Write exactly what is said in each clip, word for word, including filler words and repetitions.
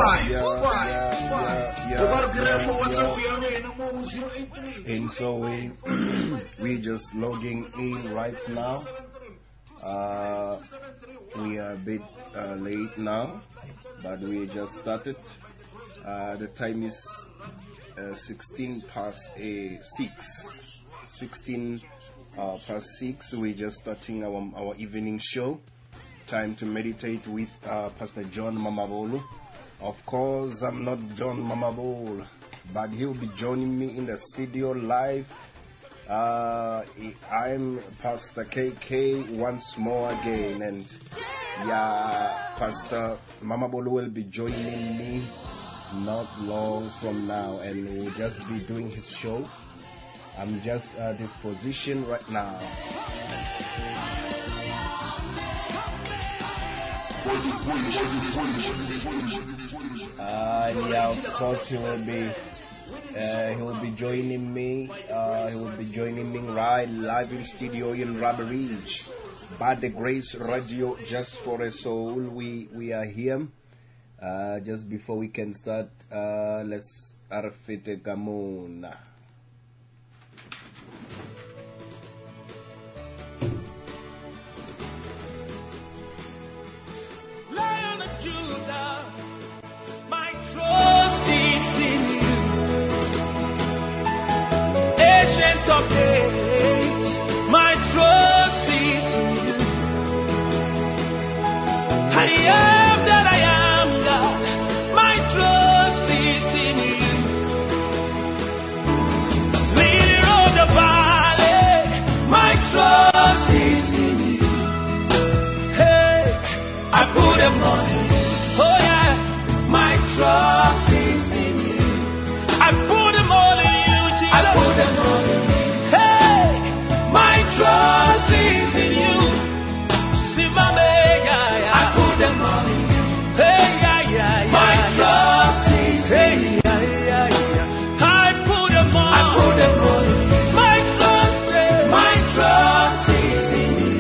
And so we we just logging in right now. Uh, we are a bit uh, late now, but we just started. Uh, the time is uh, sixteen past a six. sixteen uh, past six. We're just starting our our evening show. Time to meditate with uh, Pastor John Mamabolo. Of course, I'm not John Mamabolo, but he'll be joining me in the studio live. Uh, I'm Pastor K K once more again, and yeah, Pastor Mamabolo will be joining me not long from now, and we'll just be doing his show. I'm just at this position right now. Uh, yeah, of course he will be. Uh, he will be joining me. Uh, he will be joining me right live in studio in Rubber Ridge. By the Grace Radio, just for a soul, we we are here. Uh, just before we can start, uh, let's arfite gamona. Of days, my trust is in you. I am that I am, God. My trust is in you. Leader of the valley, my trust is in you. Hey, I put them on you. Oh yeah, my trust is in you. I put them all in you, Jesus. I put them all in you. My trust is in you. I put them all in you. My trust is in you. I put them all. I put them all in you. My trust, my trust is in you.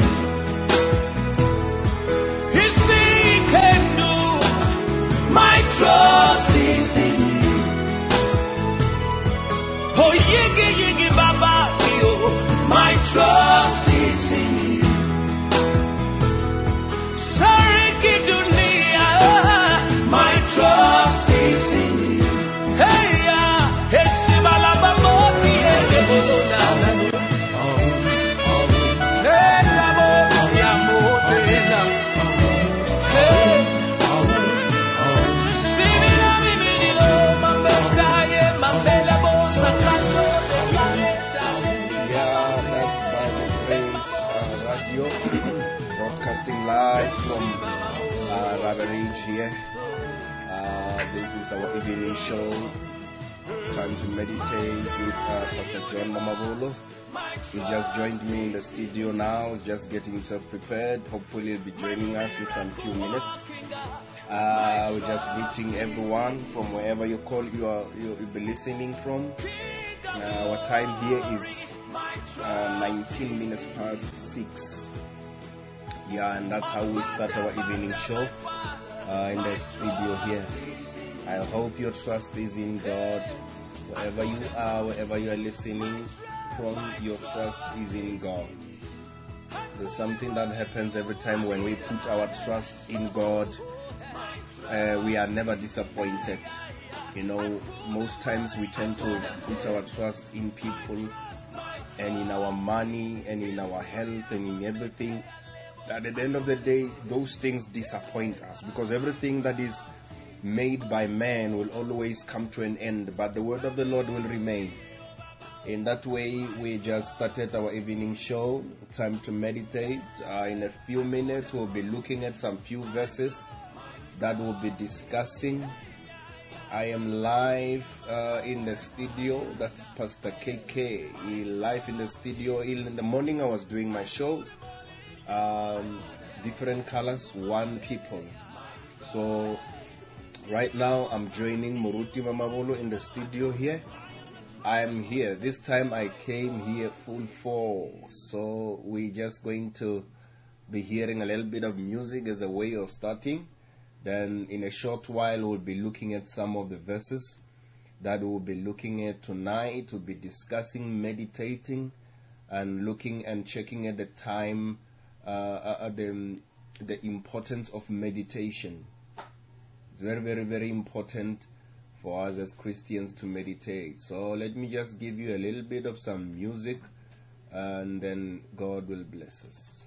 His thing can do. My trust is in you. Oh, yigi yigi baba. My trust is in you. Sariki dunia. My trust is in you. Hey ya, esibala baboti edeboda. Hey ya mo, ya mo tena. Hey, sibila bibilo mambetaye mambela bosa kanto. Broadcasting live from uh, Rubber Ridge here. Uh, this is our evening show. Time to meditate with uh, Pastor John Mamabolo. He just joined me in the studio now, just getting himself prepared. Hopefully he'll be joining us in some few minutes. Uh, we're just greeting everyone from wherever you call you are you'll be listening from. Uh, our time here is uh, nineteen minutes past six. Yeah, and that's how we start our evening show uh, in the studio here. I hope your trust is in God. Wherever you are, wherever you are listening from, your trust is in God. There's something that happens every time when we put our trust in God. Uh, we are never disappointed. You know, most times we tend to put our trust in people and in our money and in our health and in everything. At the end of the day, those things disappoint us, because everything that is made by man will always come to an end, but the word of the Lord will remain. In that way, we just started our evening show. Time to meditate. Uh, in a few minutes, we'll be looking at some few verses that we'll be discussing. I am live uh, in the studio. That's Pastor K K. He live in the studio. In the morning, I was doing my show. Um, different colors, one people. So right now I'm joining Muruti Mamabolo in the studio here. I'm here. This time I came here full force. So we're just going to be hearing a little bit of music as a way of starting. Then in a short while, we'll be looking at some of the verses that we'll be looking at tonight. We'll be discussing, meditating, and looking and checking at the time, uh, uh, the, the importance of meditation. It's very, very, very important for us as Christians to meditate. So let me just give you a little bit of some music, and then God will bless us.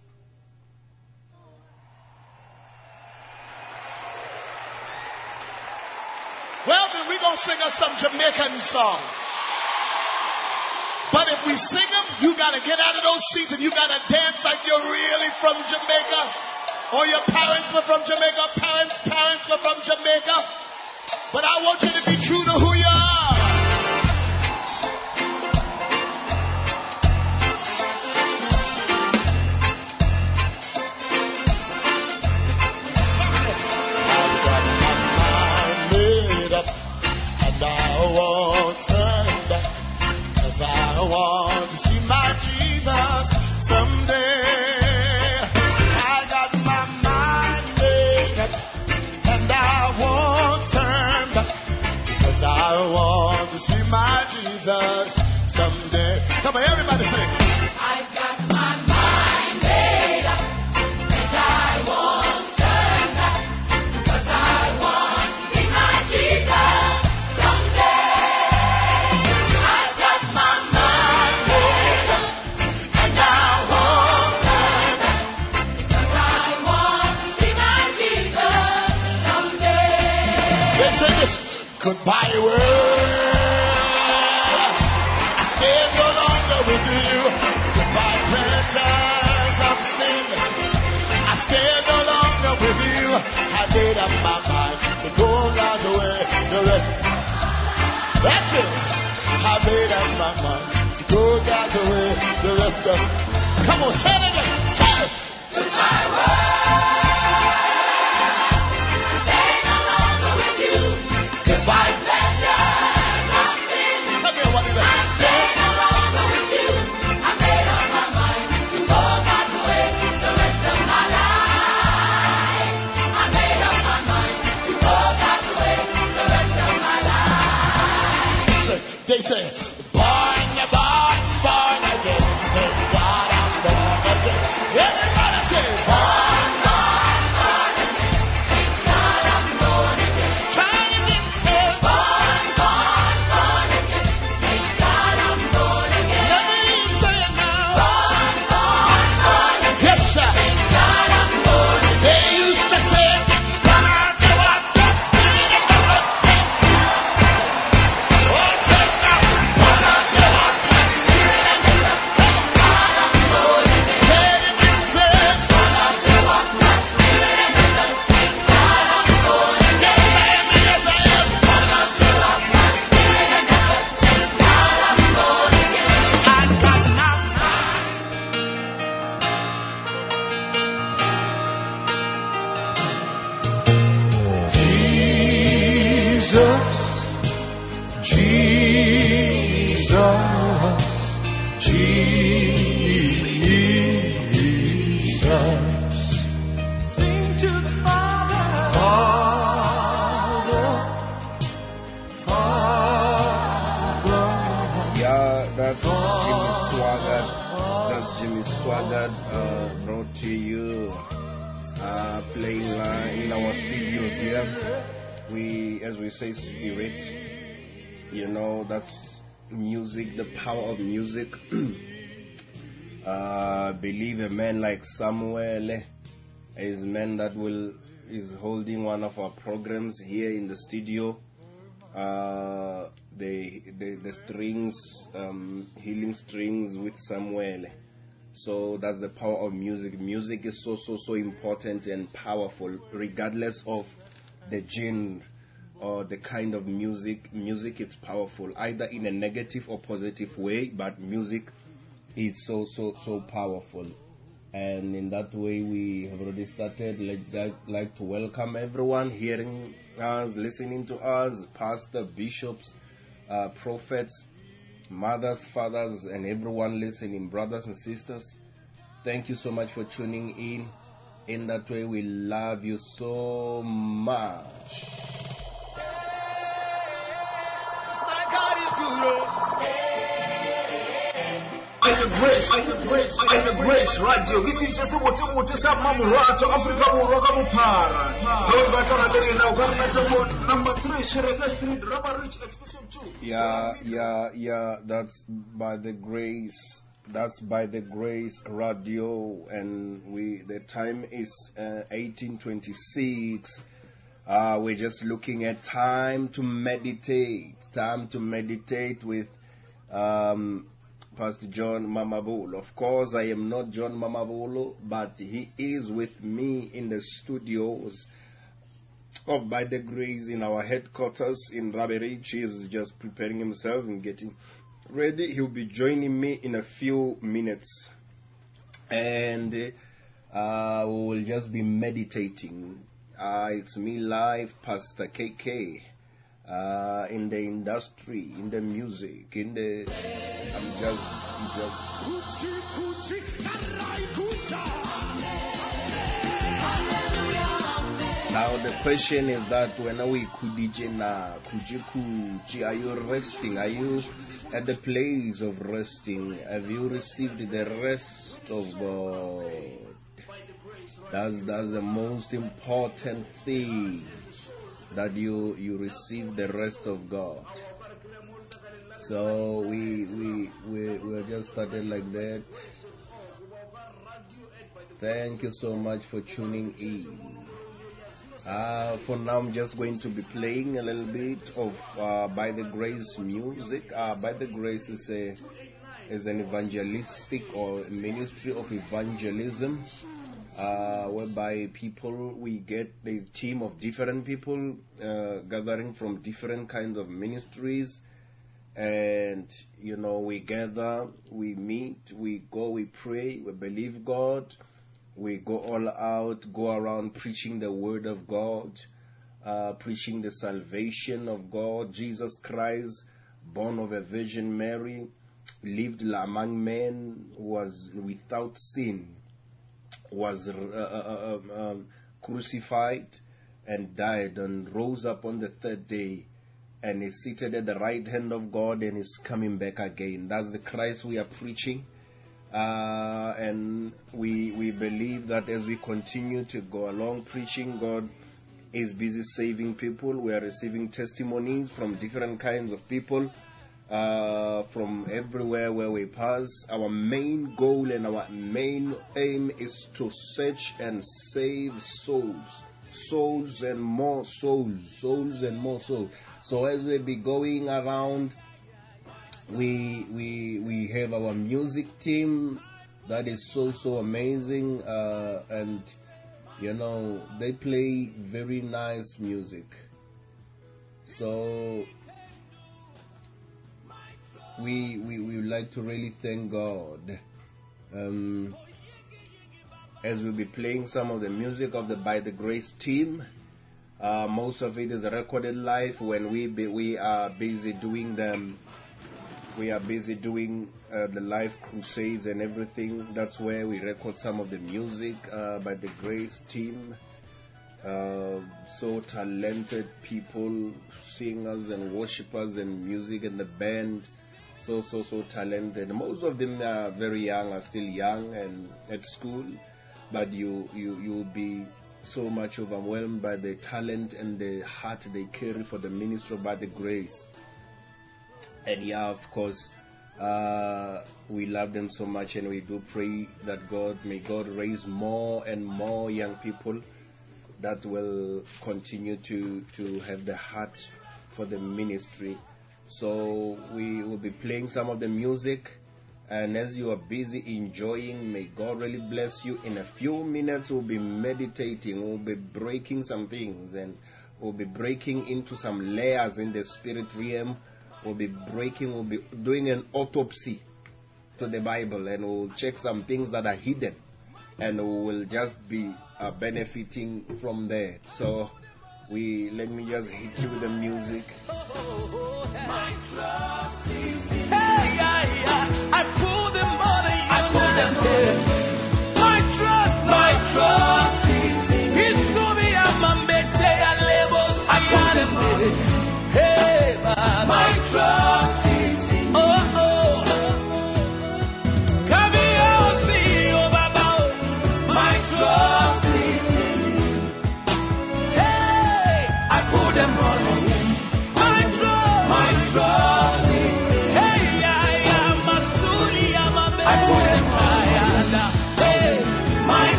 Well, then we're going to sing us some Jamaican songs. But if we sing them, you got to get out of those seats and you got to dance like you're really from Jamaica. Or your parents were from Jamaica, parents, parents were from Jamaica. But I want you to be true to who you are. Come on, everybody sing. I've got my mind made up, and I won't turn back, because I want to see my Jesus someday. I've got my mind made up, and I won't turn back, because I want to see my Jesus someday. Let's say this. Goodbye, world. With you, goodbye, pleasures of sin. I stay no longer with you. I made up my mind to go God's way. The rest, that's it. I made up my mind to go God's way. The rest of, come on, say it again. Say it. Goodbye, world. I stay no longer with you. Goodbye, pleasures of sin. Come here, what is that? They say, born, born, born again. Thank God I'm born again. Everybody say, born, born, born again. Thank God I'm born again. Try it again, say, born, born, born again. Thank God I'm born again. Let me say it now. Born, born, born again. Yes, sir. Thank God I'm born again. They used to say, run out to what just spirit of the Lord. You know, that's music, the power of music. uh, believe a man like Samuel is a man that will is holding one of our programs here in the studio. Uh, the, the the strings, um, healing strings with Samuel. So that's the power of music. Music is so so so important and powerful, regardless of the genre or the kind of music. Music is powerful, either in a negative or positive way, but music is so, so, so powerful. And in that way, we have already started. Let's like to welcome everyone hearing us, listening to us, pastor, bishops, uh, prophets, mothers, fathers, and everyone listening, brothers and sisters. Thank you so much for tuning in In that way, we love you so much. My God is good. By the grace, by the grace, by the grace, radio. This is just what you want to say, Mamu Radio, Africa, Muroga Mupara. Lord, I can't tell you now. Government number three, Shereka Street, Rubber Rich Expression two. Yeah, yeah, yeah. That's by the grace. That's by the grace radio, and we. The time is uh, eighteen twenty-six. Uh, we're just looking at time to meditate. Time to meditate with um, Pastor John Mamabolo. Of course, I am not John Mamabolo, but he is with me in the studios of By the Grace in our headquarters in Raberich. He is just preparing himself and getting ready. He'll be joining me in a few minutes, and uh, we will just be meditating. Uh, it's me live, Pastor K K, uh, in the industry, in the music, in the. I'm just, I'm just. Now the question is that when we kudijena, kuji, are you resting? Are you at the place of resting? Have you received the rest of God? That's that's the most important thing, that you you receive the rest of God. So we we we we just started like that. Thank you so much for tuning in. Uh, for now, I'm just going to be playing a little bit of uh, By the Grace music. Uh, By the Grace is a is an evangelistic or ministry of evangelism, uh, whereby people, we get a team of different people uh, gathering from different kinds of ministries, and you know, we gather, we meet, we go, we pray, we believe God. We go all out, go around preaching the word of God, uh, preaching the salvation of God. Jesus Christ, born of a Virgin Mary, lived among men, was without sin, was uh, uh, uh, um, crucified and died, and rose up on the third day, and is seated at the right hand of God and is coming back again. That's the Christ we are preaching. Uh, and we we believe that as we continue to go along preaching, God is busy saving people. We are receiving testimonies from different kinds of people, uh, from everywhere where we pass. Our main goal and our main aim is to search and save souls, souls and more souls, souls and more souls. So as we be going around, We we we have our music team that is so so amazing, uh, and you know, they play very nice music. So we we we would like to really thank God, um, as we'll be playing some of the music of the By the Grace team. Uh, most of it is recorded live when we be, we are busy doing them. We are busy doing uh, the live crusades and everything. That's where we record some of the music uh, by the Grace team. Uh, so talented people, singers and worshippers and music and the band. So, so, so talented. Most of them are very young, are still young and at school. But you, you, you will be so much overwhelmed by the talent and the heart they carry for the ministry by the Grace. And yeah, of course, uh, we love them so much, and we do pray that God, may God raise more and more young people that will continue to, to have the heart for the ministry. So we will be playing some of the music, and as you are busy enjoying, may God really bless you. In a few minutes, we'll be meditating, we'll be breaking some things, and we'll be breaking into some layers in the spirit realm. We'll be breaking, we'll be doing an autopsy to the Bible, and we'll check some things that are hidden, and we will just be uh, benefiting from there. So we let me just hit you with the music. My trust is in hey, yeah, yeah. I pull them on, I pull them in. My trust, my trust.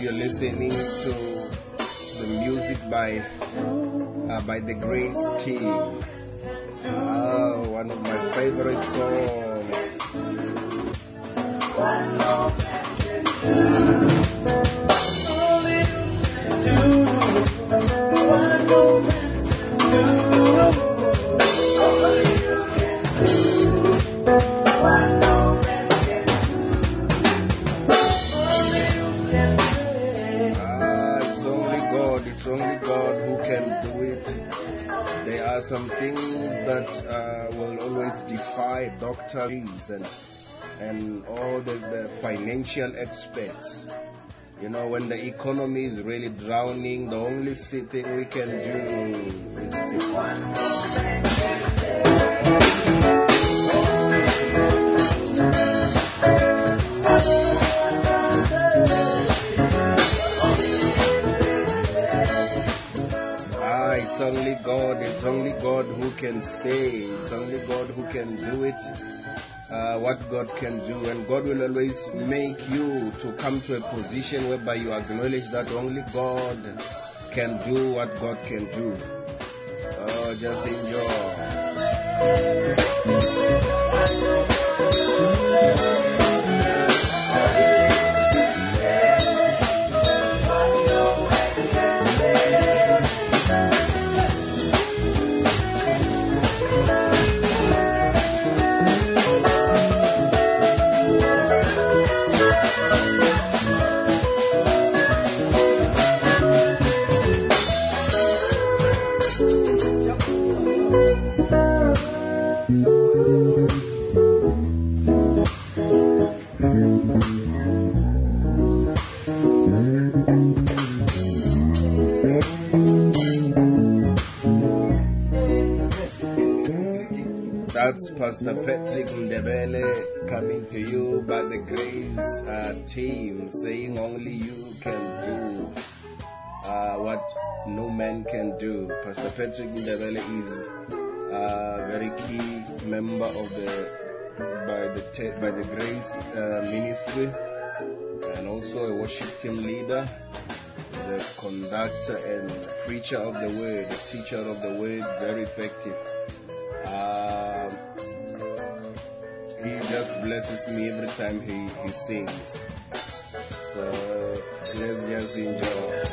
you're listening to the music by uh, by the Grace Team. Ah, one of my favorite songs. Some things that uh, will always defy doctors and and all the, the financial experts. You know, when the economy is really drowning, the only thing we can do is to It's only God, it's only God who can say, it's only God who can do it, uh, what God can do. And God will always make you to come to a position whereby you acknowledge that only God can do what God can do. Oh, just Pastor Patrick Ndebele coming to you by the Grace uh, Team, saying only you can do uh, what no man can do. Pastor Patrick Ndebele is a very key member of the by the te- by the Grace uh, Ministry, and also a worship team leader, the conductor and preacher of the word, the teacher of the word, very effective. Uh, He just blesses me every time he, he sings. So let's just enjoy.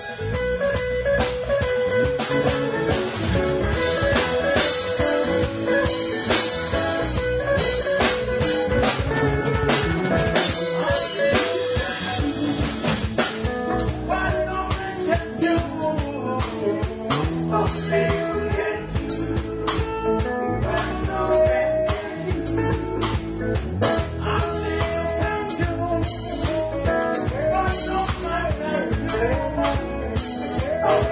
Oh,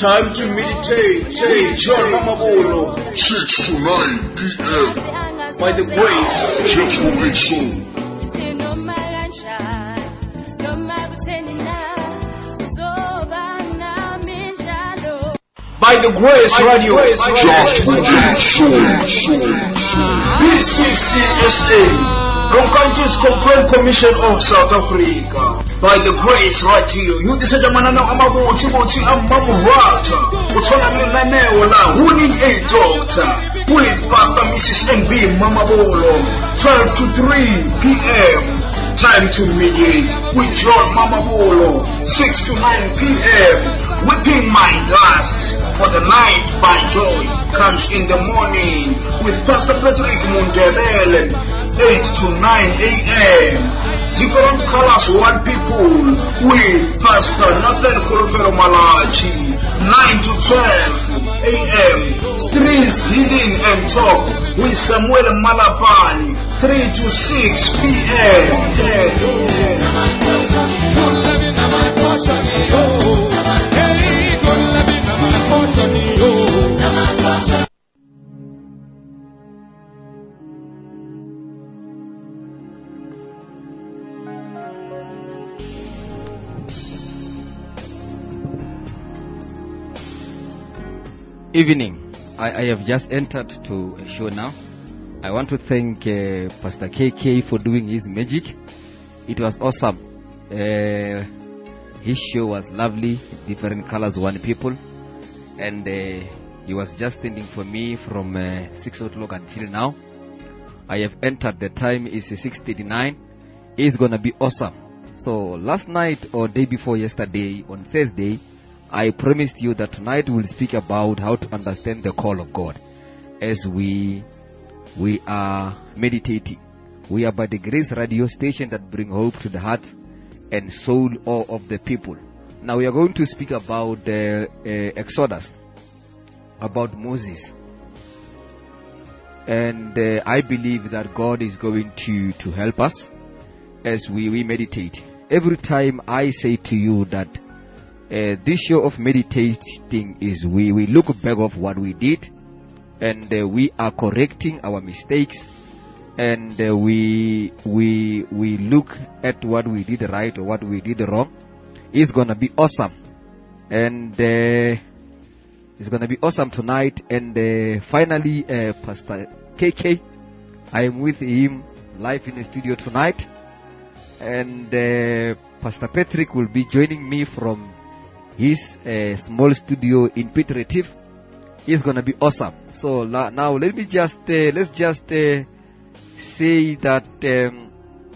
Time to meditate. Hey, John Mamabolo. six to nine p.m. By the grace. Gentle A Soul. By the grace radio. Gentle A Soul. B C C S A. Roncantis Complaint Commission of South Africa. By the grace radio. You decide manana amabuchi buchi amamurata. Utona minanewa la winning a doctor. With Pastor Missus N B Mamabolo. twelve to three p.m. Time to mediate with John Mamabolo. six to nine p.m. Whipping my dust for the night by joy comes in the morning with Pastor Patrick Mundebele. eight to nine a.m. Different colors, one people with Pastor Nathan Kurufero Malachi. nine to twelve a.m. Streets Healing and Talk with Samuel Malapani. three to six p.m. Evening. I, I have just entered to a show now. I want to thank uh, Pastor K K for doing his magic. It was awesome. Uh, his show was lovely, different colors, one people, and uh, he was just standing for me from uh, six o'clock until now. I have entered. The time is six thirty-nine. It's gonna be awesome. So last night or day before yesterday on Thursday, I promised you that tonight we'll speak about how to understand the call of God as we we are meditating. We are by the Grace Radio station that bring hope to the heart and soul of the people. Now we are going to speak about the uh, Exodus, about Moses. And uh, I believe that God is going to, to help us as we, we meditate. Every time I say to you that Uh, this show of meditating is we, we look back of what we did, and uh, we are correcting our mistakes, and uh, we we we look at what we did right or what we did wrong. It's gonna be awesome, and uh, it's gonna be awesome tonight. And uh, finally, uh, Pastor K K, I am with him live in the studio tonight, and uh, Pastor Patrick will be joining me from his uh, small studio in Petrative. Is gonna be awesome. So la- now let me just uh, let's just uh, say that um,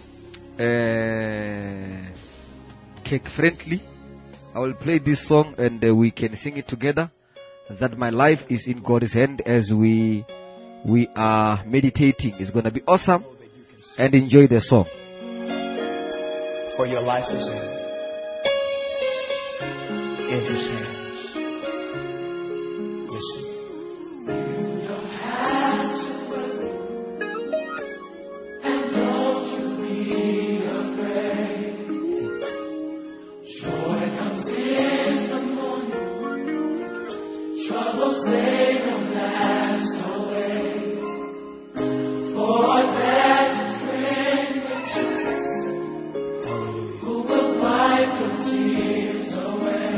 uh, cake friendly. I will play this song and uh, we can sing it together. That my life is in God's hand as we we are meditating. It's gonna be awesome, and enjoy the song. For your life is in. in His hands. Listen. You don't have to worry, and don't you be afraid. Joy comes in the morning, troubles they don't last always. For there's a friend with Jesus who will wipe your tears away.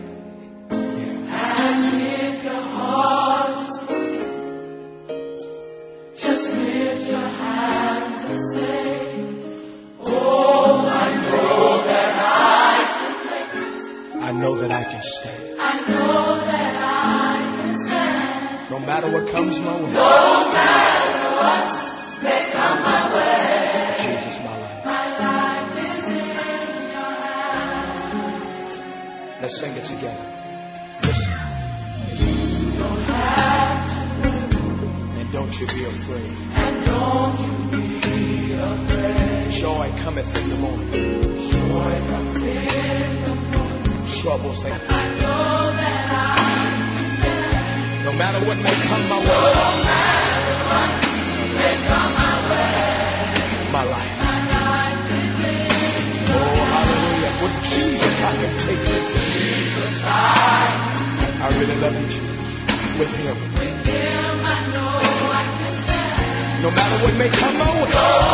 I know that I can stand. I know that I can stand. No matter what comes my way. No matter what may come my way. Jesus, my life. My life is in your hands. Let's sing it together. You don't have to worry. And don't you be afraid. And don't you be afraid. Joy cometh in the morning. Joy comes in the morning. Troubles they I know that I can stand. no matter what may come my way. No matter what may come my way. My life. My life is in Oh, hallelujah. With Jesus I can take it. Jesus, I I matter what may come my way.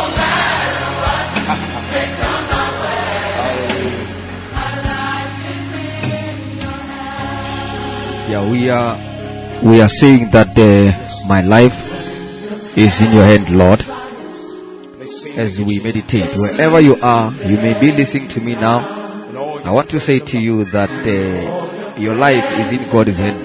Yeah, we are we are saying that uh, my life is in your hand, Lord. As we meditate, wherever you are, you may be listening to me now. I want to say to you that uh, your life is in God's hand.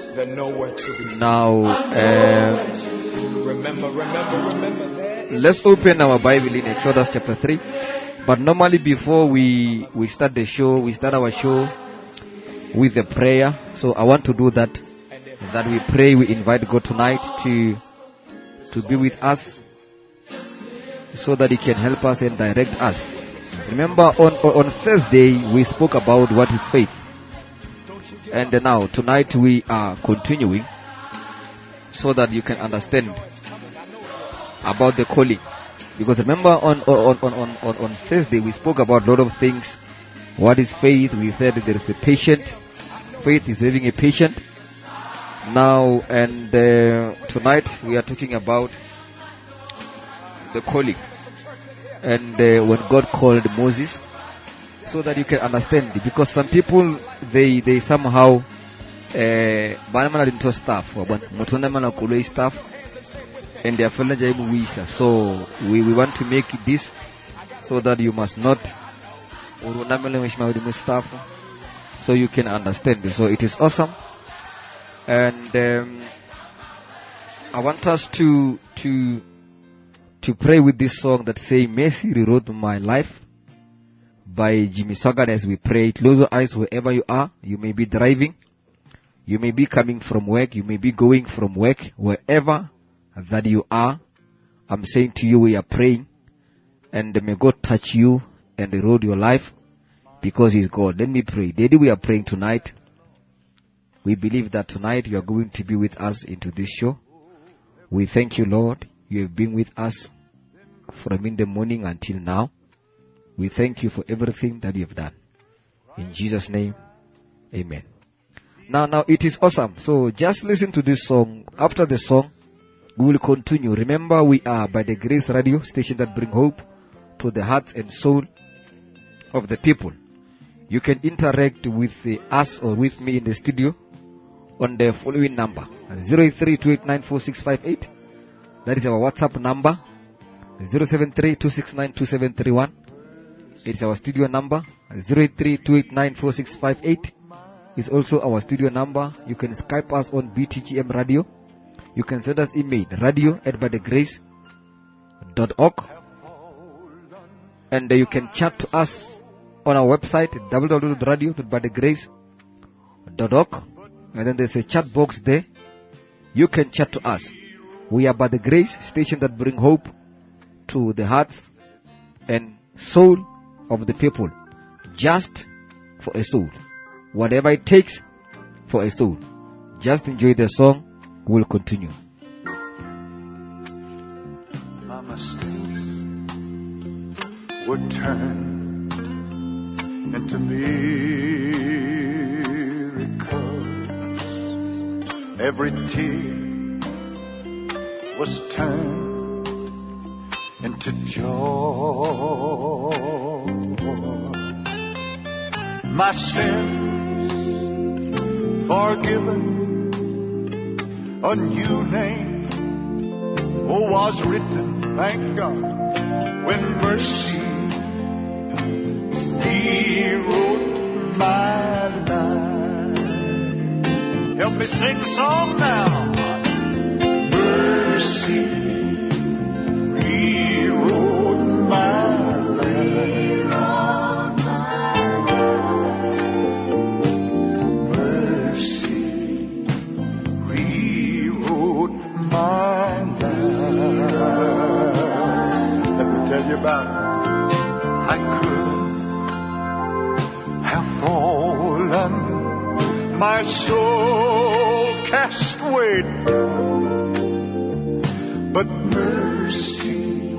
Now, uh, Remember, remember, remember that. let's open our Bible in Exodus chapter three. But normally before we, we start the show, we start our show with a prayer. So I want to do that. That we pray, we invite God tonight to to be with us, so that He can help us and direct us. Remember, on on Thursday we spoke about what is faith, and now tonight we are continuing, so that you can understand about the calling. Because remember, on on on on on, on Thursday we spoke about a lot of things. What is faith? We said there is a patient. Faith is having a patient. Now and uh, tonight we are talking about the calling, and uh, when God called Moses, so that you can understand. Because some people they they somehow banana into stuff, stuff, and they are feeling so we we want to make this so that you must not stuff, so you can understand. So it is awesome. And um, I want us to to to pray with this song that say Mercy Rewrote My Life by Jimmy Swaggart. As we pray, close your eyes wherever you are. You may be driving, you may be coming from work, you may be going from work, wherever that you are. I'm saying to you, we are praying, and may God touch you and erode your life, because He's God. Let me pray. Daddy, we are praying tonight. We believe that tonight you are going to be with us into this show. We thank you, Lord. You have been with us from in the morning until now. We thank you for everything that you have done. In Jesus' name, amen. Now, now it is awesome. So just listen to this song. After the song, we will continue. Remember, we are by the Grace Radio station that bring hope to the hearts and soul of the people. You can interact with us or with me in the studio on the following number: zero eight three two eight nine four six five eight. That is our WhatsApp number. zero seven three two six nine two seven three one. It's our studio number. zero eight three two eight nine four six five eight is also our studio number. You can Skype us on B T G M Radio. You can send us email radio at by the grace dot org, and uh, you can chat to us on our website w w w dot radio dot by the grace dot org. And then there's a chat box there. You can chat to us. We are by the Grace station that bring hope to the hearts and soul of the people. Just for a soul. Whatever it takes for a soul. Just enjoy the song. We'll continue. My mistakes would turn into miracles. Every tear was turned into joy. My sins forgiven, a new name oh, was written, thank God, when mercy rewrote my life. Help me sing a song now. Mercy rewrote my life. Mercy rewrote my life. Let me tell you about it. I could have fallen, my soul cast away, but mercy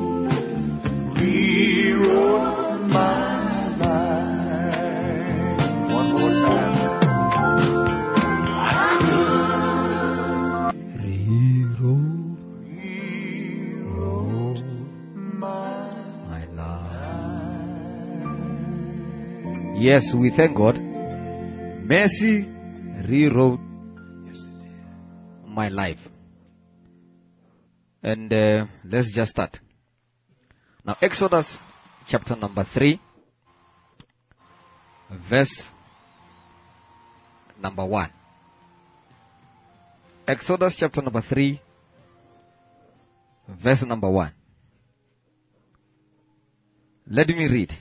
rewrote my life. One more time. I could rewrote Yes, we thank God. Mercy rewrote my life. And uh, let's just start. Now, Exodus chapter number three, verse number one. Exodus chapter number three, verse number one. Let me read.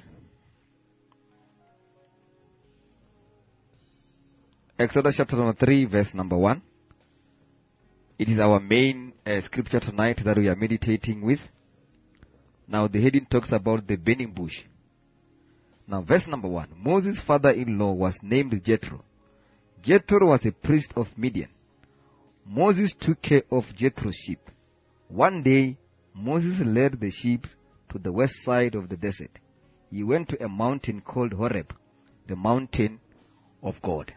Exodus chapter number three, verse number one. It is our main uh, scripture tonight that we are meditating with. Now the heading talks about the burning bush. Now verse number one. Moses' father-in-law was named Jethro. Jethro was a priest of Midian. Moses took care of Jethro's sheep. One day, Moses led the sheep to the west side of the desert. He went to a mountain called Horeb, the mountain of God.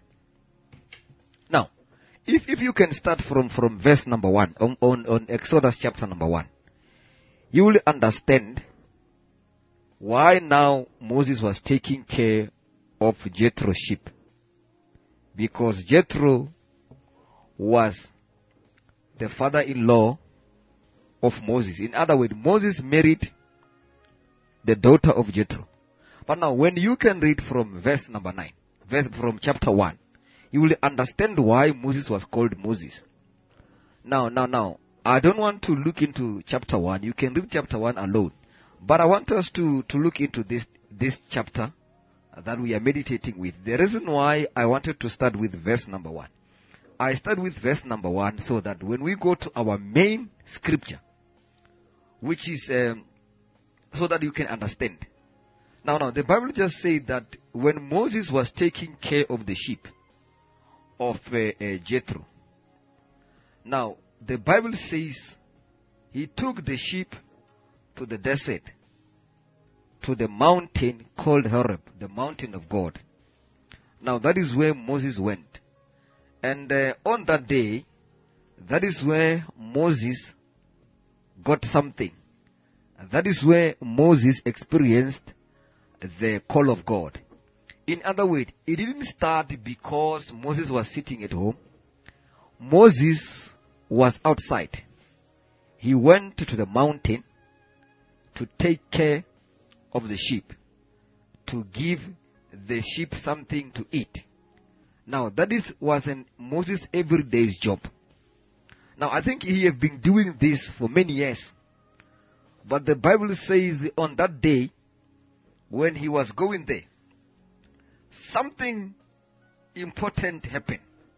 Now, if, if you can start from, from verse number one, on, on, on Exodus chapter number one, you will understand why now Moses was taking care of Jethro's sheep. Because Jethro was the father-in-law of Moses. In other words, Moses married the daughter of Jethro. But now, when you can read from verse number nine, verse from chapter one, you will understand why Moses was called Moses. Now, now, now, I don't want to look into chapter one. You can read chapter one alone. But I want us to, to look into this, this chapter that we are meditating with. The reason why I wanted to start with verse number one. I start with verse number one so that when we go to our main scripture, which is, um, so that you can understand. Now, now, the Bible just says that when Moses was taking care of the sheep of uh, uh, Jethro, now, the Bible says he took the sheep to the desert, to the mountain called Horeb, the mountain of God. Now, that is where Moses went. And uh, on that day, that is where Moses got something. That is where Moses experienced the call of God. In other words, it didn't start because Moses was sitting at home. Moses was outside. He went to the mountain to take care of the sheep, to give the sheep something to eat. Now, that is was an Moses' everyday's job. Now, I think he have been doing this for many years. But the Bible says on that day, when he was going there, something important happened.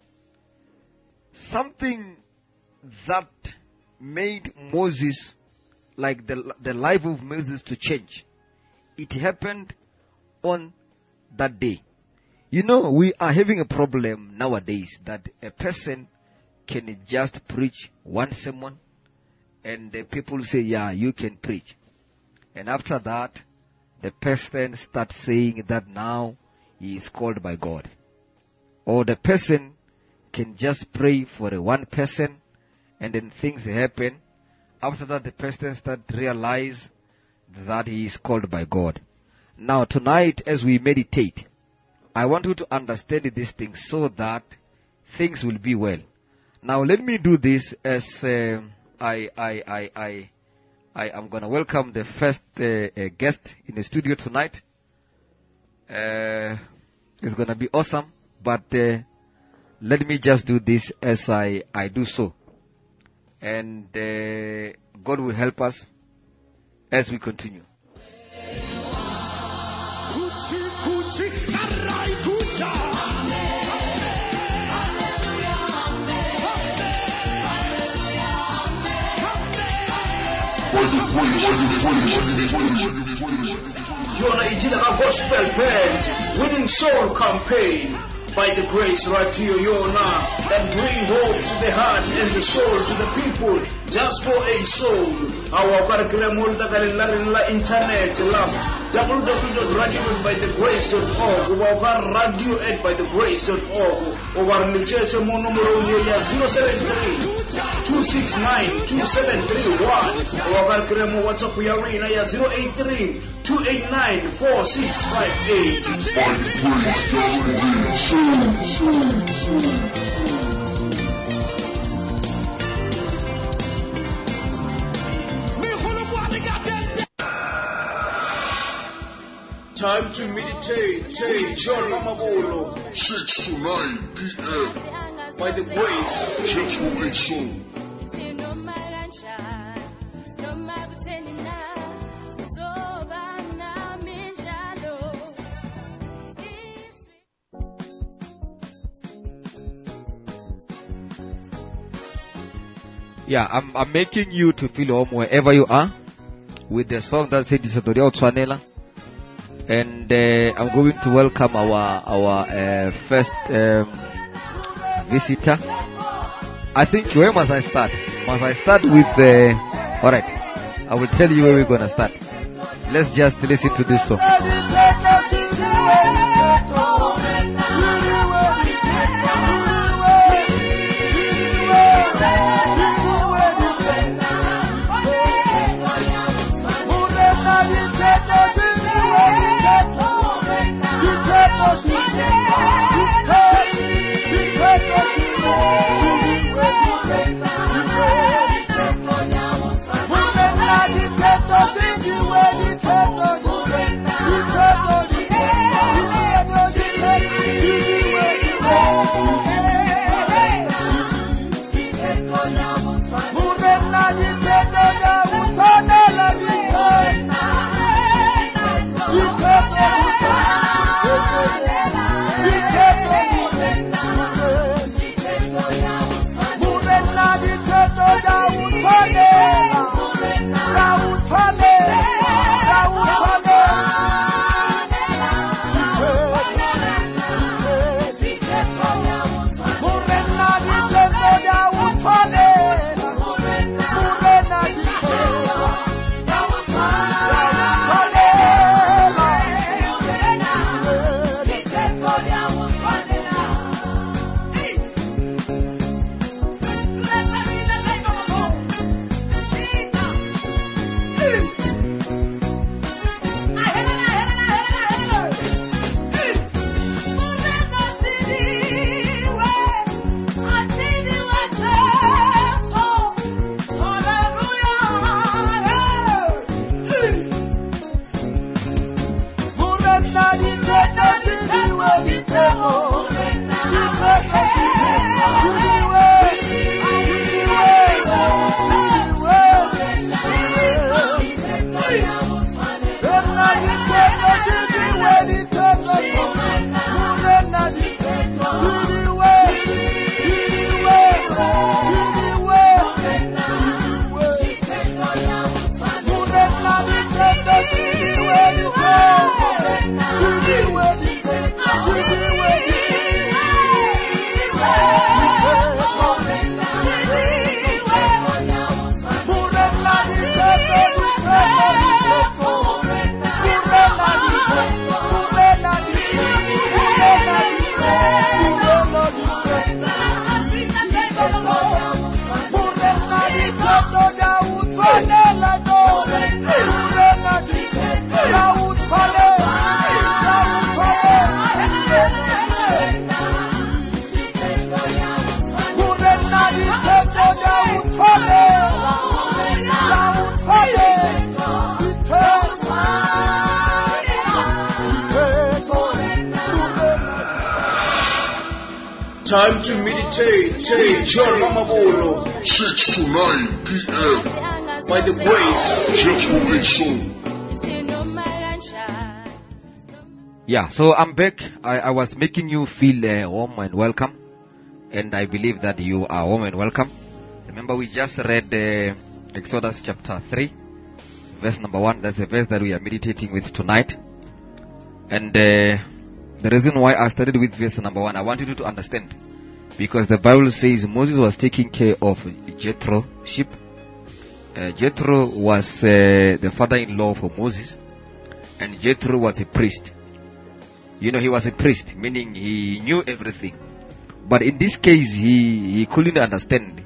Something that made Moses, like the, the life of Moses, to change. It happened on that day. You know, we are having a problem nowadays that a person can just preach one sermon and the people say, yeah, you can preach. And after that, the person starts saying that now he is called by God. Or the person can just pray for a one person and then things happen. After that, the person starts to realize that he is called by God. Now, tonight, as we meditate, I want you to understand these things so that things will be well. Now, let me do this as uh, I, I, I, I, I am going to welcome the first uh, uh, guest in the studio tonight. Uh, it's going to be awesome, but uh, let me just do this as I, I do so. And uh, God will help us as we continue. Yona Idina Gospel Band, Winning Soul Campaign by the Grace Radio Yona, that bring hope to the heart and the soul to the people, just for a soul. Our curriculum will la internet lab w w w dot radio by the grace dot org or radio at by the grace dot org or our church mo numero ya zero seven three two six nine two seven three one wakakira mu WhatsApp ya Rina ya zero eight three two eight nine four six five eight. Time to meditate. Hey, John Mamabolo. six to nine p.m. By the grace. Jethro A Soul. Yeah, I'm, I'm making you to feel home wherever you are with the song that said Disatoria Otswanela. And uh, I'm going to welcome our our uh, first um, visitor. I think, where must I start? Must I start with the... Uh, Alright, I will tell you where we're going to start. Let's just listen to this song. Time to meditate. Hey, John Mamabolo. six to nine p.m. By the grace. Jethro A Soul. Yeah, so I'm back. I, I was making you feel uh, warm and welcome. And I believe that you are warm and welcome. Remember, we just read uh, Exodus chapter three, verse number one. That's the verse that we are meditating with tonight. And uh, the reason why I started with verse number one, I wanted you to understand. Because the Bible says Moses was taking care of Jethro sheep. Uh, Jethro was uh, the father-in-law for Moses. And Jethro was a priest. You know, he was a priest, meaning he knew everything. But in this case, he, he couldn't understand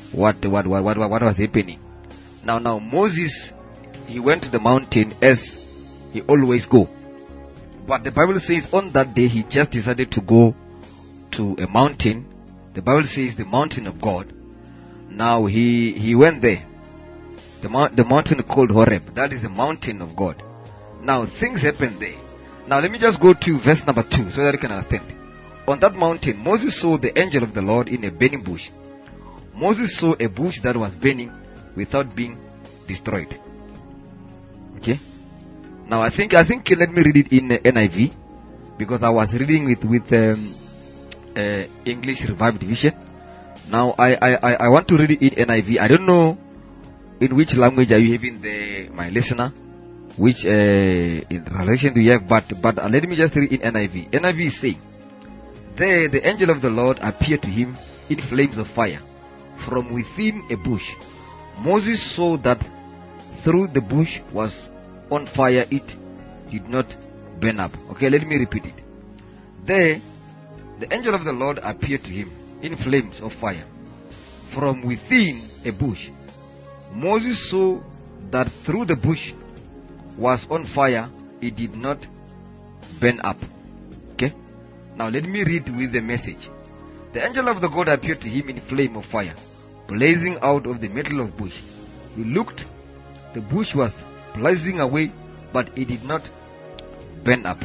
what what what what, what was happening. Now now Moses, he went to the mountain as he always go. But the Bible says on that day he just decided to go to a mountain. The Bible says the mountain of God. Now he he went there. The, mount, the mountain called Horeb. That is the mountain of God. Now things happened there. Now let me just go to verse number two so that you can understand. On that mountain, Moses saw the angel of the Lord in a burning bush. Moses saw a bush that was burning without being destroyed. Okay. Now I think I think let me read it in uh, N I V, because I was reading with with um, uh, English Revived Version. Now I, I, I, I want to read it in N I V. I don't know in which language are you having the my listener, which uh, in relation do you have, but but uh, let me just read in N I V. N I V is saying, there the angel of the Lord appeared to him in flames of fire from within a bush. Moses saw that through the bush was on fire, it did not burn up. Okay, let me repeat it. There the angel of the Lord appeared to him in flames of fire from within a bush. Moses saw that through the bush was on fire, it did not burn up. Okay, now let me read with the message. The angel of the God appeared to him in flame of fire, blazing out of the middle of bush. He looked, the bush was blazing away, but it did not burn up.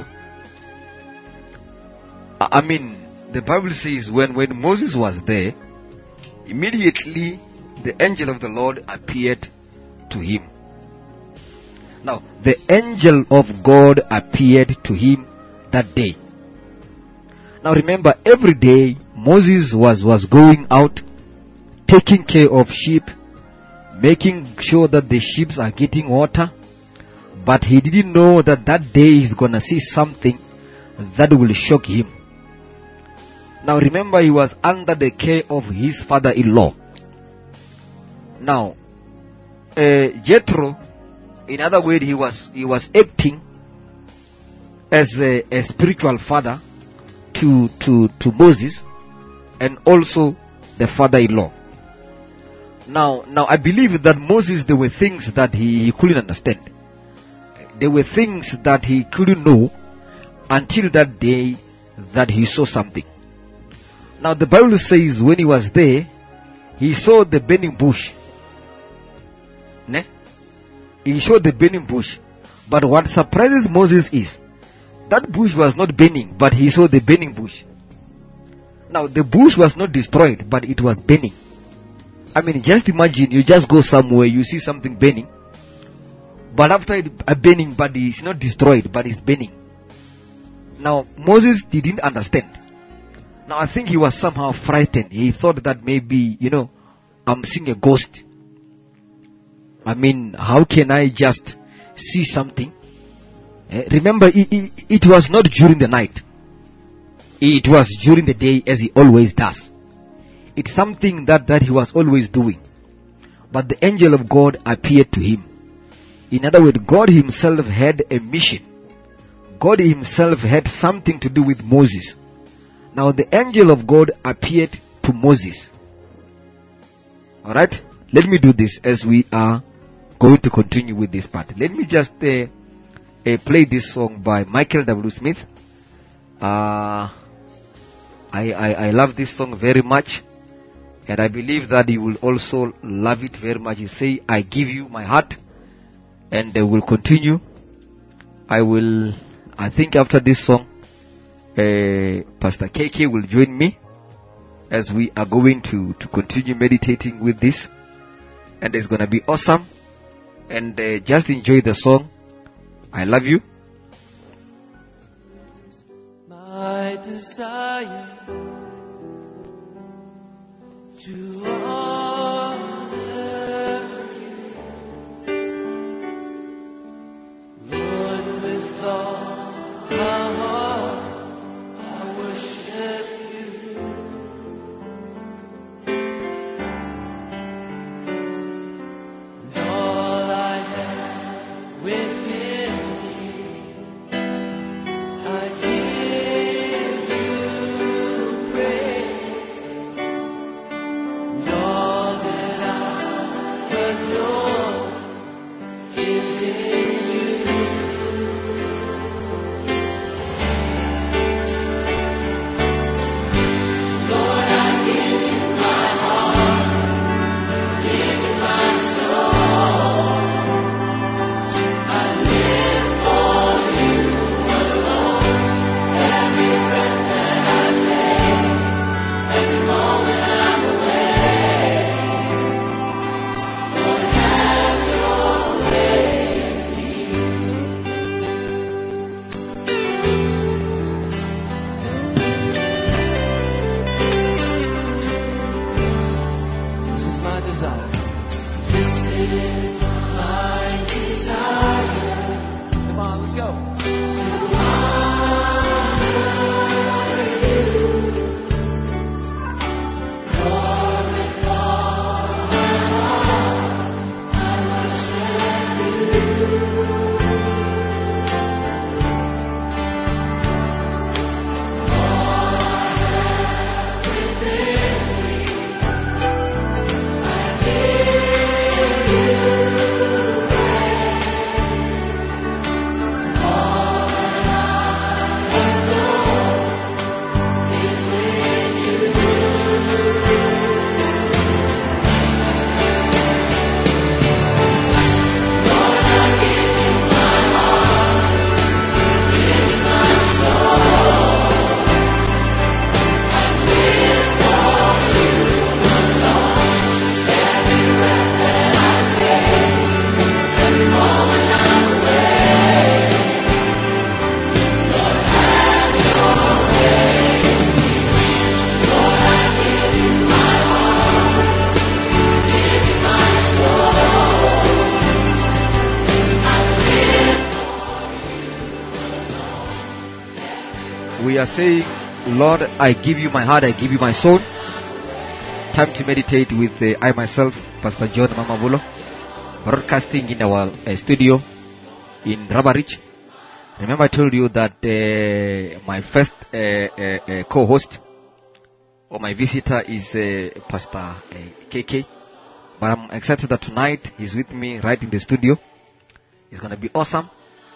I mean, the Bible says when, when Moses was there, immediately the angel of the Lord appeared to him. Now, the angel of God appeared to him that day. Now remember, every day Moses was, was going out, taking care of sheep, making sure that the sheep are getting water. But he didn't know that that day he's gonna see something that will shock him. Now remember, he was under the care of his father-in-law. Now, uh, Jethro, in other words, he was he was acting as a, a spiritual father to to to Moses, and also the father-in-law. Now, now I believe that Moses, there were things that he, he couldn't understand. There were things that he couldn't know until that day that he saw something. Now the Bible says when he was there, he saw the burning bush. Ne? He saw the burning bush. But what surprises Moses is, that bush was not burning, but he saw the burning bush. Now the bush was not destroyed, but it was burning. I mean, just imagine, you just go somewhere, you see something burning. But after it uh, burning, but it's not destroyed, but it's burning. Now Moses didn't understand. Now I think he was somehow frightened. He thought that maybe, you know, I'm seeing a ghost. I mean, how can I just see something? Eh, remember, it, it, it was not during the night. It was during the day, as he always does. It's something that, that he was always doing. But the angel of God appeared to him. In other words, God himself had a mission. God himself had something to do with Moses. Now the angel of God appeared to Moses. Alright, let me do this as we are going to continue with this part. Let me just uh, uh, play this song by Michael W. Smith. Uh, I, I, I love this song very much, and I believe that you will also love it very much. You say, I give you my heart, and uh, we'll continue. I will, I think after this song, uh, Pastor K K will join me as we are going to, to continue meditating with this, and it's going to be awesome. And uh, just enjoy the song. I love you. My desire to honor you, Lord, with all my heart I worship you. And all I have within me, I give you praise. And We are saying, Lord, I give you my heart, I give you my soul. Time to meditate with uh, I myself, Pastor John Mamavulo, broadcasting in our uh, studio in Rabarich. Remember I told you that uh, my first uh, uh, uh, co-host or my visitor is uh, Pastor uh, K K. But I'm excited that tonight he's with me right in the studio. It's going to be awesome.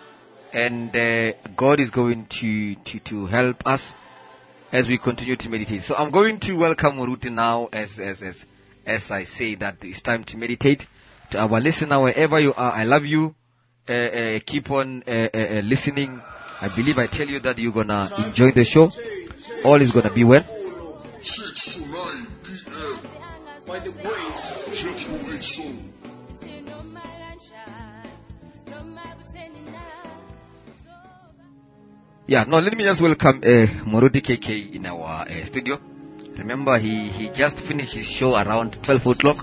And uh, God is going to, to, to help us as we continue to meditate. So I'm going to welcome Muruti now as, as, as, as I say that it's time to meditate. To our listener, wherever you are, I love you. Uh, uh, keep on uh, uh, uh, listening. I believe I tell you that you're going to enjoy the show. All is going to be well. six to nine p.m. By the grace, Gentle Age Soul. Yeah, no, let me just welcome uh, Morudi K K in our uh, studio. Remember, he, he just finished his show around twelve o'clock.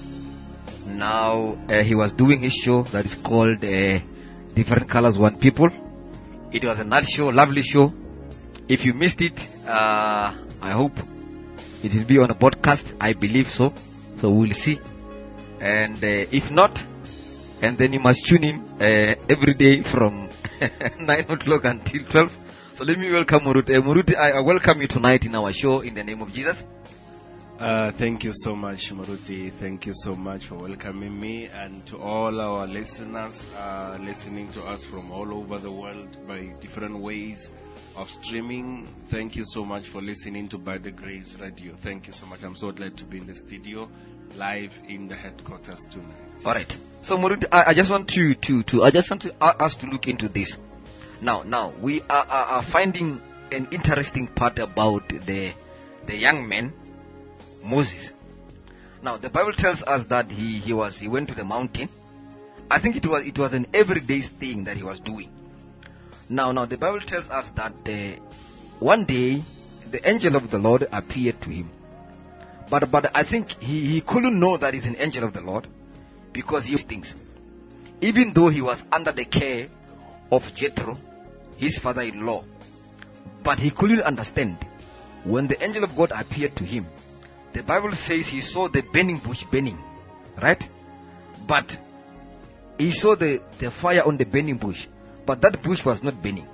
Now, uh, he was doing his show that is called uh, Different Colors, One People. It was a nice show, lovely show. If you missed it, uh, I hope it will be on a podcast. I believe so. So we'll see. And uh, if not, and then you must tune in uh, every day from nine o'clock until twelve. So let me welcome Muruti. Uh, Muruti, I, I welcome you tonight in our show in the name of Jesus. Uh, thank you so much, Muruti. Thank you so much for welcoming me, and to all our listeners uh, listening to us from all over the world by different ways of streaming. Thank you so much for listening to By the Grace Radio. Thank you so much. I'm so glad to be in the studio, live in the headquarters tonight. All right. So Muruti, I, I just want to, to, to I just want to, uh, us to look into this. Now, now we are, are, are finding an interesting part about the the young man Moses. Now, the Bible tells us that he, he was he went to the mountain. I think it was it was an everyday thing that he was doing. Now, now the Bible tells us that uh, one day the angel of the Lord appeared to him. But but I think he, he couldn't know that it's an angel of the Lord because he things. Even though he was under the care of Jethro, his father-in-law, but he couldn't understand. When the angel of God appeared to him, the Bible says he saw the burning bush burning, right? But he saw the, the fire on the burning bush, but that bush was not burning.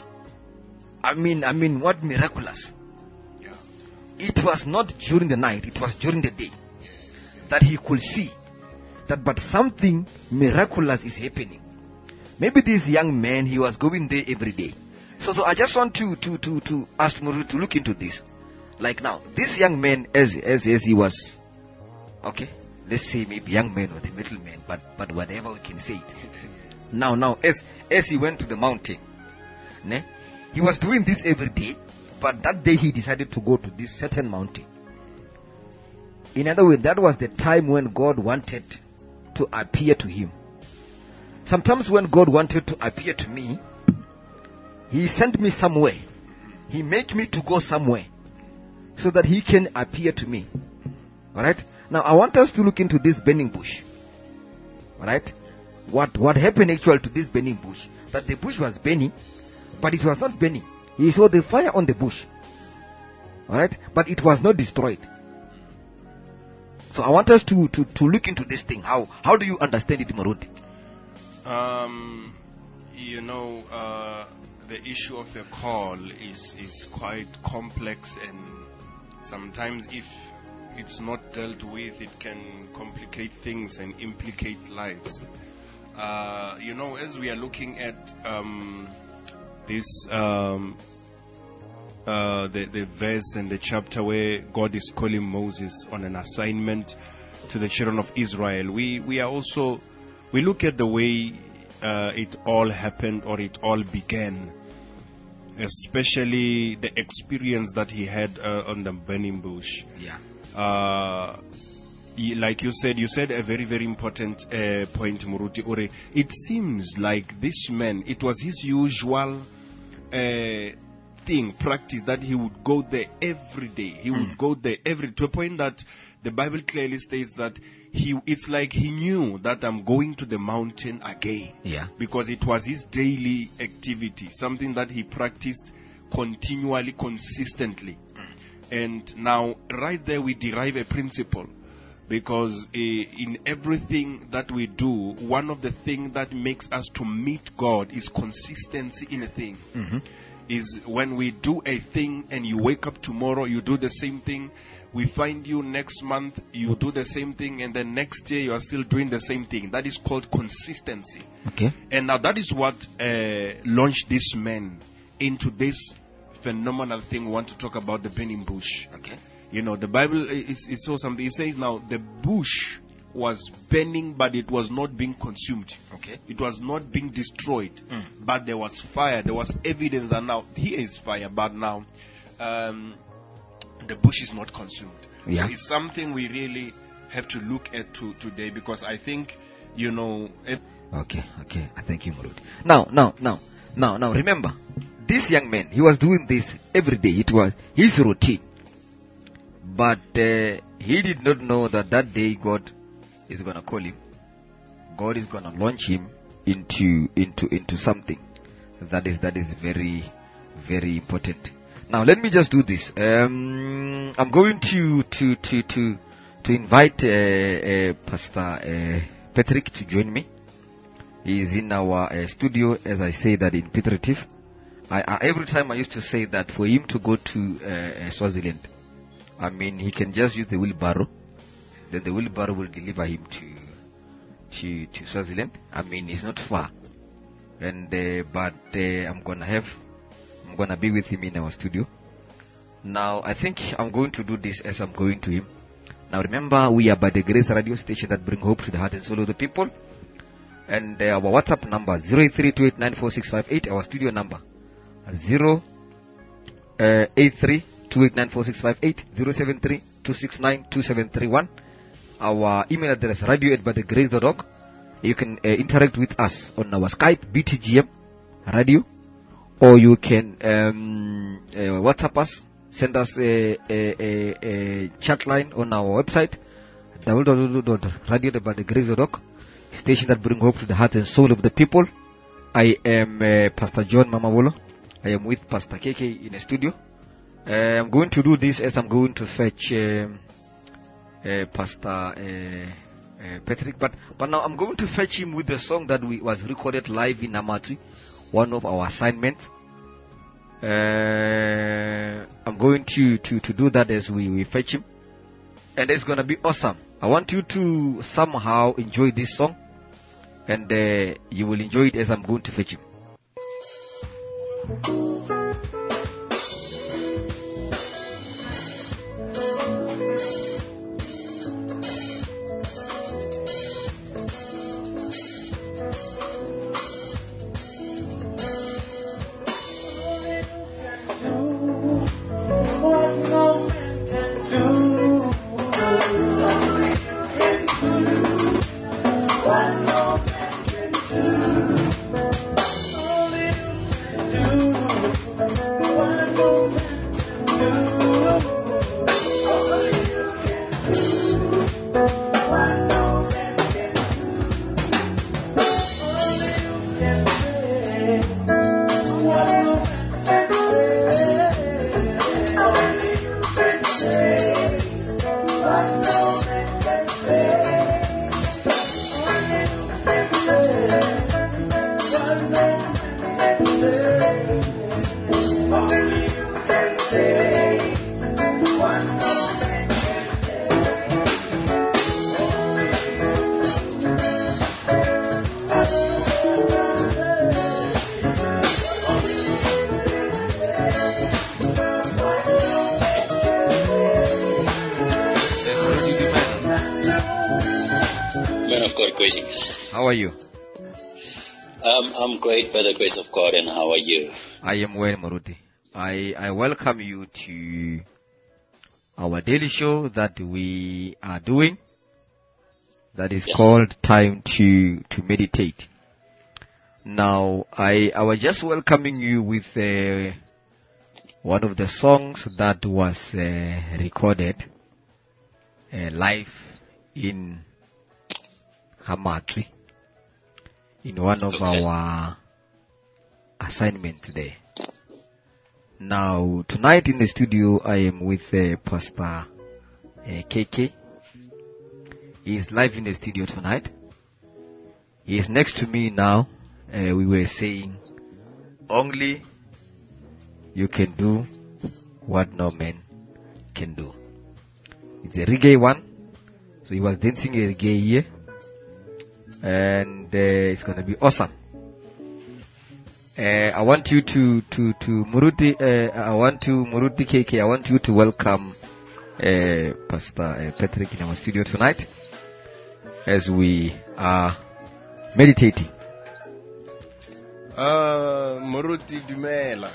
I mean, I mean, what miraculous! Yeah. It was not during the night; it was during the day that he could see that, but something miraculous is happening. maybe this young man, he was going there every day. So, so I just want to, to, to, to ask Muru to look into this. Like now, this young man, as, as, as he was, okay, let's say maybe young man or the middle man, but, but whatever we can say it. Now, now, as, as he went to the mountain, ne, he was doing this every day, but that day he decided to go to this certain mountain. In other words, that was the time when God wanted to appear to him. Sometimes when God wanted to appear to me, He sent me somewhere. He make me to go somewhere so that He can appear to me. Alright? Now I want us to look into this burning bush. Alright? What what happened actually to this burning bush? That the bush was burning, but it was not burning. He saw the fire on the bush. Alright? But it was not destroyed. So I want us to, to, to look into this thing. How how do you understand it, Maruti? Um, you know, uh, the issue of a call is is quite complex, and sometimes if it's not dealt with, it can complicate things and implicate lives. Uh, you know, as we are looking at um, this, um, uh, the, the verse and the chapter where God is calling Moses on an assignment to the children of Israel, we, we are also, we look at the way uh, it all happened or it all began, especially the experience that he had uh, on the burning bush. Yeah. Uh, he- like you said, you said a very, very important uh, point, Muruti Ore. It seems like this man, it was his usual uh, thing, practice, that he would go there every day. He would go there every, to a point that the Bible clearly states that he, it's like he knew that I'm going to the mountain again. Yeah. Because it was his daily activity, something that he practiced continually, consistently. And now, right there, we derive a principle. Because uh, in everything that we do, one of the things that makes us to meet God is consistency in a thing. Mm-hmm. Is when we do a thing and you wake up tomorrow, you do the same thing. We find you next month, you do the same thing, and then next year you are still doing the same thing. That is called consistency. Okay. And now that is what uh, launched this man into this phenomenal thing. We want to talk about the burning bush. Okay. You know, the Bible is, is so something. It says now the bush was burning, but it was not being consumed. Okay. It was not being destroyed, Mm. but there was fire. There was evidence that now here is fire, but now um, the bush is not consumed. Yeah. So it's something we really have to look at to, today, because I think, you know, if Okay, okay. I thank you, Marut. Now, now, now, now, now, remember, this young man, he was doing this every day. It was his routine. But uh, he did not know that that day God is going to call him. God is going to launch him into into into something that is that is very very important. Now, let me just do this. Um, I'm going to to to to to invite uh, uh, Pastor uh, Patrick to join me. He is in our uh, studio, as I say that in Piet Retief. I, I, every time I used to say that for him to go to uh, uh, Swaziland, I mean, he can just use the wheelbarrow. Then the wheelbarrow will deliver him to to to Swaziland. I mean, it's not far. And uh, but uh, I'm gonna have, I'm gonna be with him in our studio. Now, I think I'm going to do this as I'm going to him. Now, remember, we are by the Grace Radio Station that bring hope to the heart and soul of the people. And uh, our WhatsApp number zero eight three two eight nine four six five eight. Our studio number zero eight three two eight nine four six five eight, zero seven three two six nine two seven three one. Our email address radio at by the grace dot org. You can uh, interact with us on our Skype B T G M Radio, or you can um, uh, WhatsApp us. Send us a, a, a, a chat line on our website w w w dot radio at by the grace dot org. Station that bring hope to the heart and soul of the people. I am uh, Pastor John Mamabolo. I am with Pastor K K in a studio. Uh, I'm going to do this as I'm going to fetch um uh, Pastor uh, uh, Patrick. But but now I'm going to fetch him with the song that we was recorded live in Namatwi, one of our assignments. Uh, I'm going to, to, to do that as we, we fetch him. And it's going to be awesome. I want you to somehow enjoy this song. and uh, you will enjoy it as I'm going to fetch him. How are you? Um, I'm great by the grace of God, and how are you? I am well, Maruti. I, I welcome you to our daily show that we are doing, that is yeah. called Time to, to Meditate. Now, I, I was just welcoming you with uh, one of the songs that was uh, recorded uh, live in Hamatri, in one of okay. our assignments today. Now, tonight in the studio, I am with uh, Pastor uh, K K. He is live in the studio tonight. He is next to me now. Uh, we were saying, only you can do what no man can do. It's a reggae one. So he was dancing a reggae here. And uh, it's going to be awesome. Uh, I want you to, to, to Muruti, uh, I want to, Muruti K K, I want you to welcome uh, Pastor uh, Patrick in our studio tonight as we are meditating. Uh, Muruti Dumela.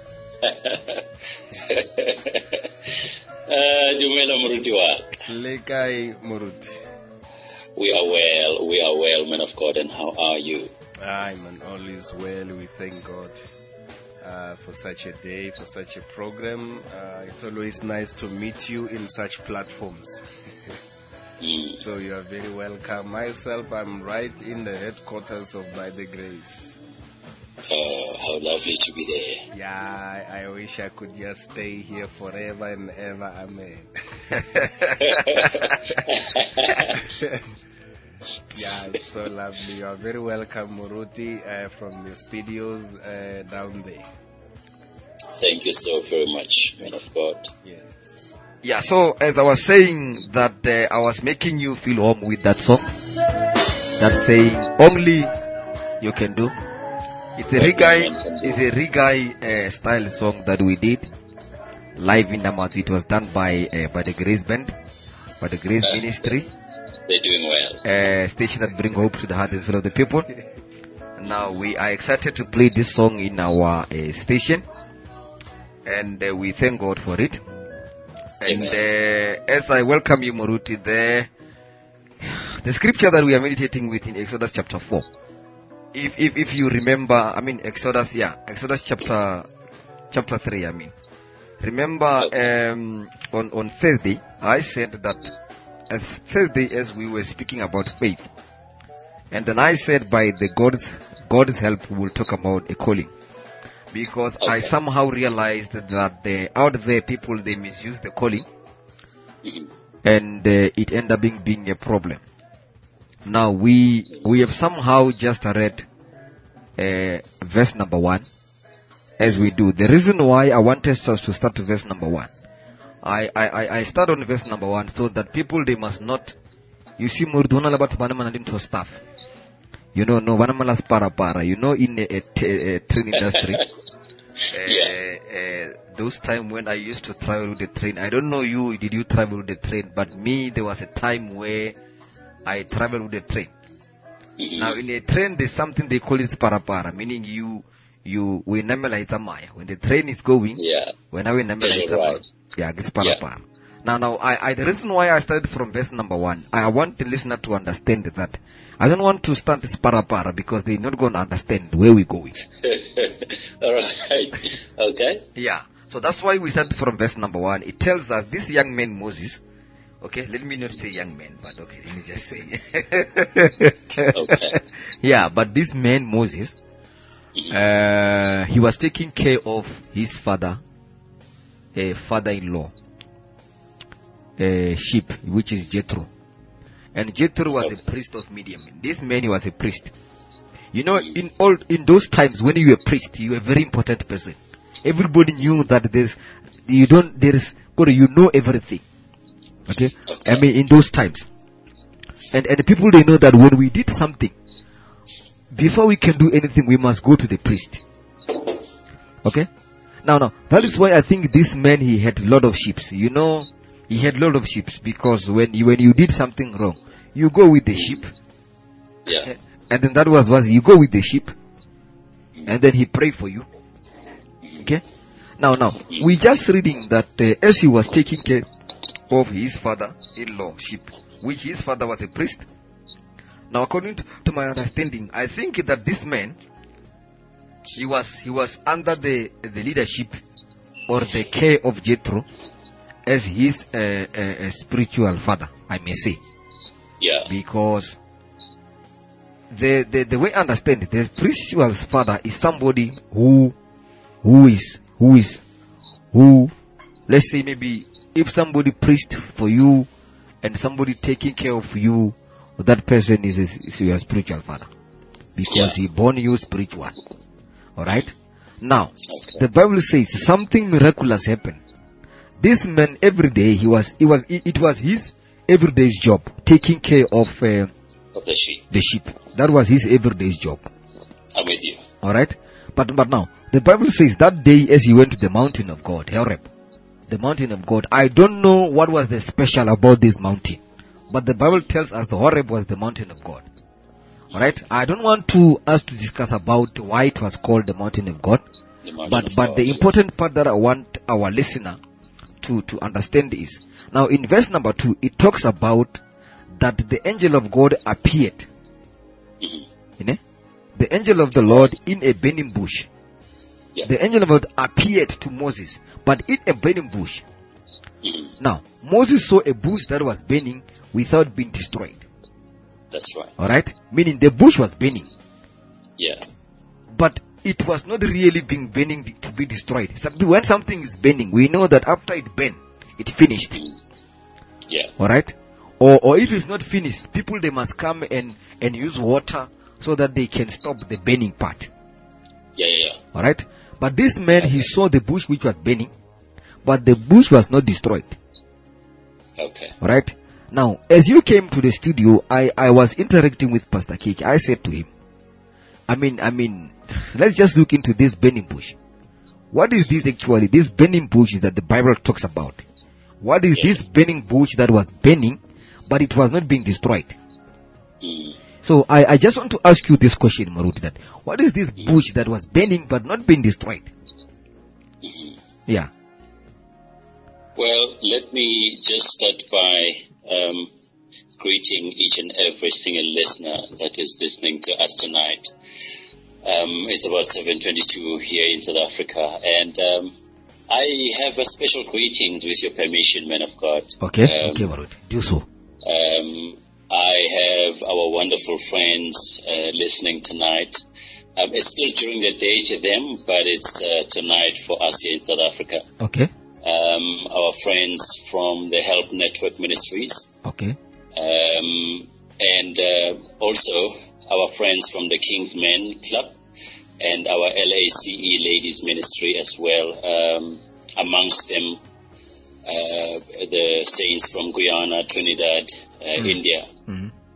uh, Dumela Muruti wa. Lekai Muruti. We are well, we are well, man of God, and how are you? I'm always well. We thank God uh, for such a day, for such a program. Uh, it's always nice to meet you in such platforms. mm. So you are very welcome. Myself, I'm right in the headquarters of By the Grace. Oh, how lovely to be there. Yeah, I, I wish I could just stay here forever and ever. Amen. Yeah, it's so lovely. You are very welcome, Muruti, uh, from the studios uh, down there. Thank you so very much, man of God. Yes. Yeah, so as I was saying that uh, I was making you feel home with that song. That saying, only you can do. It's a reggae, it's a reggae uh, style song that we did live in Namatu. It was done by uh, by the Grace Band, by the Grace uh, Ministry. They're doing well. Uh, station that bring hope to the heart and soul of the people. Now we are excited to play this song in our uh, station, and uh, we thank God for it. And uh, as I welcome you, Muruti, the the scripture that we are meditating with in Exodus chapter four. If if if you remember, I mean Exodus, yeah, Exodus chapter chapter three. I mean, remember um, on on Thursday I said that. As Thursday, as we were speaking about faith, and then I said by the God's God's help we will talk about a calling, because okay. I somehow realized that the, out there people they misuse the calling, and uh, it ended up being, being a problem. Now we we have somehow just read uh, verse number one, as we do. The reason why I wanted us to start verse number one. I, I, I start on verse number one so that people, they must not, you see, Murduna about Banama into stuff. You know, no, Vanamalas para para. You know, in a, a, a train industry, uh, Yeah. uh, those time when I used to travel with the train, I don't know you, did you travel with the train? But me, there was a time where I traveled with the train. Mhm. Now, in a train, there's something they call it para para, meaning you, you, we namela itamaya. When the train is going, Yeah. when I namela That's itamaya. right. Yeah, it's para Yeah. para. Now, now, I, I, the reason why I started from verse number one, I want the listener to understand that I don't want to start this para para because they're not going to understand where we're going. All right. Okay. Yeah. So that's why we started from verse number one. It tells us this young man Moses. Okay, let me not say young man, but okay, let me just say. Okay. Yeah, but this man Moses, uh, he was taking care of his father, a father-in-law, a sheep, which is Jethro. And Jethro was a priest of Midian. This man, he was a priest. You know, in all in those times when you were a priest, you were a very important person. Everybody knew that there's, you don't, there is, you know everything. Okay? I mean, in those times. And, and the people, they know that when we did something, before we can do anything, we must go to the priest. Okay? Now, now, that is why I think this man, he had a lot of sheep. You know, he had a lot of sheep because when you, when you did something wrong, you go with the sheep. Yeah. And then that was, was you go with the sheep. And then he prayed for you. Okay? Now, now, we just reading that uh, as he was taking care of his father-in-law sheep, which his father was a priest. Now, according to, to my understanding, I think that this man, he was he was under the the leadership or the care of Jethro as his uh, uh, spiritual father, I may say. Yeah. Because the, the the way I understand it, the spiritual father is somebody who who is who is who, let's say maybe if somebody preached for you and somebody taking care of you, that person is, is your spiritual father because Yeah. he born you spiritual. All right. Now, Okay. the Bible says something miraculous happened. This man every day he was it was it, it was his everyday's job taking care of uh, Of the sheep. the sheep. That was his everyday's job. I'm with you. All right. But but now the Bible says that day as he went to the mountain of God, Horeb, the mountain of God. I don't know what was the special about this mountain, but the Bible tells us the Horeb was the mountain of God. All right. I don't want to us to discuss about why it was called the mountain of God, The mountain but of but God, the yeah. important part that I want our listener to to understand is now in verse number two it talks about that the angel of God appeared. Mhm. You know? The angel of the Lord in a burning bush. Yeah. The angel of God appeared to Moses, but in a burning bush. Mhm. Now, Moses saw a bush that was burning without being destroyed. That's right. Alright? Meaning the bush was burning, Yeah. but it was not really being burning to be destroyed. Some- When something is burning, we know that after it burned, it finished. Yeah. Alright? Or, or if it's not finished, people they must come and, and use water so that they can stop the burning part. Yeah, yeah, yeah. Alright? But this man, he saw the bush which was burning, but the bush was not destroyed. Okay. Alright? Now, as you came to the studio, I, I was interacting with Pastor Kiki. I said to him, I mean, I mean, let's just look into this burning bush. What is this actually? This burning bush that the Bible talks about. What is Yes. this burning bush that was burning, but it was not being destroyed? Mm. So I, I just want to ask you this question, Marut, that what is this bush that was burning but not being destroyed? Mhm. Yeah. Well, let me just start by um, greeting each and every single listener that is listening to us tonight. Um, it's about seven twenty-two here in South Africa, and um, I have a special greeting with your permission, man of God. Okay. Um, okay, Marut. Do so. Um, I have our wonderful friends uh, listening tonight. Um, it's still during the day to them, but it's uh, tonight for us here in South Africa. Okay. Um, our friends from the Help Network Ministries, Okay. um, and uh, also our friends from the King's Men Club and our L A C E Ladies Ministry as well. Um, amongst them, uh, the saints from Guyana, Trinidad, uh, Mm. India. Mhm.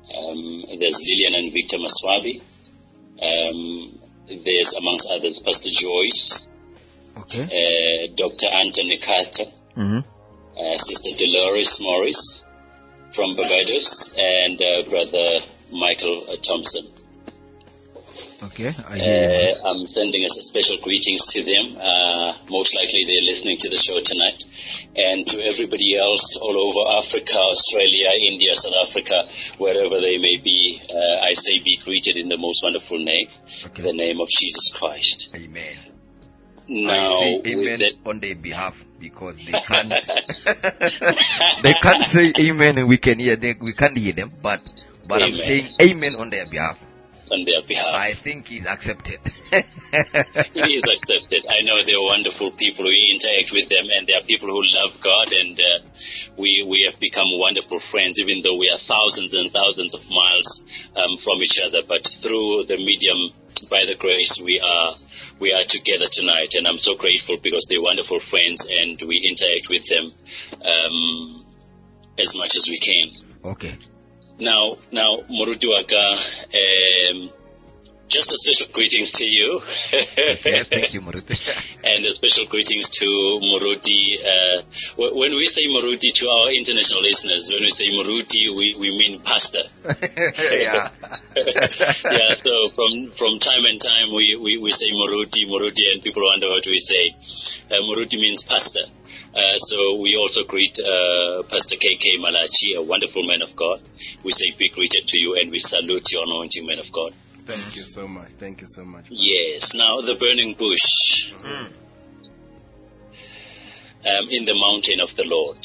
Um, there's Lillian and Victor Maswabi. Um, there's, amongst others, Pastor Joyce. Okay. Uh, Doctor Anthony Carter. Mm-hmm. Uh, Sister Dolores Morris from Barbados, and uh, Brother Michael uh, Thompson. Okay, I hear you. Uh, I'm sending us a special greetings to them. Uh, most likely they're listening to the show tonight. And to everybody else all over Africa, Australia, India, South Africa, wherever they may be, uh, I say be greeted in the most wonderful name, Okay. the name of Jesus Christ. Amen. Now, I say amen with that- on their behalf because they can't they can't say amen and we can hear them, we can't hear them, but but I'm Amen. saying amen on their behalf. on their behalf. I think he's accepted. He is accepted. I know they're wonderful people. We interact with them, and they are people who love God, and uh, we we have become wonderful friends, even though we are thousands and thousands of miles um, from each other. But through the medium, by the grace, we are we are together tonight, and I'm so grateful because they're wonderful friends, and we interact with them um, as much as we can. Okay. Now, now, Muruduaka, um, just a special greetings to you. Okay, thank you, Muruti. And a special greetings to Muruti. Uh, wh- when we say Muruti to our international listeners, when we say Muruti, we, we mean pastor. Yeah. Yeah, so from from time and time we, we, we say Muruti, Muruti, and people wonder what we say. Uh, Muruti means pastor. Uh, so we also greet uh, Pastor K K Malachi, a wonderful man of God. We say be greeted to you, and we salute your anointing man of God. Thank you so much. Thank you so much. Yes. Now the burning bush Mm. um, in the mountain of the Lord.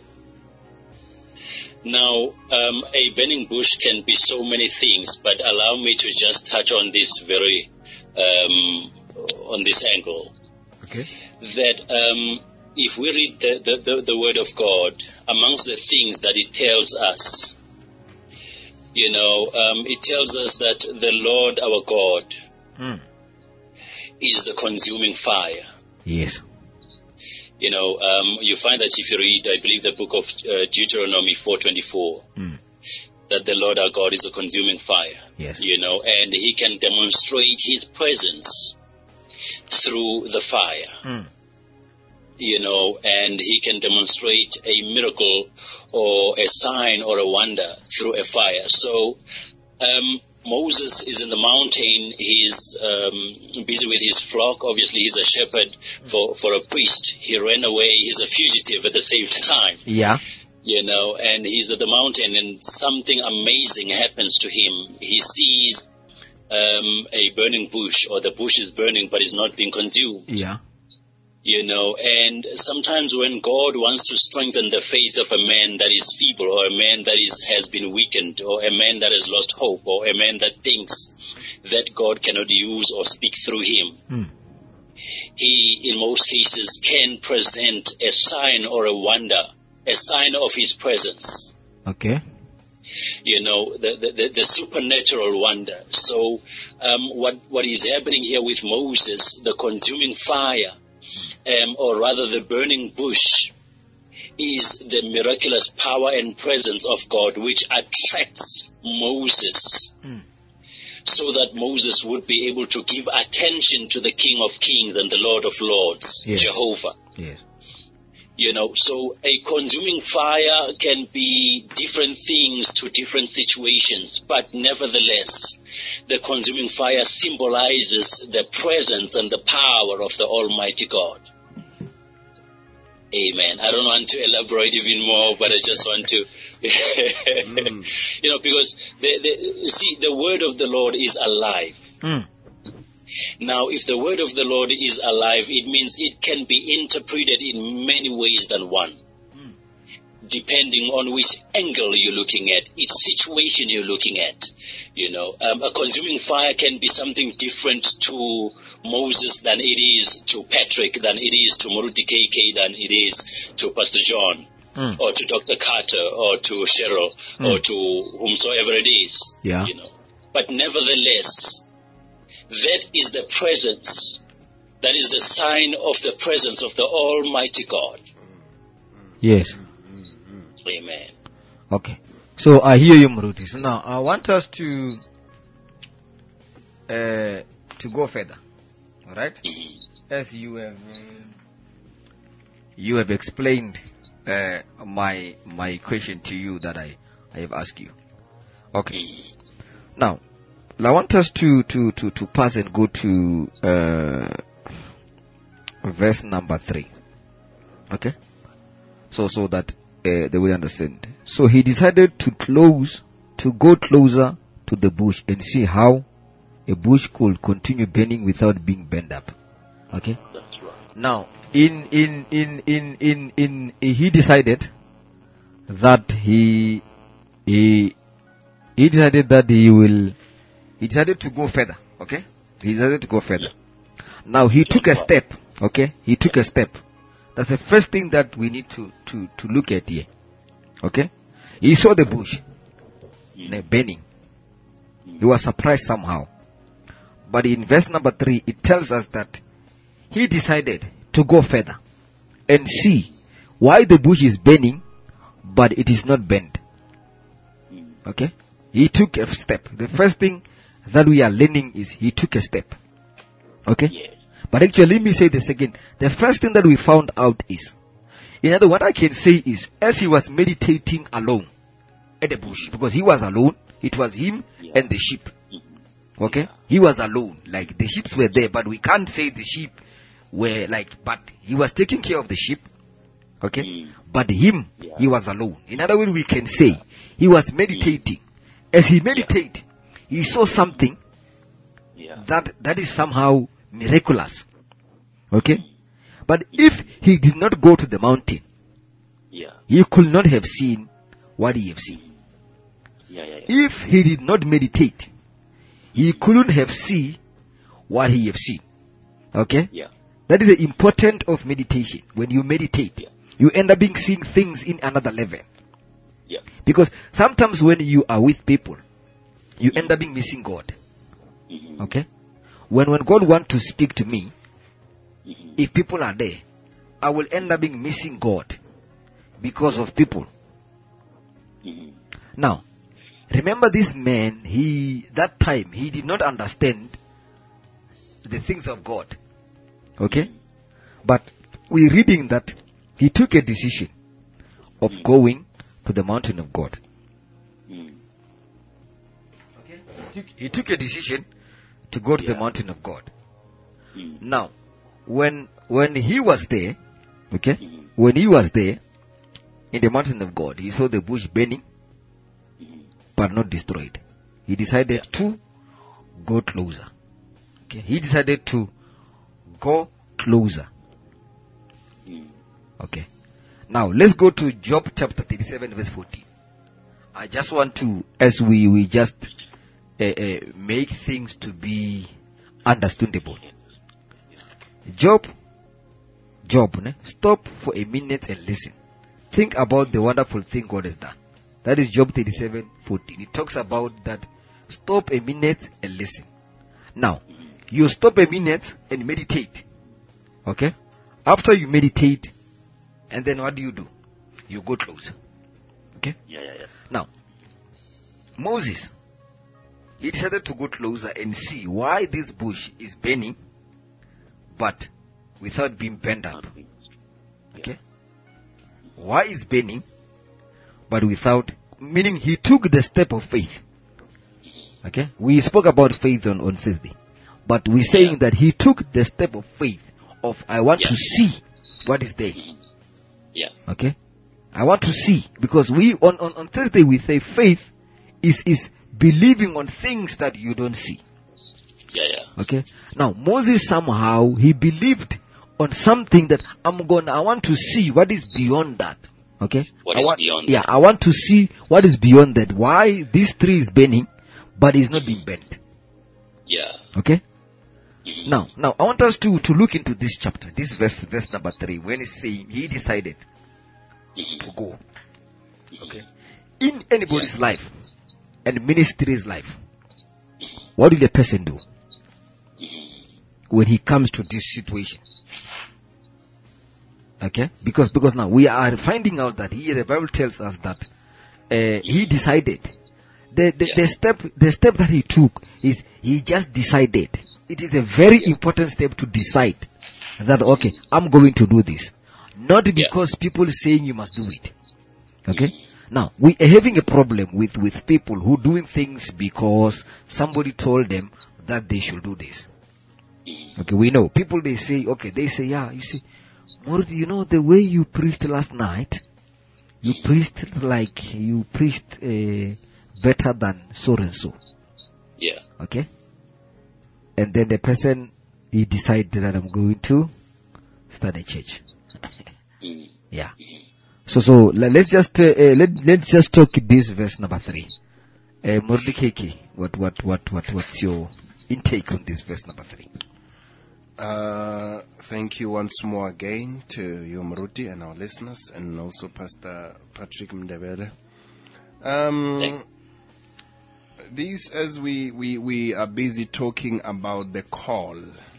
Now, um, a burning bush can be so many things, but allow me to just touch on this very um, on this angle. Okay. That um, if we read the, the, the, the Word of God, amongst the things that it tells us, you know, um, it tells us that the Lord our God Mm. is the consuming fire. Yes. You know, um, you find that if you read, I believe, the book of uh, Deuteronomy four twenty-four, Mm. that the Lord our God is a consuming fire. Yes. You know, and He can demonstrate His presence through the fire. Mm. You know, and He can demonstrate a miracle or a sign or a wonder through a fire. So, um, Moses is in the mountain. He's um, busy with his flock. Obviously, he's a shepherd for, for a priest. He ran away. He's a fugitive at the same time. Yeah. You know, and he's at the mountain, and something amazing happens to him. He sees um, a burning bush, or the bush is burning, but it's not being consumed. Yeah. You know, and sometimes when God wants to strengthen the faith of a man that is feeble, or a man that is has been weakened, or a man that has lost hope, or a man that thinks that God cannot use or speak through him, Mm. He, in most cases, can present a sign or a wonder, a sign of His presence. Okay. You know, the, the, the, the supernatural wonder. So um, what, what is happening here with Moses, the consuming fire, um, or rather the burning bush, is the miraculous power and presence of God which attracts Moses, Mm. so that Moses would be able to give attention to the King of Kings and the Lord of Lords, Yes. Jehovah. Yes. You know, so a consuming fire can be different things to different situations, but nevertheless, the consuming fire symbolizes the presence and the power of the Almighty God. Amen. I don't want to elaborate even more, but I just want to, Mm. you know, because the, the, see, the word of the Lord is alive. Mm. Now, if the word of the Lord is alive, it means it can be interpreted in many ways than one, depending on which angle you're looking at, each situation you're looking at. You know, um, a consuming fire can be something different to Moses than it is to Patrick, than it is to Muruti K K, than it is to Pastor John, Mm. or to Doctor Carter, or to Cheryl, Mm. or to whomsoever it is. Yeah. You know, but nevertheless, that is the presence, that is the sign of the presence of the Almighty God. Yes. Amen. Okay. So I hear you, Maruti. So now I want us to uh, to go further. All right? As you have um, you have explained uh, my my question to you that I, I have asked you. Okay. Now I want us to to to, to pass and go to uh, verse number three. Okay. So so that uh, they will understand. So he decided to close to go closer to the bush and see how a bush could continue burning without being burned up. Okay. That's right. Now, in in in in in in he decided that he he he decided that he will he decided to go further. Okay. He decided to go further. Yeah. Now he took a step. Okay. He took a step. That's the first thing that we need to to to look at here. Okay. He saw the bush mm. burning. Mm. He was surprised somehow. But in verse number three, it tells us that he decided to go further and see why the bush is burning, but it is not burned. Okay? He took a step. The first thing that we are learning is he took a step. Okay? Yes. But actually, let me say this again. The first thing that we found out is, in other words, what I can say is, as he was meditating alone at the bush, because he was alone, it was him yeah. and the sheep. Okay? He was alone. Like, the sheep were there, but we can't say the sheep were like, but he was taking care of the sheep. Okay? Mm. But him, yeah. he was alone. In other words, we can say, he was meditating. Mm. As he meditated, yeah. he saw something yeah. that, that is somehow miraculous. Okay? But if he did not go to the mountain, yeah. he could not have seen what he have seen. Yeah, yeah, yeah. If he did not meditate, he couldn't have seen what he have seen. Okay? Yeah. That is the importance of meditation. When you meditate, yeah. you end up being seeing things in another level. Yeah. Because sometimes when you are with people, you mm-hmm. end up being missing God. Mm-hmm. Okay? When when God wants to speak to me, mm-hmm. if people are there, I will end up being missing God because of people. Mm-hmm. Now, remember this man, he, that time, he did not understand the things of God. Okay? But we're reading that he took a decision of mm. going to the mountain of God. Mm. Okay? He took, he took a decision to go to yeah. the mountain of God. Mm. Now, when, when he was there, okay? Mm. When he was there, in the mountain of God, he saw the bush burning, but not destroyed. He decided yeah. to go closer. Okay, he decided to go closer. Mm. Okay. Now let's go to Job chapter thirty-seven, verse fourteen. I just want to, as we we just uh, uh, make things to be understandable. Job, Job, ne? Stop for a minute and listen. Think about the wonderful thing God has done. That is Job thirty-seven fourteen. It talks about that. Stop a minute and listen. Now, you stop a minute and meditate. Okay? After you meditate, and then what do you do? You go closer. Okay? Yeah, yeah, yeah. Now, Moses, he decided to go closer and see why this bush is burning, but without being burned up. Okay? Why is burning, but without, meaning he took the step of faith. Okay? We spoke about faith on, on Thursday. But we're saying yeah. that he took the step of faith of, I want yeah. to see what is there. Yeah. Okay? I want to see. Because we, on, on, on Thursday we say faith is, is believing on things that you don't see. Yeah, yeah. Okay? Now, Moses somehow, he believed on something that I'm gonna, I want to see what is beyond that. Okay? What I is want, beyond yeah, that? I want to see what is beyond that. Why this tree is burning, but it's not being burnt. Yeah. Okay? Mm-hmm. Now, now I want us to, to look into this chapter, this verse, verse number three, when it's saying he decided mm-hmm. to go. Okay? In anybody's life and ministry's life, what will a person do when he comes to this situation? Okay? Because because now we are finding out that here the Bible tells us that uh, he decided. The, the, Yeah. the step the step that he took is he just decided. It is a very important step to decide that, okay, I'm going to do this. Not because people saying you must do it. Okay? Now, we are having a problem with, with people who doing things because somebody told them that they should do this. Okay, we know. People, they say, okay, they say, yeah, you see, Mordi, you know, the way you preached last night, you preached like, you preached uh, better than so and so. Yeah. Okay? And then the person, he decided that I'm going to start a church. Mm. Yeah. So, so le- let's just uh, uh, let let's just talk this verse number three. Uh, Mordecai, what what what what what's your intake on this verse number three? Uh, thank you once more again to you, Maruti, and our listeners, and also Pastor Patrick Mdebele. Um, these, as we, we, we are busy talking about the call,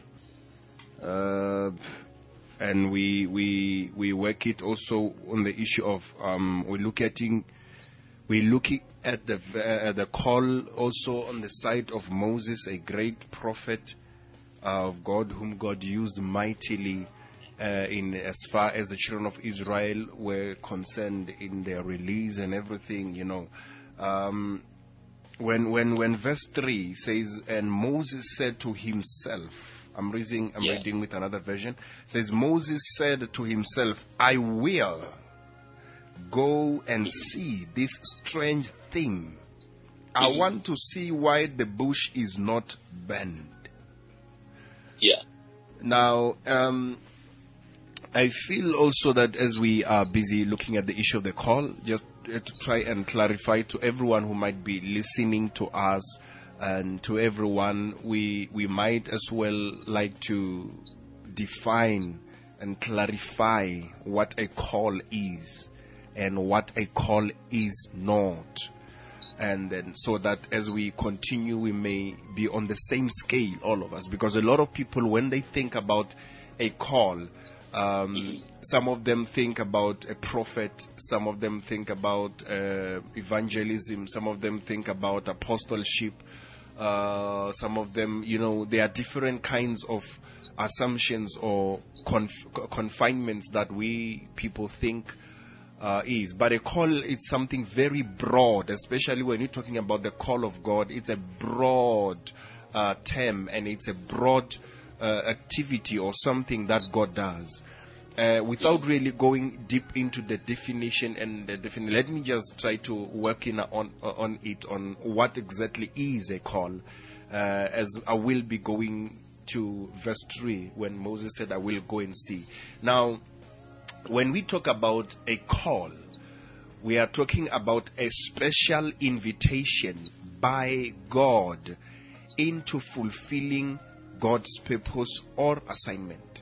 uh, and we we we work it also on the issue of um, we look at we looking at the uh, the call also on the side of Moses, a great prophet of God, whom God used mightily uh, in as far as the children of Israel were concerned in their release and everything, you know. Um, when when when verse three says, and Moses said to himself, I'm reading I'm Yeah. reading with another version, says Moses said to himself, I will go and see this strange thing. I want to see why the bush is not burned. Yeah. Now, um, I feel also that as we are busy looking at the issue of the call, just uh, to try and clarify to everyone who might be listening to us and to everyone, we we might as well like to define and clarify what a call is and what a call is not. And then so that as we continue, we may be on the same scale, all of us, because a lot of people, when they think about a call, um, some of them think about a prophet, some of them think about uh, evangelism, some of them think about apostleship, uh, some of them, you know, there are different kinds of assumptions or conf- confinements that we people think Uh, is. But a call is something very broad, especially when you're talking about the call of God. It's a broad uh, term, and it's a broad uh, activity or something that God does. Uh, without really going deep into the definition and the definition, let me just try to work in on on it, on what exactly is a call, uh, as I will be going to verse three when Moses said, I will go and see. Now, when we talk about a call, we are talking about a special invitation by God into fulfilling God's purpose or assignment.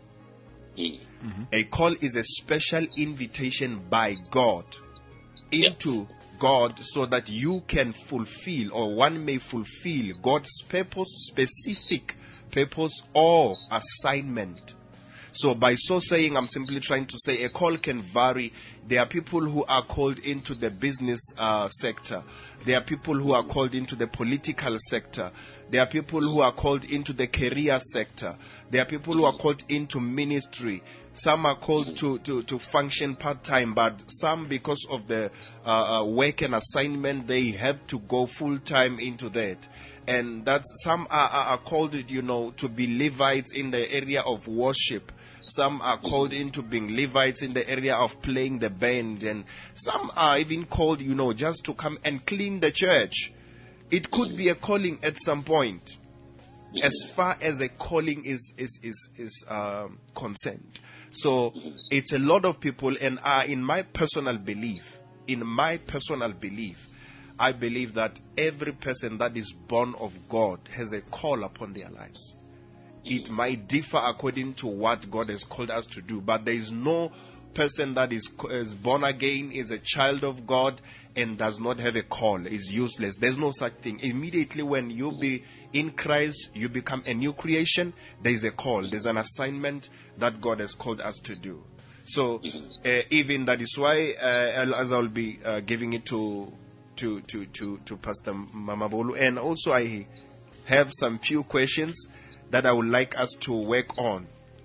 Mm-hmm. A call is a special invitation by God into yes. God, so that you can fulfill, or one may fulfill, God's purpose, specific purpose or assignment. So by so saying, I'm simply trying to say a call can vary. There are people who are called into the business uh, sector. There are people who are called into the political sector. There are people who are called into the career sector. There are people who are called into ministry. Some are called to, to, to function part-time, but some, because of the uh, work and assignment, they have to go full-time into that. And that some are, are, are called, you know, to be Levites in the area of worship. Some are called into being Levites in the area of playing the band. And some are even called, you know, just to come and clean the church. It could be a calling at some point, as far as a calling is is is, is um, concerned. So it's a lot of people, and uh, in my personal belief, in my personal belief, I believe that every person that is born of God has a call upon their lives. It might differ according to what God has called us to do, but there is no person that is, is born again, is a child of God, and does not have a call, is useless. There's no such thing. Immediately when you be in Christ, you become a new creation. There is a call. There's an assignment that God has called us to do. So uh, even that is why, uh, as I'll be uh, giving it to to to to, to Pastor Mamabolo, and also I have some few questions that I would like us to work on.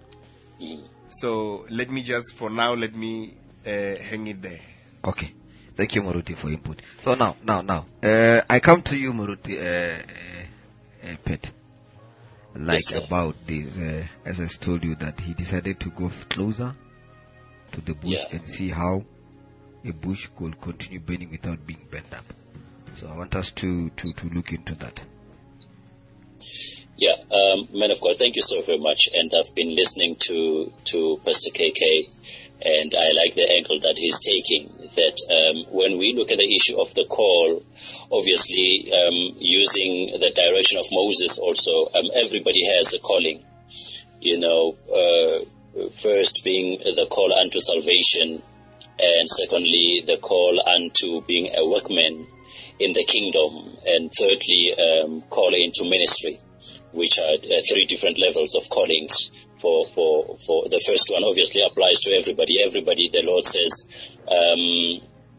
So let me just, for now, let me uh, hang it there. Okay. Thank you, Moruti, for input. So now, now, now, uh, I come to you, Moruti, uh, uh, uh, Pet. Like Yes, about this, uh, as I told you, that he decided to go closer to the bush Yeah. and see how a bush could continue burning without being burned up. So I want us to, to, to look into that. Yeah, um, man of God, thank you so very much. And I've been listening to, to Pastor K K, and I like the angle that he's taking, that um, when we look at the issue of the call, obviously um, using the direction of Moses also, um, everybody has a calling. You know, uh, first being the call unto salvation, and secondly, the call unto being a workman in the kingdom, and thirdly, um, call into ministry, which are uh, three different levels of callings. For, for, for the first one obviously applies to everybody. Everybody, the Lord says, um,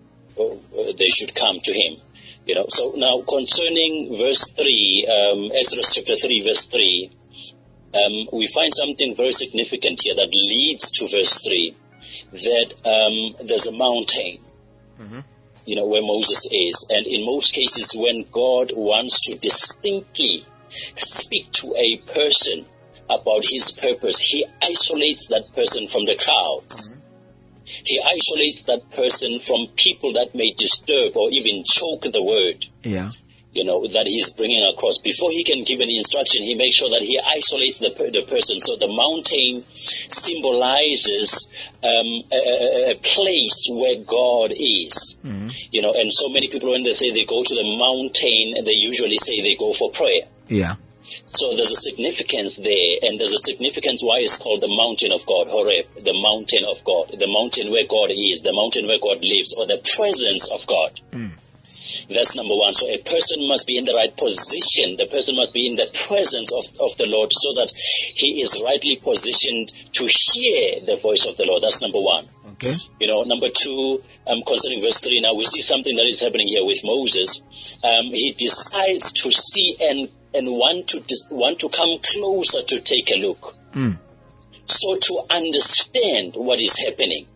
they should come to Him. You know. So now concerning verse three, um, Exodus chapter three, verse three, um, we find something very significant here that leads to verse three. That um, there's a mountain, mm-hmm. you know, where Moses is, and in most cases, when God wants to distinctly speak to a person about his purpose, he isolates that person from the crowds. Mm-hmm. He isolates that person from people that may disturb or even choke the word, yeah. you know, that he's bringing across. Before he can give an instruction, he makes sure that he isolates the, the person. So the mountain symbolizes um, a, a place where God is. Mm-hmm. You know, and so many people, when they say they go to the mountain, they usually say they go for prayer. Yeah. So there's a significance there, and there's a significance why it's called the mountain of God, Horeb, the mountain of God, the mountain where God is, the mountain where God lives, or the presence of God. Mm. That's number one. So a person must be in the right position. The person must be in the presence of, of the Lord so that he is rightly positioned to hear the voice of the Lord. That's number one. Okay. You know, number two, um, concerning verse three, now we see something that is happening here with Moses. Um, he decides to see and and want to dis- want to come closer to take a look. Mm. So to understand what is happening.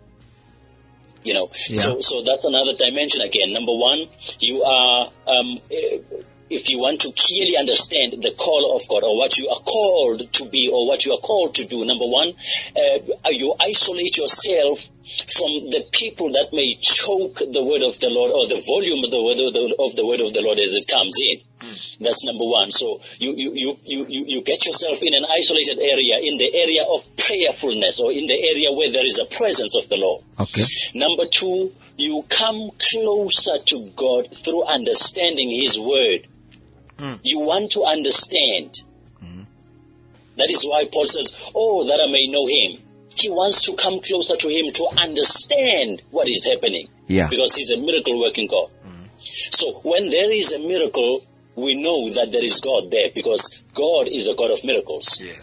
You know, yeah. so so that's another dimension again. Number one, you are, um, if you want to clearly understand the call of God or what you are called to be or what you are called to do, number one, uh, you isolate yourself from the people that may choke the word of the Lord or the volume of the word of the, of the, word of the Lord as it comes in. Mm. That's number one. So you, you, you, you, you get yourself in an isolated area, in the area of prayerfulness or in the area where there is a presence of the Lord. Okay. Number two, you come closer to God through understanding His word. Mm. You want to understand. Mm. That is why Paul says, oh, that I may know Him. He wants to come closer to Him to understand what is happening. Yeah. Because He's a miracle-working God. Mm. So when there is a miracle, we know that there is God there because God is a God of miracles. Yeah.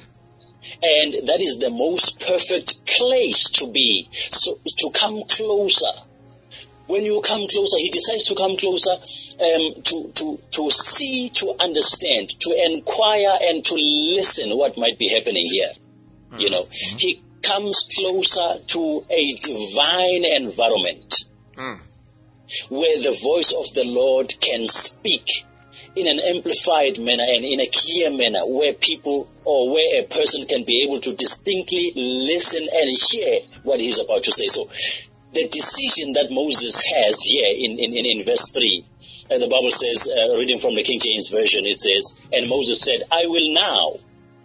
And that is the most perfect place to be, so to come closer. When you come closer, He decides to come closer um, to, to, to see, to understand, to inquire and to listen what might be happening here. Mm-hmm. You know, mm-hmm. He comes closer to a divine environment mm. where the voice of the Lord can speak in an amplified manner and in a clear manner, where people or where a person can be able to distinctly listen and hear what He's about to say. So the decision that Moses has here in, in, in verse three, and the Bible says, uh, reading from the King James Version, it says, and Moses said, I will now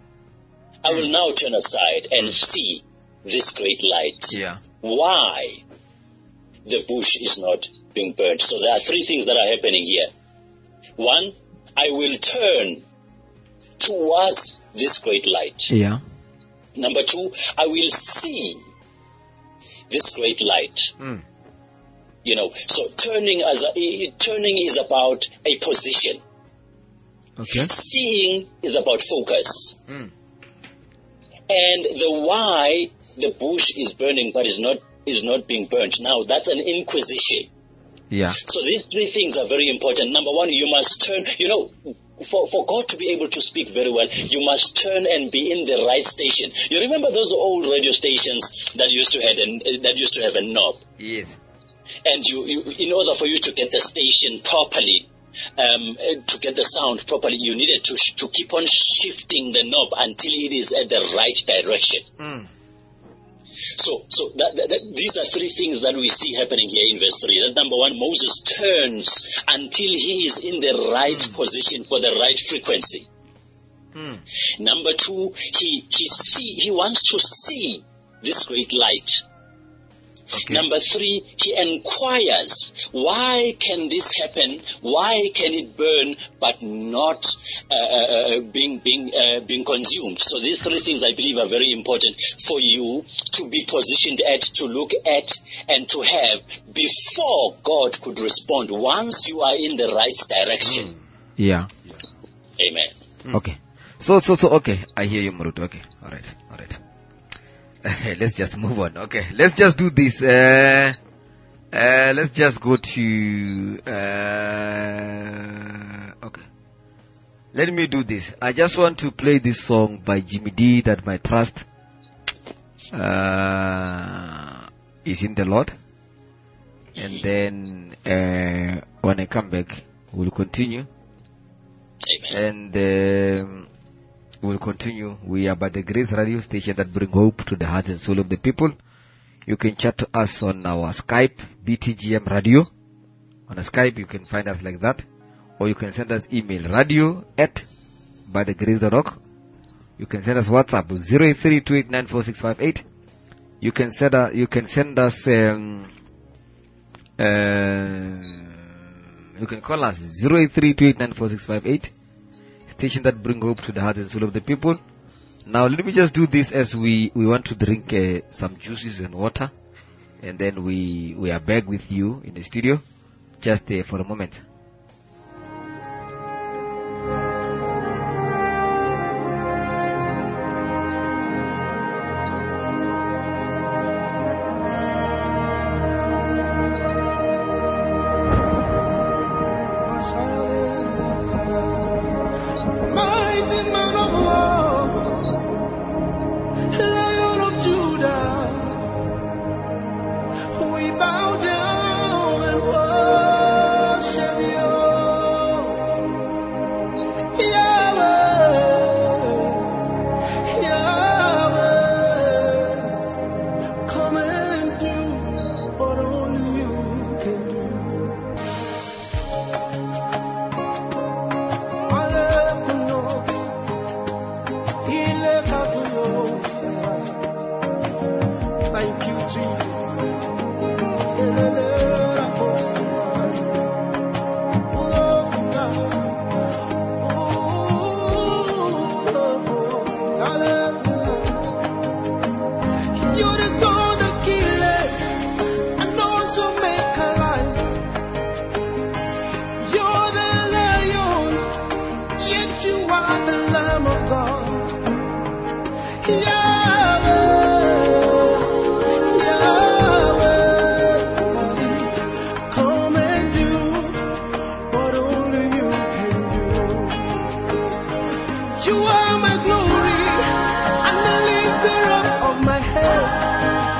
I will now turn aside and see this great light. Yeah. Why the bush is not being burned. So there are three things that are happening here. One, I will turn towards this great light. Yeah. Number two, I will see this great light. Mm. You know, so turning as a, turning is about a position. Okay. Seeing is about focus. Mm. And the why the bush is burning but is not is not being burnt. Now that's an inquisition. Yeah. So these three things are very important. Number one, you must turn, you know, for, for God to be able to speak very well, you must turn and be in the right station. You remember those old radio stations that used to have a, that used to have a knob? Yes. And you, you in order for you to get the station properly, um, to get the sound properly, you needed to to keep on shifting the knob until it is at the right direction. Mm. So, so that, that, that, these are three things that we see happening here in verse three. That number one, Moses turns until he is in the right mm. position for the right frequency. Mm. Number two, he he see he wants to see this great light. Okay. Number three, he inquires, why can this happen? Why can it burn but not uh, uh, being being uh, being consumed? So these three things, I believe, are very important for you to be positioned at, to look at, and to have before God could respond. Once you are in the right direction. Yeah. Amen. Okay. So so so okay. I hear you, Marut. Okay. All right. All right. Let's just move on. Okay, let's just do this. Uh, uh, let's just go to. Uh, okay, let me do this. I just want to play this song by Jimmy D, That My Trust uh, is in the Lord. And then uh, when I come back, we'll continue. Amen. And. Um, We'll continue. We are by the Grace Radio Station that bring hope to the heart and soul of the people. You can chat to us on our Skype, B T G M Radio. On a Skype, you can find us like that. Or you can send us email, radio at by the grace dot org. You can send us WhatsApp, zero eight three two eight nine four six five eight. You can send us, you can send us, um, uh, you can call us, zero eight three two eight nine four six five eight. Station that bring hope to the heart and soul of the people. Now let me just do this as we, we want to drink uh, some juices and water, and then we we are back with you in the studio just uh, for a moment. You are my glory and the lifter up of my head.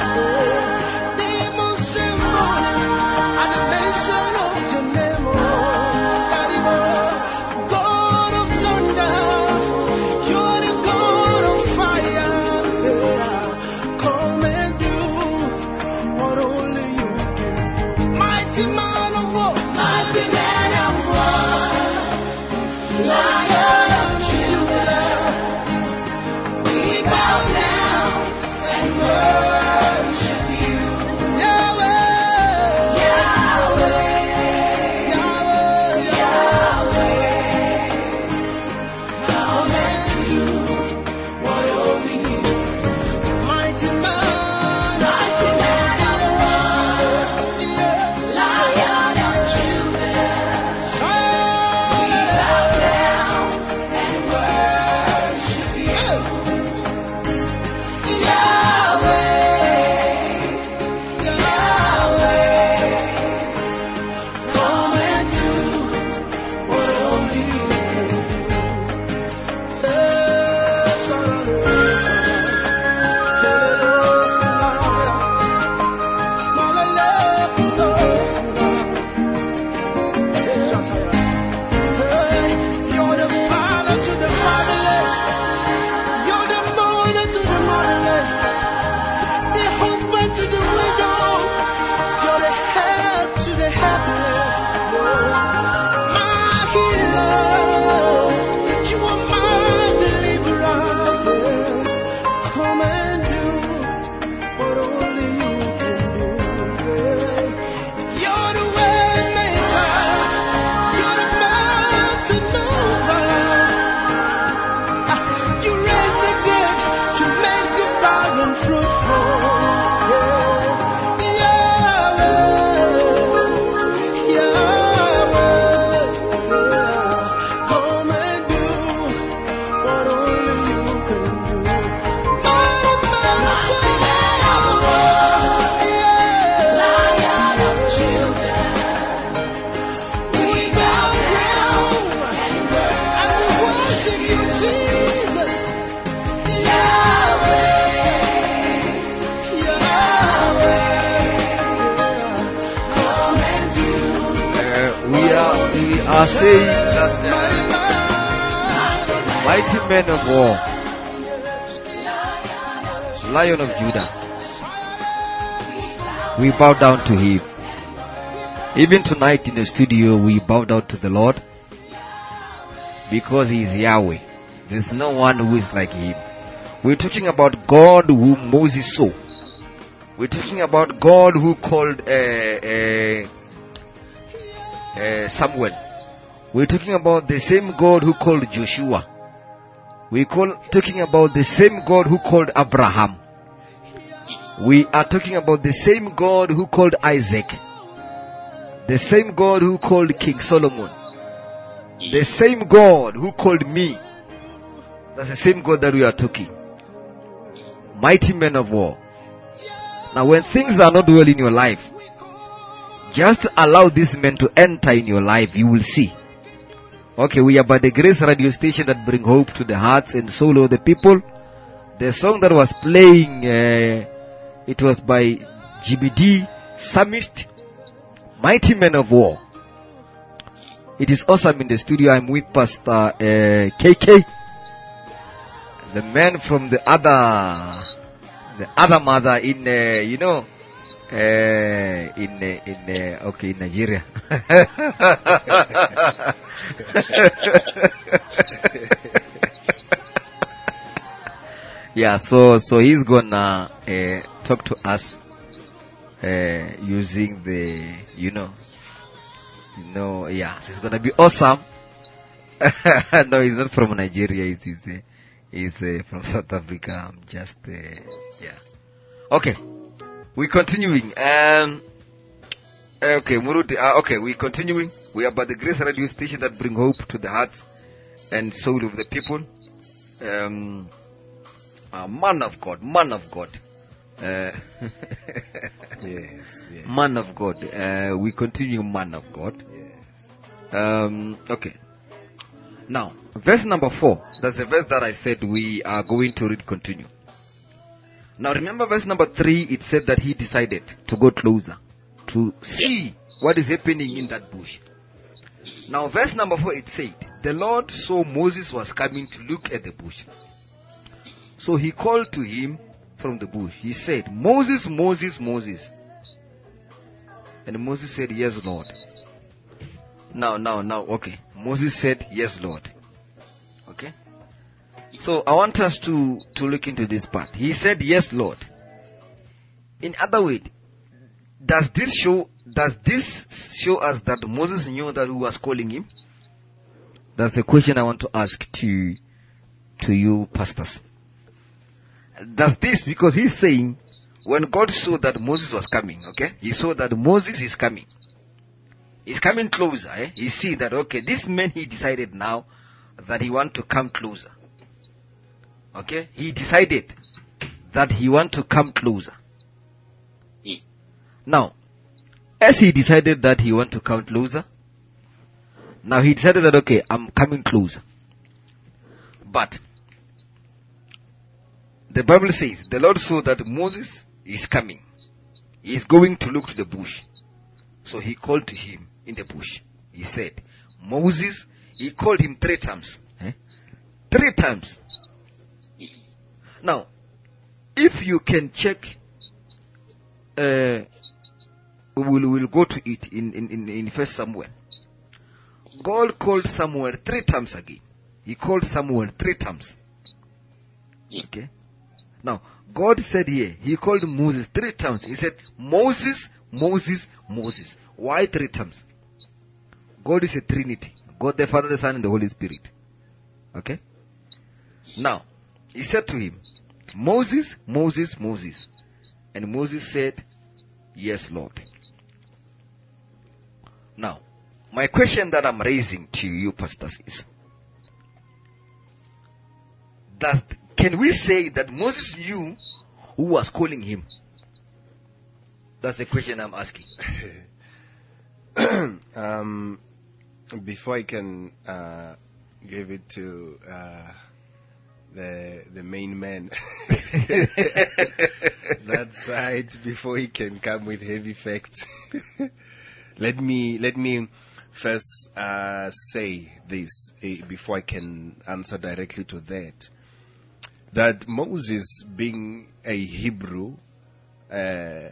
saying that uh, mighty men of war, Lion of Judah, we bow down to him. Even tonight in the studio, we bow down to the Lord because he is Yahweh. There's no one who is like him. We're talking about God who Moses saw. We're talking about God who called uh, uh, uh, Samuel. We're talking about the same God who called Joshua. We're call, talking about the same God who called Abraham. We are talking about the same God who called Isaac. The same God who called King Solomon. The same God who called me. That's the same God that we are talking. Mighty men of war. Now when things are not well in your life, just allow these men to enter in your life, you will see. Okay, we are by the Grace Radio Station that bring hope to the hearts and soul of the people. The song that was playing, uh, it was by G B D Psalmist, Mighty Men of War. It is awesome in the studio. I'm with Pastor uh, K K, the man from the other, the other mother in, uh, you know, uh, in uh, in uh, okay in Nigeria. Yeah, so so he's gonna uh, talk to us uh, using the, you know, you know, yeah. So it's gonna be awesome. No, he's not from Nigeria. He's he's, uh, he's uh, from South Africa. I'm just uh, yeah. Okay, we're continuing. Um. Okay, Muruti. Uh, okay, we're continuing. We are by the Grace Radio Station that bring hope to the hearts and soul of the people. Um. Uh, man of God, man of God. Uh, Yes, yes. Man of God. Uh, we continue, man of God. Yes. Um, okay. Now, verse number four. That's the verse that I said we are going to read. Continue. Now, remember verse number three. It said that he decided to go closer to see what is happening in that bush. Now, verse number four. It said the Lord saw Moses was coming to look at the bush. So he called to him from the bush. He said, Moses, Moses, Moses. And Moses said, yes, Lord. Now, now, now, okay. Moses said, yes, Lord. Okay. So I want us to, to look into this part. He said, yes, Lord. In other words, does this show, does this show us that Moses knew that who was calling him? That's the question I want to ask to, to you pastors. Does this, because he's saying, when God saw that Moses was coming, okay, he saw that Moses is coming. He's coming closer, eh? He see that, okay, this man, he decided now that he want to come closer. Okay, he decided that he want to come closer. Now, as he decided that he want to come closer, now he decided that, okay, I'm coming closer. But the Bible says, the Lord saw that Moses is coming. He is going to look to the bush. So he called to him in the bush. He said, Moses, he called him three times. Eh? Three times. Now, if you can check, uh, we'll, we'll go to it in, in, in, in First Samuel. God called Samuel three times again. He called Samuel three times. Okay. Now, God said here, he called Moses three times. He said, Moses, Moses, Moses. Why three times? God is a Trinity. God the Father, the Son, and the Holy Spirit. Okay? Now, he said to him, Moses, Moses, Moses. And Moses said, yes, Lord. Now, my question that I'm raising to you, pastors, is, does can we say that Moses knew who was calling him? That's the question I'm asking. um, before I can uh, give it to uh, the the main man, that side, before he can come with heavy facts, let me let me first uh, say this uh, before I can answer directly to that. That Moses, being a Hebrew, uh,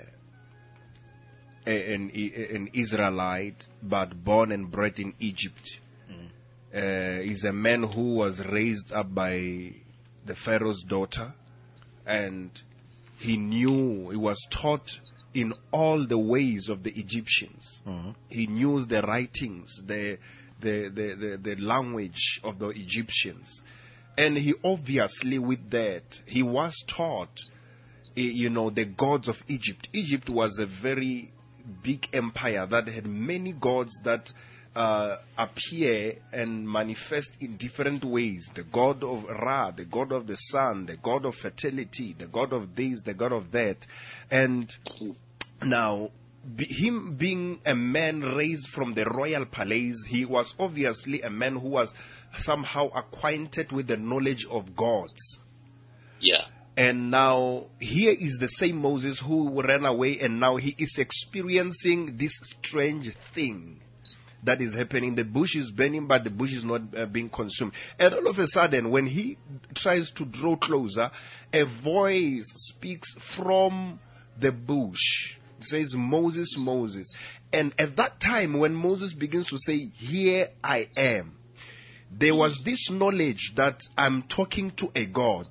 an, an Israelite, but born and bred in Egypt, mm. uh, is a man who was raised up by the Pharaoh's daughter, and he knew, he was taught in all the ways of the Egyptians. Mm-hmm. He knew the writings, the, the, the, the, the language of the Egyptians. And he obviously, with that, he was taught, you know, the gods of Egypt. Egypt was a very big empire that had many gods that uh, appear and manifest in different ways. The god of Ra, the god of the sun, the god of fertility, the god of this, the god of that. And now, be, him being a man raised from the royal palace, he was obviously a man who was somehow acquainted with the knowledge of gods. Yeah. And now, here is the same Moses who ran away, and now he is experiencing this strange thing that is happening. The bush is burning, but the bush is not uh, being consumed. And all of a sudden, when he tries to draw closer, a voice speaks from the bush. It says, Moses, Moses. And at that time, when Moses begins to say, here I am, there was this knowledge that I'm talking to a God.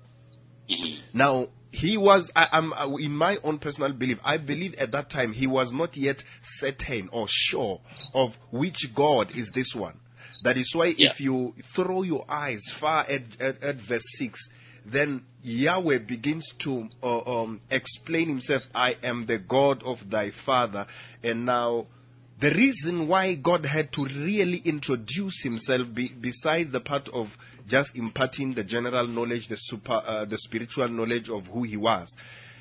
Now, he was, I, I'm, uh, in my own personal belief, I believe at that time he was not yet certain or sure of which God is this one. That is why yeah. if you throw your eyes far at, at, at verse six, then Yahweh begins to uh, um, explain himself, I am the God of thy father. And now, the reason why God had to really introduce himself, be, besides the part of just imparting the general knowledge, the super, uh, the spiritual knowledge of who he was,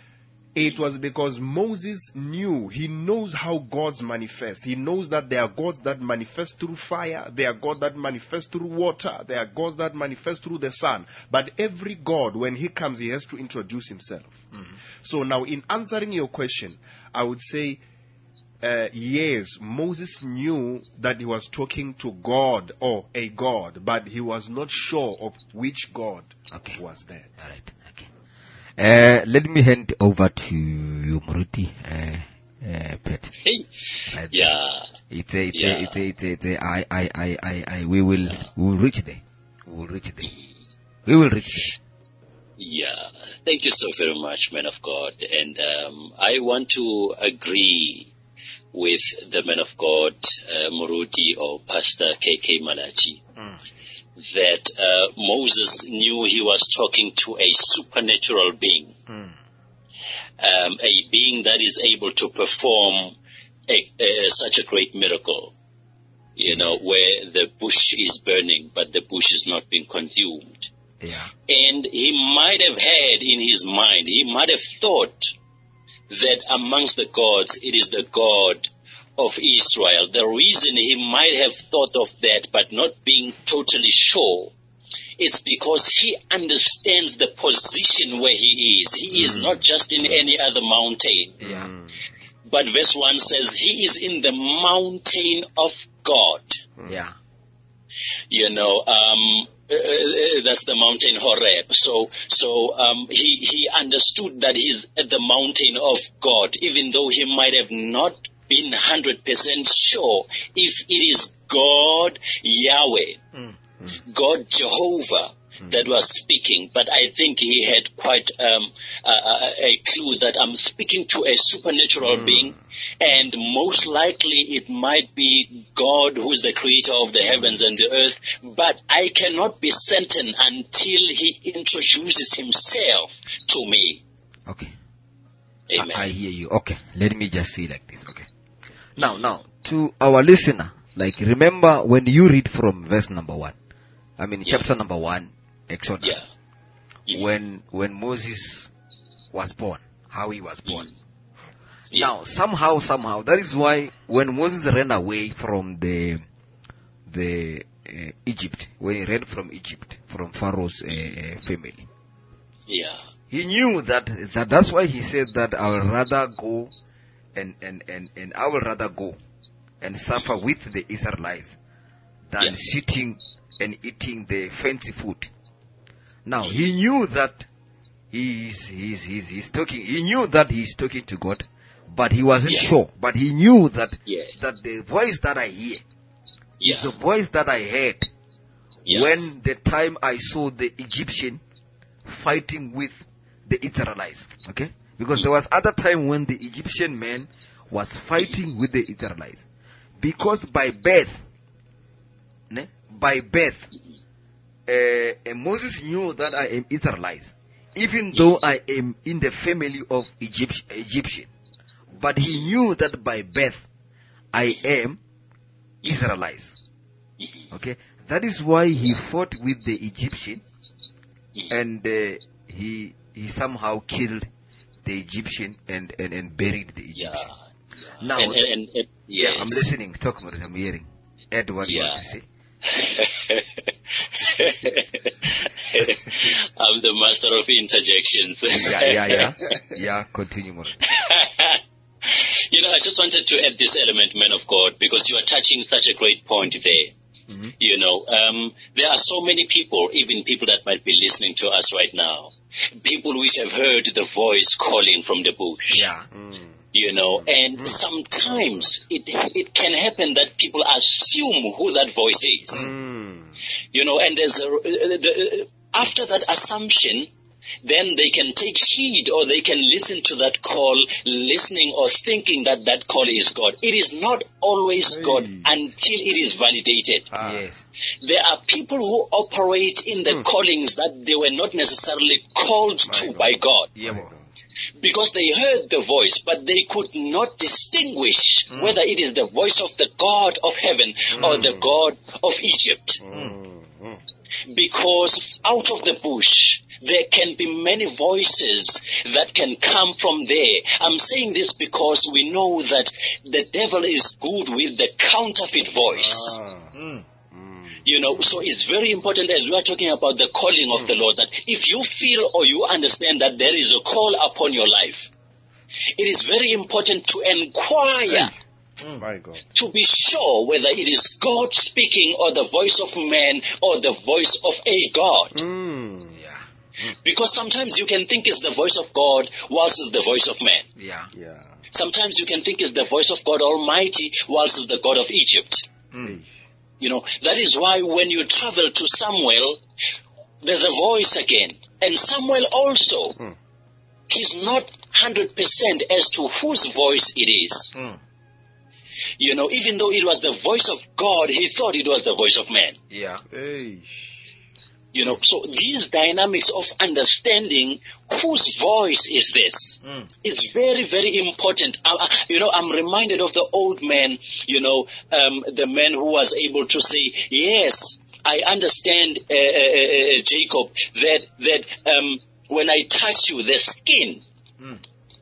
it was because Moses knew, he knows how gods manifest. He knows that there are gods that manifest through fire, there are gods that manifest through water, there are gods that manifest through the sun. But every God, when he comes, he has to introduce himself. Mm-hmm. So now, in answering your question, I would say, Uh, yes, Moses knew that he was talking to God or a God, but he was not sure of which God okay. was that. All right. Okay. Uh, let me hand over to you, Moruti. Uh, uh, Pet. Hey. Uh, yeah. It's a, it's yeah. a, it's a, it's a, it's a, I, I, I, I, I, we will, we will reach there. We will reach there. We will reach there. Yeah. Thank you so very much, man of God. And um, I want to agree with the man of God, uh, Moruti or Pastor K K Malachi, mm. that uh, Moses knew he was talking to a supernatural being, mm. um, a being that is able to perform a, a, such a great miracle, you know, where the bush is burning, but the bush is not being consumed. Yeah. And he might have had in his mind, he might have thought that amongst the gods, it is the God of Israel. The reason he might have thought of that, but not being totally sure, it's because he understands the position where he is. He mm. is not just in any other mountain. Yeah. But verse one says, he is in the mountain of God. Yeah. You know, um, Uh, that's the mountain Horeb. So, so um, he he understood that he's at the mountain of God, even though he might have not been one hundred percent sure if it is God Yahweh, mm. Mm. God Jehovah mm. that was speaking. But I think he had quite um, a, a clue that I'm speaking to a supernatural mm. being. And most likely it might be God who's the creator of the heavens and the earth, but I cannot be certain until he introduces himself to me. Okay. Amen. I, I hear you. Okay. Let me just say like this. Okay. Now, now, to our listener, like remember when you read from verse number one, I mean yeah. chapter number one, Exodus, yeah. Yeah. when when Moses was born, how he was born. Mm. Yeah. Now, somehow, somehow, that is why when Moses ran away from the the uh, Egypt, when he ran from Egypt, from Pharaoh's uh, family, yeah, he knew that, that that's why he said that I will rather go and and and and I will rather go and suffer with the Israelites than Yeah. sitting and eating the fancy food. Now, he knew that he's, he's, he's, he's talking, he knew that he's talking to God, but he wasn't Yeah. sure. But he knew that, Yeah. that the voice that I hear Yeah. is the voice that I heard Yeah. when the time I saw the Egyptian fighting with the Israelites. Okay? Because there was other time when the Egyptian man was fighting with the Israelites. Because by birth, ne, by birth, uh, uh, Moses knew that I am Israelite, even though I am in the family of Egypt, Egyptian. But he knew that by birth, I am Israelite. Okay? That is why he fought with the Egyptian, and uh, he he somehow killed the Egyptian and, and, and buried the Egyptian. Yeah. Now, And, and, and, and yeah, yes. I'm listening. Talk more. I'm hearing. Add what you Yeah. want to say. I'm the master of interjections. Yeah, yeah, yeah. Yeah, continue more. You know, I just wanted to add this element, man of God, because you are touching such a great point there. Mm-hmm. You know, um, there are so many people, even people that might be listening to us right now, people which have heard the voice calling from the bush. Yeah. You know, and sometimes it it can happen that people assume who that voice is. You know, and there's a, uh, the, after that assumption, then they can take heed or they can listen to that call, listening or thinking that that call is God. It is not always God until it is validated. Yes. There are people who operate in the callings that they were not necessarily called to by God. Yeah, boy. Because they heard the voice, but they could not distinguish whether it is the voice of the God of heaven or the God of Egypt. Because out of the bush, there can be many voices that can come from there. I'm saying this because we know that the devil is good with the counterfeit voice. You know, so it's very important as we are talking about the calling of the Lord, that if you feel or you understand that there is a call upon your life, it is very important to inquire My God. to be sure whether it is God speaking or the voice of man or the voice of a God. Yeah. Because sometimes you can think it's the voice of God whilst it's the voice of man. Yeah. Yeah. Sometimes you can think it's the voice of God Almighty whilst it's the God of Egypt. You know, that is why when you travel to Samuel, there's a voice again. And Samuel also, Mm. he's not one hundred percent as to whose voice it is. Mm. You know, even though it was the voice of God, he thought it was the voice of man. Yeah. Hey. You know, so these dynamics of understanding whose voice is this, Mm. it's very, very important. I, I, you know, I'm reminded of the old man, you know, um, the man who was able to say, yes, I understand, uh, uh, uh, Jacob, that, that um, when I touch you, the skin Mm.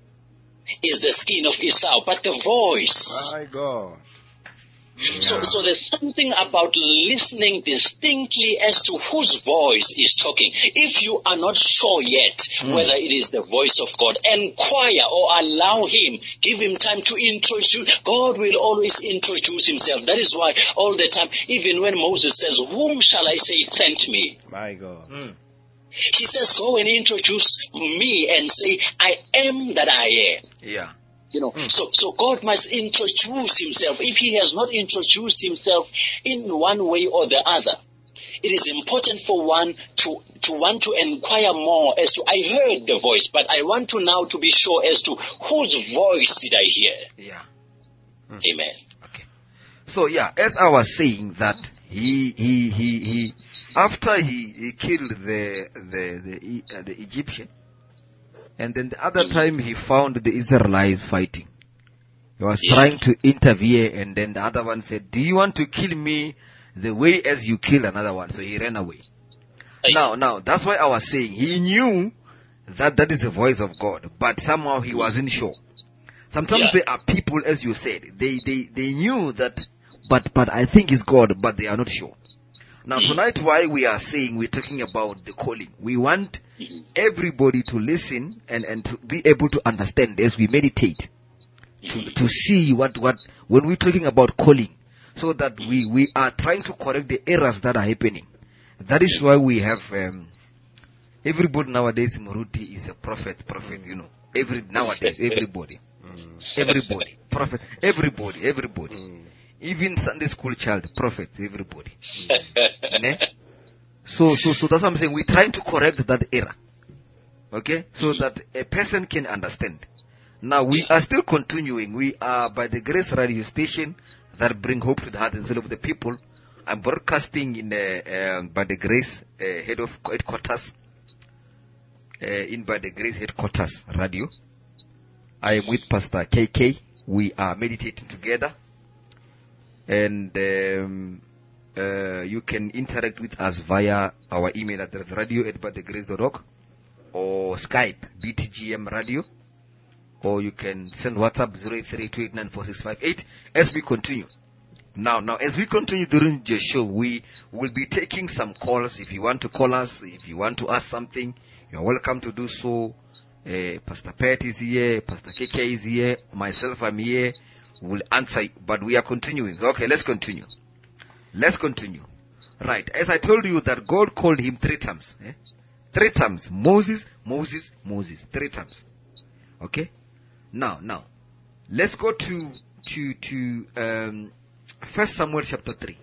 is the skin of Esau, but the voice. My God. So, so there's something about listening distinctly as to whose voice is talking. If you are not sure yet whether it is the voice of God, inquire or allow him, give him time to introduce. God will always introduce himself. That is why all the time, even when Moses says, whom shall I say sent me? My God. He says, go and introduce me and say, I am that I am. Yeah. You know, so so God must introduce himself. If he has not introduced himself in one way or the other, it is important for one to, to want to inquire more as to, I heard the voice, but I want to now to be sure as to whose voice did I hear. Yeah. Amen. Okay. So yeah, as I was saying that he he he he after he, he killed the the the, E- uh, the Egyptian, and then the other time he found the Israelites fighting. He was Yes. trying to intervene, and then the other one said, "Do you want to kill me the way as you killed another one?" So he ran away. I- Now, now that's why I was saying he knew that that is the voice of God, but somehow he wasn't sure. Sometimes Yeah. there are people, as you said, they they they knew that, but but I think it's God, but they are not sure. Now tonight, why we are saying we're talking about the calling, we want everybody to listen and and to be able to understand as we meditate. to, to see what, what, when we're talking about calling, so that we, we are trying to correct the errors that are happening. That is why we have, um, everybody nowadays, Muruti is a prophet, prophet, you know. Every, nowadays, everybody. Mm. Everybody. Prophet. Everybody, everybody. Mm. Even Sunday school child, prophet, everybody. Mm. so, so, so that's what I'm saying. We're trying to correct that error. Okay? So that a person can understand. Now, we are still continuing. We are by the Grace Radio Station that bring hope to the heart and soul of the people. I'm broadcasting in uh, um, by the Grace uh, head of headquarters. Uh, in by the Grace headquarters radio. I am with Pastor K K. We are meditating together, and um, uh, you can interact with us via our email address radio at by the grace dot org or Skype B T G M radio, or you can send WhatsApp zero eight three two eight nine four six five eight as we continue. Now, now as we continue during the show, we will be taking some calls. If you want to call us, if you want to ask something, you're welcome to do so. Uh, Pastor Pat is here, Pastor K K is here, myself I'm here. We'll answer you, but we are continuing. Okay, let's continue. Let's continue. Right, as I told you that God called him three times. Eh? Three times. Moses, Moses, Moses. Three times. Okay? Now, now, let's go to, to, to, um, First Samuel chapter three.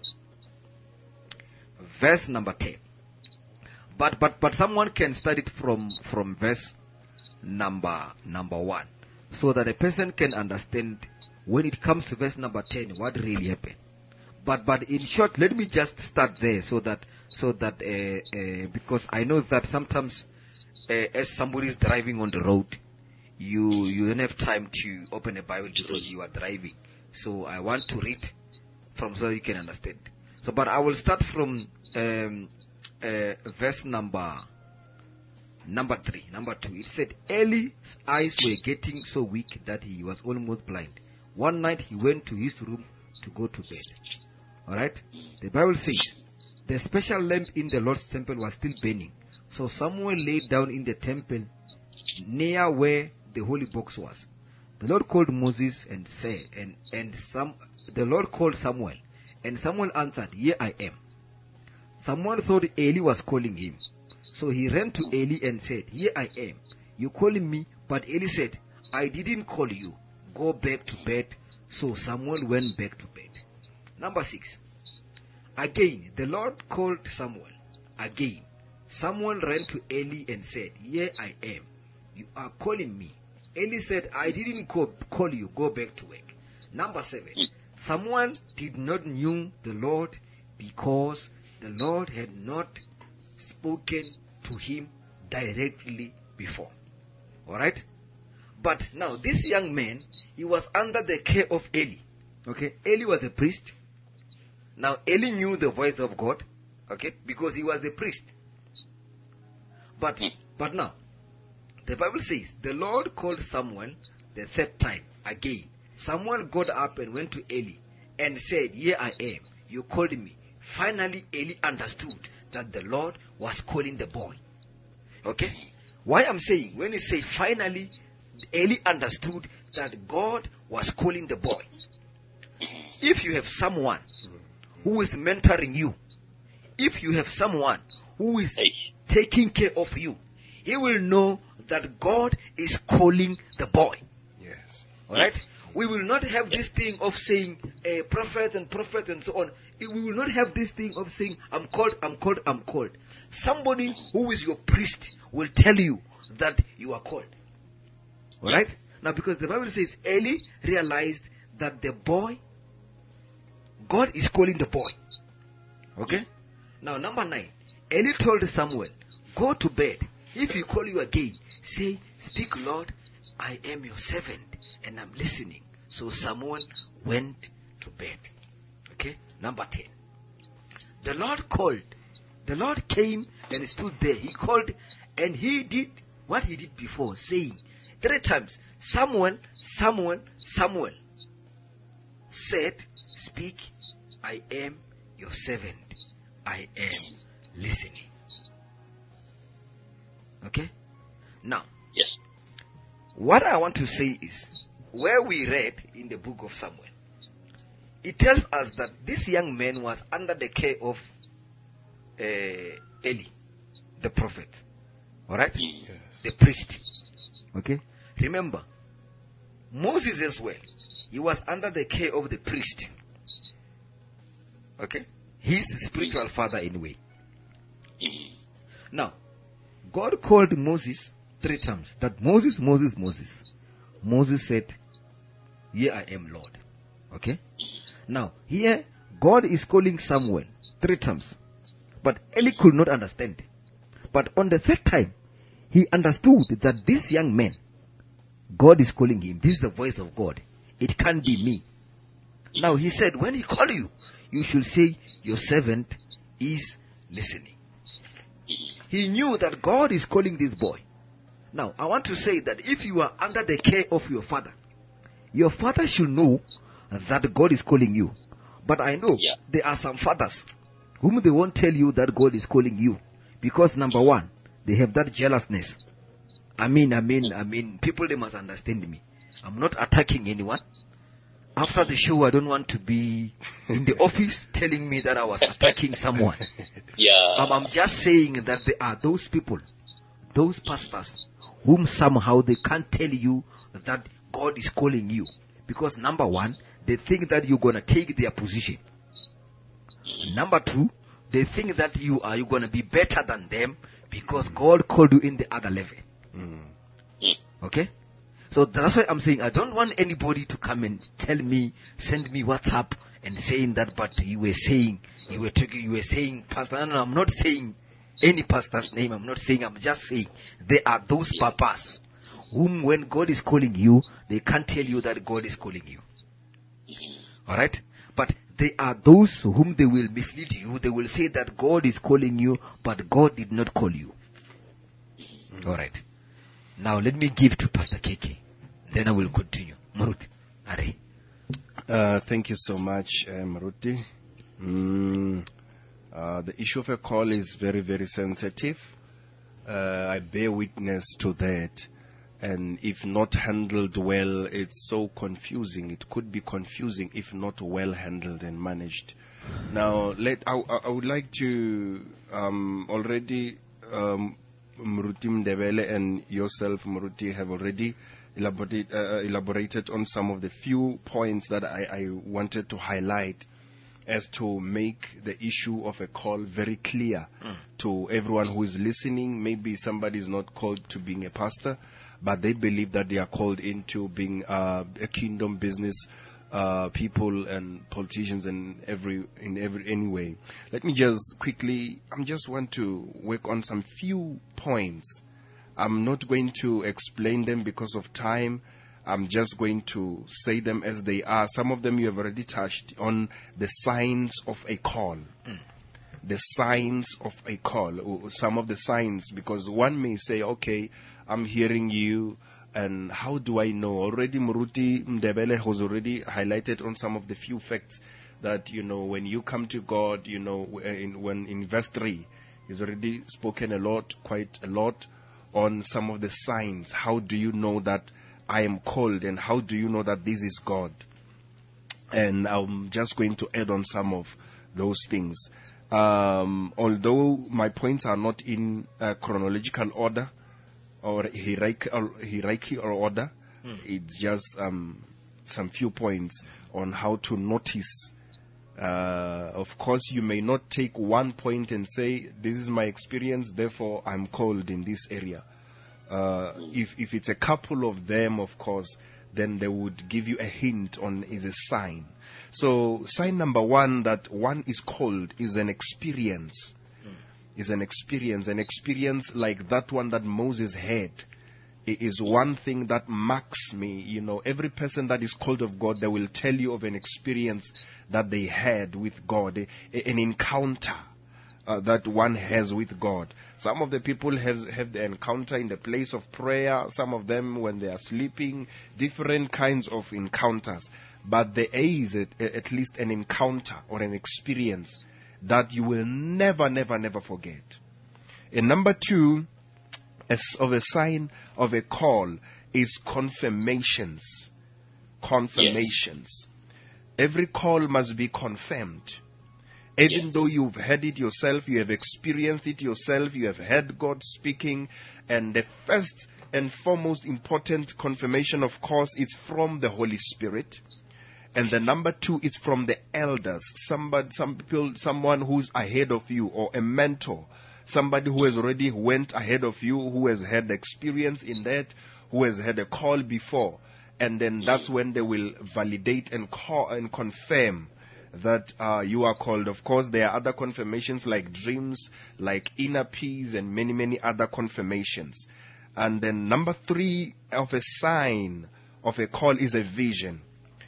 Verse number ten. But but but someone can study it from from verse number number one, so that a person can understand when it comes to verse number ten what really happened. But but in short, let me just start there so that so that uh, uh, because I know that sometimes uh, as somebody is driving on the road, you you don't have time to open a Bible because you are driving. So I want to read from so that you can understand. So, but I will start from. Um, Uh, verse number number three, number two. It said Eli's eyes were getting so weak that he was almost blind. One night he went to his room to go to bed. Alright? The Bible says the special lamp in the Lord's temple was still burning. So Samuel lay down in the temple near where the holy box was. The Lord called Moses and said, and, and some, the Lord called Samuel, and Samuel answered, "Here I am." Samuel thought Eli was calling him. So he ran to Eli and said, "Here I am. You calling me?" But Eli said, "I didn't call you. Go back to bed." So Samuel went back to bed. Number six. Again, the Lord called Samuel. Again, Samuel ran to Eli and said, "Here I am. You are calling me." Eli said, "I didn't call, call you. Go back to work." Number seven. Samuel did not know the Lord because the Lord had not spoken to him directly before. Alright? But now, this young man, he was under the care of Eli. Okay? Eli was a priest. Now, Eli knew the voice of God. Okay? Because he was a priest. But, but now, the Bible says, the Lord called Samuel the third time again. Samuel got up and went to Eli and said, "Here I am. You called me." Finally, Eli understood that the Lord was calling the boy. Okay? Why I'm saying, when he say finally, Eli understood that God was calling the boy. If you have someone who is mentoring you, if you have someone who is taking care of you, he will know that God is calling the boy. Yes. Alright? We will not have this thing of saying a prophet and prophet and so on. We will not have this thing of saying I'm called, I'm called, I'm called. Somebody who is your priest will tell you that you are called. Alright? Now because the Bible says Eli realized that the boy, God is calling the boy. Okay? Now number nine. Eli told Samuel, "Go to bed. If he call you again, say, 'Speak, Lord, I am your servant and I'm listening.'" So Samuel went to bed. Okay? Number ten. The Lord called. The Lord came and stood there. He called and he did what he did before, saying three times, "Samuel, Samuel, Samuel." Said, "Speak, I am your servant. I am listening." Okay? Now, yes. What I want to say is, where we read in the book of Samuel, it tells us that this young man was under the care of uh, Eli, the prophet. Alright? Yes. The priest. Okay? Remember, Moses as well, he was under the care of the priest. Okay? His spiritual father in a way. Now, God called Moses three times. That Moses, Moses, Moses. Moses said, "Here I am, Lord." Okay? Now, here, God is calling Samuel three times. But Eli could not understand. But on the third time, he understood that this young man, God is calling him. This is the voice of God. It can't be me. Now, he said, when he called you, you should say, your servant is listening. He knew that God is calling this boy. Now, I want to say that if you are under the care of your father, your father should know that God is calling you. But I know Yeah. there are some fathers whom they won't tell you that God is calling you. Because number one, they have that jealousness. I mean, I mean, I mean, people, they must understand me. I'm not attacking anyone. After the show, I don't want to be in the office telling me that I was attacking someone. Yeah. Um, I'm just saying that there are those people, those pastors, whom somehow they can't tell you that God is calling you. Because number one, they think that you're going to take their position. Number two, they think that you are you're going to be better than them because God called you in the other level. Mm. Okay? So that's why I'm saying I don't want anybody to come and tell me, send me WhatsApp and saying that, but you were saying, you were talking, you were saying, Pastor. No, no, I'm not saying any pastor's name. I'm not saying, I'm just saying there are those papas whom when God is calling you, they can't tell you that God is calling you. Alright? But there are those whom they will mislead you. They will say that God is calling you, but God did not call you. Alright. Now let me give to Pastor K K. Then I will continue. Marut, Are. Uh, thank you so much, uh, Maruti. Mm, uh, the issue of a call is very, very sensitive. Uh, I bear witness to that. And if not handled well, it's so confusing. It could be confusing if not well handled and managed. Now, let I, I would like to um, already, um, Maruti Mdebele and yourself, Maruti, have already elaborated, uh, elaborated on some of the few points that I, I wanted to highlight as to make the issue of a call very clear mm. to everyone who is listening. Maybe somebody is not called to being a pastor, but they believe that they are called into being uh, a kingdom business uh, people and politicians in every in every any way. Let me just quickly, I just want to work on some few points. I'm not going to explain them because of time. I'm just going to say them as they are. Some of them you have already touched on, the signs of a call. Mm. The signs of a call. Some of the signs, because one may say, okay, I'm hearing you, and how do I know? Already Maruti Mdebele has already highlighted on some of the few facts that, you know, when you come to God, you know, in, when in verse three, he's already spoken a lot, quite a lot, on some of the signs. How do you know that I am called, and how do you know that this is God? And I'm just going to add on some of those things. Um, although my points are not in uh, chronological order or hierarchical, hierarchy or order, mm. it's just um, some few points on how to notice. Uh, of course, you may not take one point and say, this is my experience, therefore I'm called in this area. Uh, if, if it's a couple of them, of course, then they would give you a hint on is a sign. So sign number one that one is called is an experience. Mm. Is an experience. An experience like that one that Moses had. It is one thing that marks me. You know, every person that is called of God, they will tell you of an experience that they had with God, a, an encounter uh, that one has with God. Some of the people has, have the encounter in the place of prayer. Some of them when they are sleeping, different kinds of encounters. But there is at, at least an encounter or an experience that you will never, never, never forget. And number two, as of a sign of a call, is confirmations. confirmations. Every call must be confirmed. Even Yes. though you've heard it yourself, you have experienced it yourself, you have heard God speaking, and the first and foremost important confirmation, of course, is from the Holy Spirit. And the number two is from the elders, somebody, some people, someone who's ahead of you, or a mentor, somebody who has already went ahead of you, who has had experience in that, who has had a call before. And then that's when they will validate and call and confirm that uh, you are called. Of course, there are other confirmations like dreams, like inner peace, and many, many other confirmations. And then number three of a sign of a call is a vision.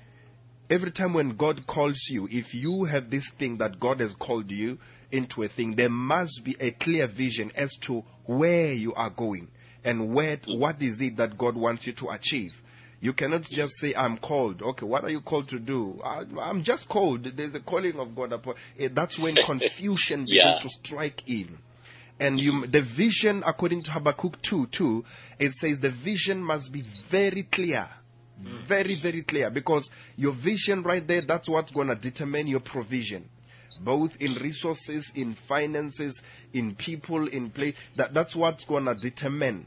Every time when God calls you, if you have this thing that God has called you into a thing, there must be a clear vision as to where you are going and where, what is it that God wants you to achieve. You cannot just say, I'm called. Okay, what are you called to do? I, I'm just called. There's a calling of God upon. Eh, That's when confusion begins Yeah. to strike in. And you, the vision, according to Habakkuk two two, it says the vision must be very clear. Very, very clear. Because your vision right there, that's what's going to determine your provision. Both in resources, in finances, in people, in place. That, that's what's going to determine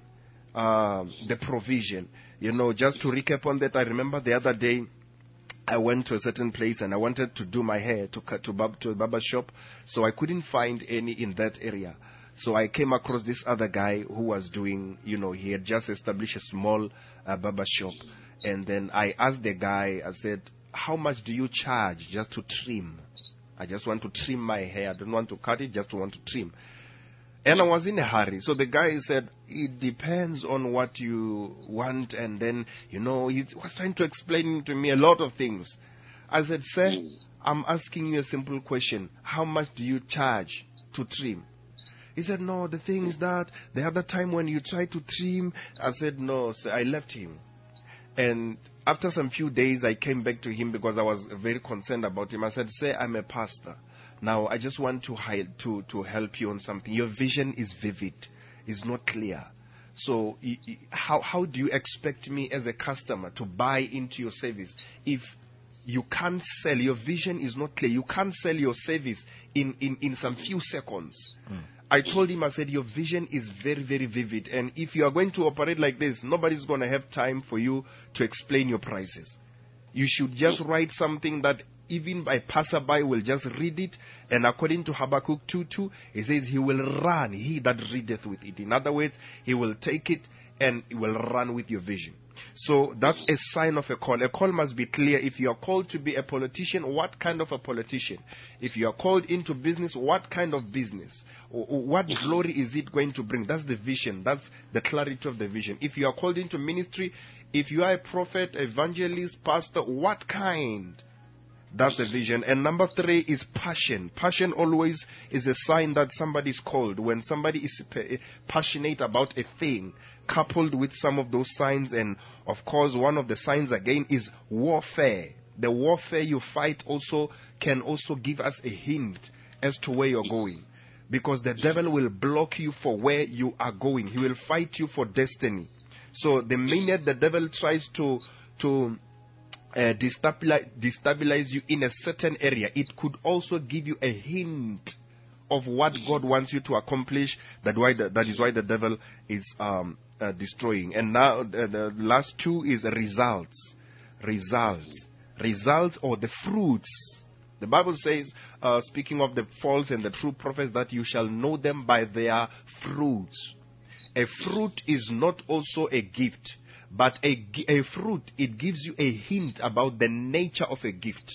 uh, the provision. You know, just to recap on that, I remember the other day, I went to a certain place and I wanted to do my hair to cut to, bab, to a barber shop. So I couldn't find any in that area. So I came across this other guy who was doing, you know, he had just established a small uh, barber shop. And then I asked the guy, I said, how much do you charge just to trim? I just want to trim my hair. I don't want to cut it, just want to trim. And I was in a hurry. So the guy said, it depends on what you want. And then, you know, he was trying to explain to me a lot of things. I said, sir, I'm asking you a simple question. How much do you charge to trim? He said, no, the thing is that the other time when you tried to trim, I said, no, sir, I left him. And after some few days, I came back to him because I was very concerned about him. I said, sir, I'm a pastor. Now, I just want to, hi- to, to help you on something. Your vision is vivid. It's not clear. So y- y- how, how do you expect me as a customer to buy into your service if you can't sell? Your vision is not clear. You can't sell your service in, in, in some few seconds. Mm. I told him, I said, your vision is very, very vivid. And if you are going to operate like this, nobody's going to have time for you to explain your prices. You should just write something that even a passerby will just read it. And according to Habakkuk two two, it says, he will run, he that readeth with it. In other words, he will take it and he will run with your vision. So that's a sign of a call. A call must be clear. If you are called to be a politician, what kind of a politician? If you are called into business, what kind of business? What glory is it going to bring? That's the vision. That's the clarity of the vision. If you are called into ministry, if you are a prophet, evangelist, pastor, what kind? That's the vision. And number three is passion. Passion always is a sign that somebody is called. When somebody is passionate about a thing, coupled with some of those signs, and of course one of the signs again is warfare. The warfare you fight also can also give us a hint as to where you're going. Because the devil will block you for where you are going. He will fight you for destiny. So the minute the devil tries to to Uh, destabilize, destabilize you in a certain area, it could also give you a hint of what God wants you to accomplish. That why the, that is why the devil is um, uh, destroying. And now uh, the last two is results, results, results, or the fruits. The Bible says, uh, speaking of the false and the true prophets, that you shall know them by their fruits. A fruit is not also a gift. But a, a fruit, it gives you a hint about the nature of a gift.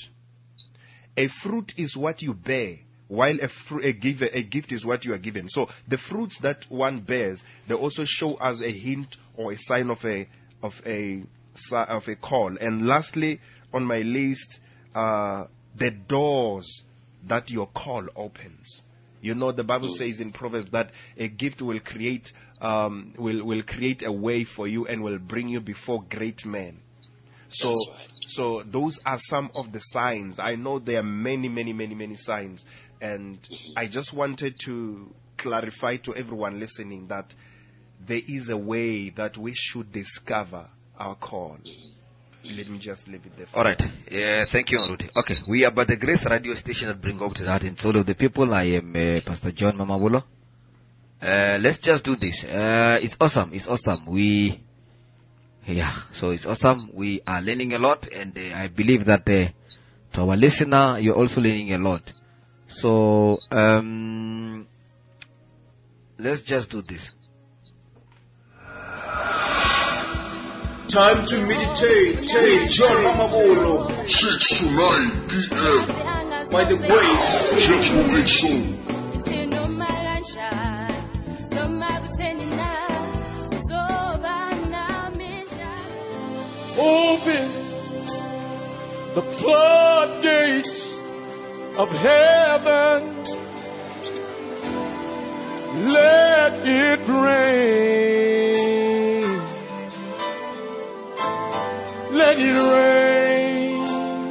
A fruit is what you bear, while a, fru- a, give, a gift is what you are given. So the fruits that one bears, they also show us a hint or a sign of a of a of a call. And lastly, on my list, uh, the doors that your call opens. You know, the Bible says in Proverbs that a gift will create um, will will create a way for you and will bring you before great men. So, right. so those are some of the signs. I know there are many, many, many, many signs, and I just wanted to clarify to everyone listening that there is a way that we should discover our call. let me just leave it there. All right. Yeah, thank you, Rudy. Okay, we are by the Grace Radio Station that bring hope to the heart and soul of the people. I am uh, Pastor John Mamabolo. Uh, let's just do this. Uh, it's awesome. It's awesome. We, yeah, so it's awesome. We are learning a lot, and uh, I believe that uh, to our listener, you're also learning a lot. So, um, let's just do this. Time to meditate. Hey, John Mamabolo. six to nine p.m. By the grace. Generation. Open the floodgates of heaven. Let it rain. Let it rain.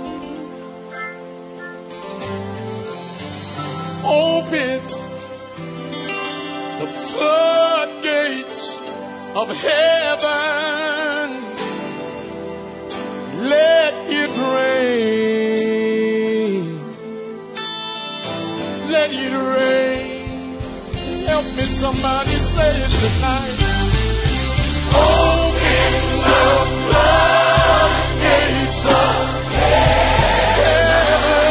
Open the floodgates of heaven. Let it rain. Let it rain. Help me, somebody say it tonight. Open the floodgates of heaven.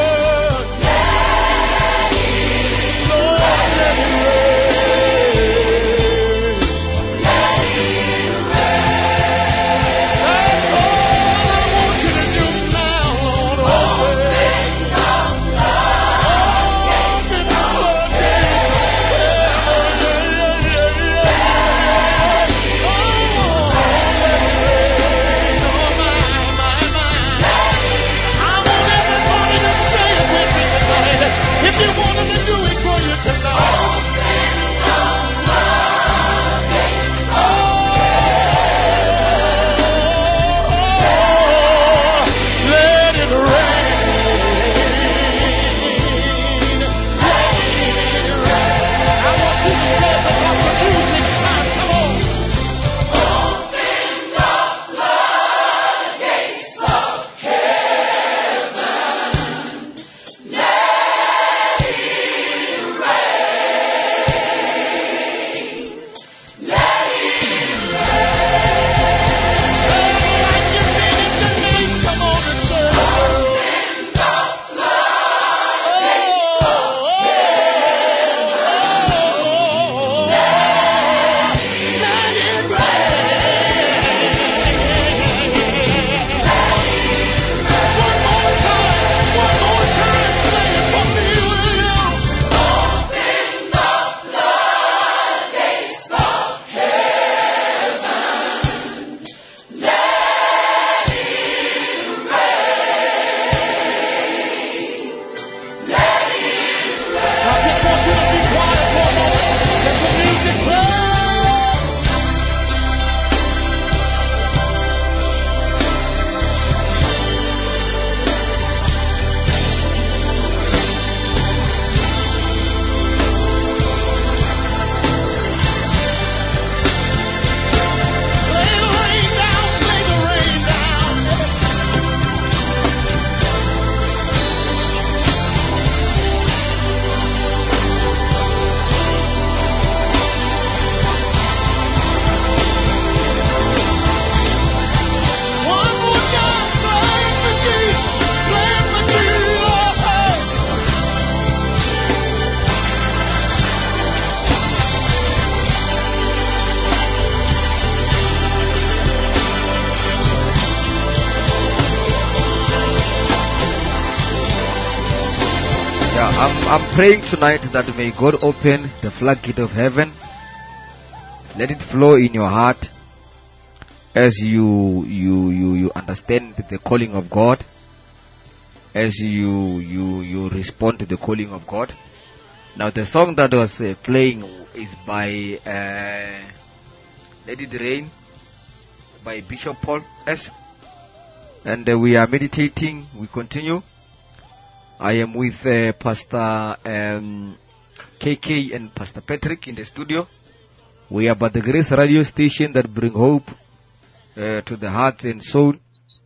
Let it Lord, let it rain. Let it rain. That's all I want you to do now, Lord. Open the floodgates of I'm praying tonight that may God open the floodgate of heaven. Let it flow in your heart as you you you, you understand the calling of God, as you you you respond to the calling of God. Now the song that was uh, playing is by uh, Let It Rain by Bishop Paul S. And uh, we are meditating. We continue. I am with uh, Pastor um, K K and Pastor Patrick in the studio. We are by the Grace Radio Station that bring hope uh, to the heart and soul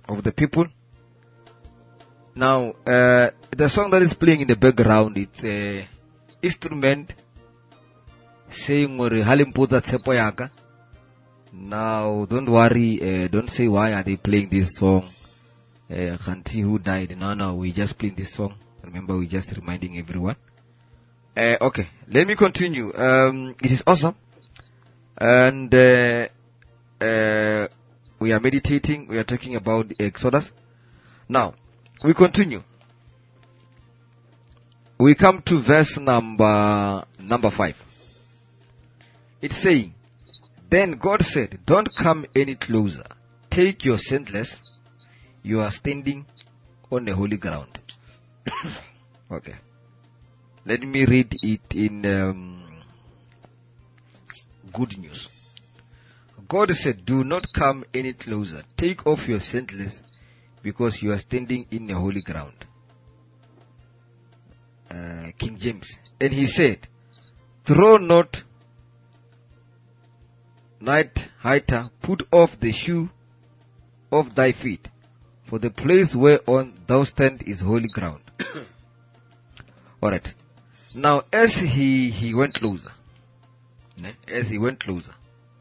of the people. Now, uh, the song that is playing in the background, it's a instrument saying Halimputa Tsepoyaka. Now, don't worry, uh, don't say why are they playing this song. Uh, can't see who died. No, no, we just playing this song. Remember, we just reminding everyone. Uh, okay, let me continue. Um, it is awesome. And uh, uh, we are meditating, we are talking about Exodus. Now, we continue. We come to verse number number five. It's saying, then God said, don't come any closer. Take your sandals. You are standing on the holy ground. Okay. Let me read it in um, Good News. God said, do not come any closer. Take off your sandals, because you are standing in the holy ground. Uh, King James. And he said, throw not night highter, put off the shoe of thy feet, for the place whereon thou stand is holy ground. Alright. Now as he, he went closer, as he went closer,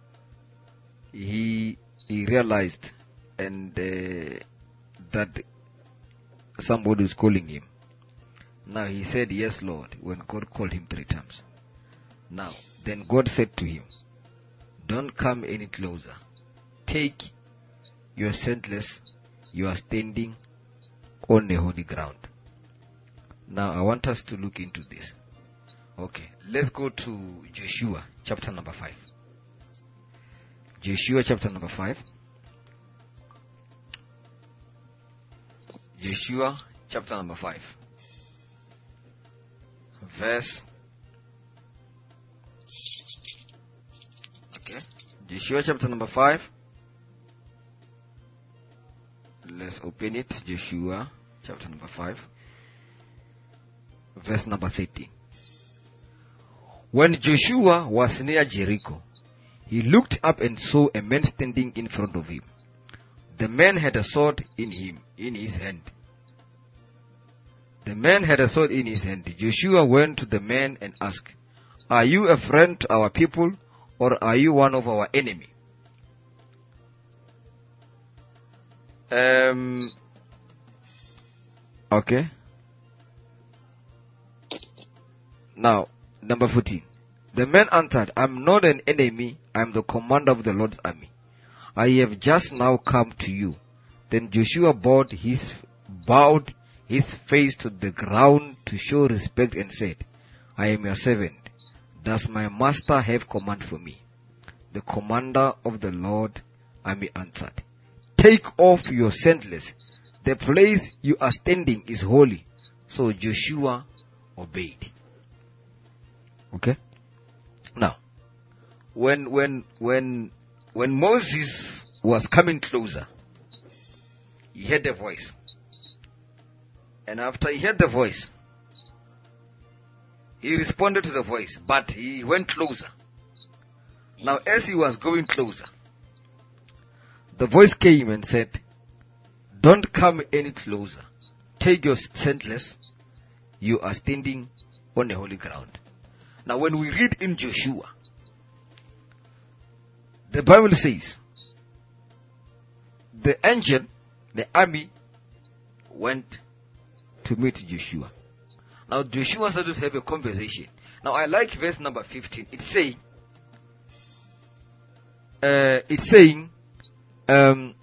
he he realized and uh, that somebody is calling him. Now he said, yes, Lord, when God called him three times. Now, then God said to him, don't come any closer. Take your sandals. You are standing on the holy ground. Now, I want us to look into this. Okay, let's go to Joshua chapter number five. Joshua chapter number five. Joshua chapter number five. Verse. Okay. Joshua chapter number five. Let's open it. Joshua chapter number five. Verse number thirteen. When Joshua was near Jericho, he looked up and saw a man standing in front of him. The man had a sword in him, in his hand. The man had a sword in his hand. Joshua went to the man and asked, are you a friend to our people, or are you one of our enemy? Um. Okay. Now, number fourteen. The man answered, I'm not an enemy, I'm the commander of the Lord's army. I have just now come to you. Then Joshua bowed his, bowed his face to the ground to show respect and said, I am your servant. Does my master have command for me? The commander of the Lord army answered, take off your sandals. The place you are standing is holy. So Joshua obeyed. Okay? Now, when when when when Moses was coming closer, he heard a voice. And after he heard the voice, he responded to the voice, but he went closer. Now, as he was going closer, the voice came and said, don't come any closer. Take your sandals. You are standing on the holy ground. Now, when we read in Joshua, the Bible says, the angel, the army, went to meet Joshua. Now, Joshua started to have a conversation. Now, I like verse number fifteen. It's saying, uh, it's saying, um,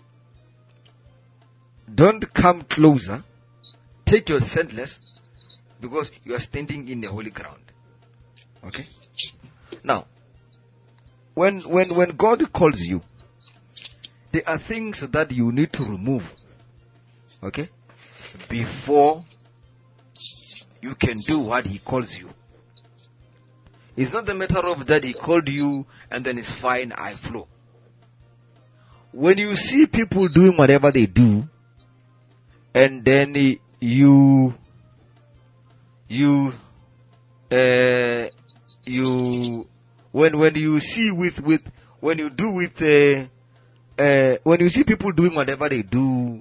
don't come closer. Take your sandals, because you are standing in the holy ground. Okay? Now, when when when God calls you, there are things that you need to remove. Okay? Before you can do what He calls you. It's not the matter of that He called you and then it's fine, I flow. When you see people doing whatever they do, and then you you uh, you when when you see with with when you do with uh, uh, when you see people doing whatever they do,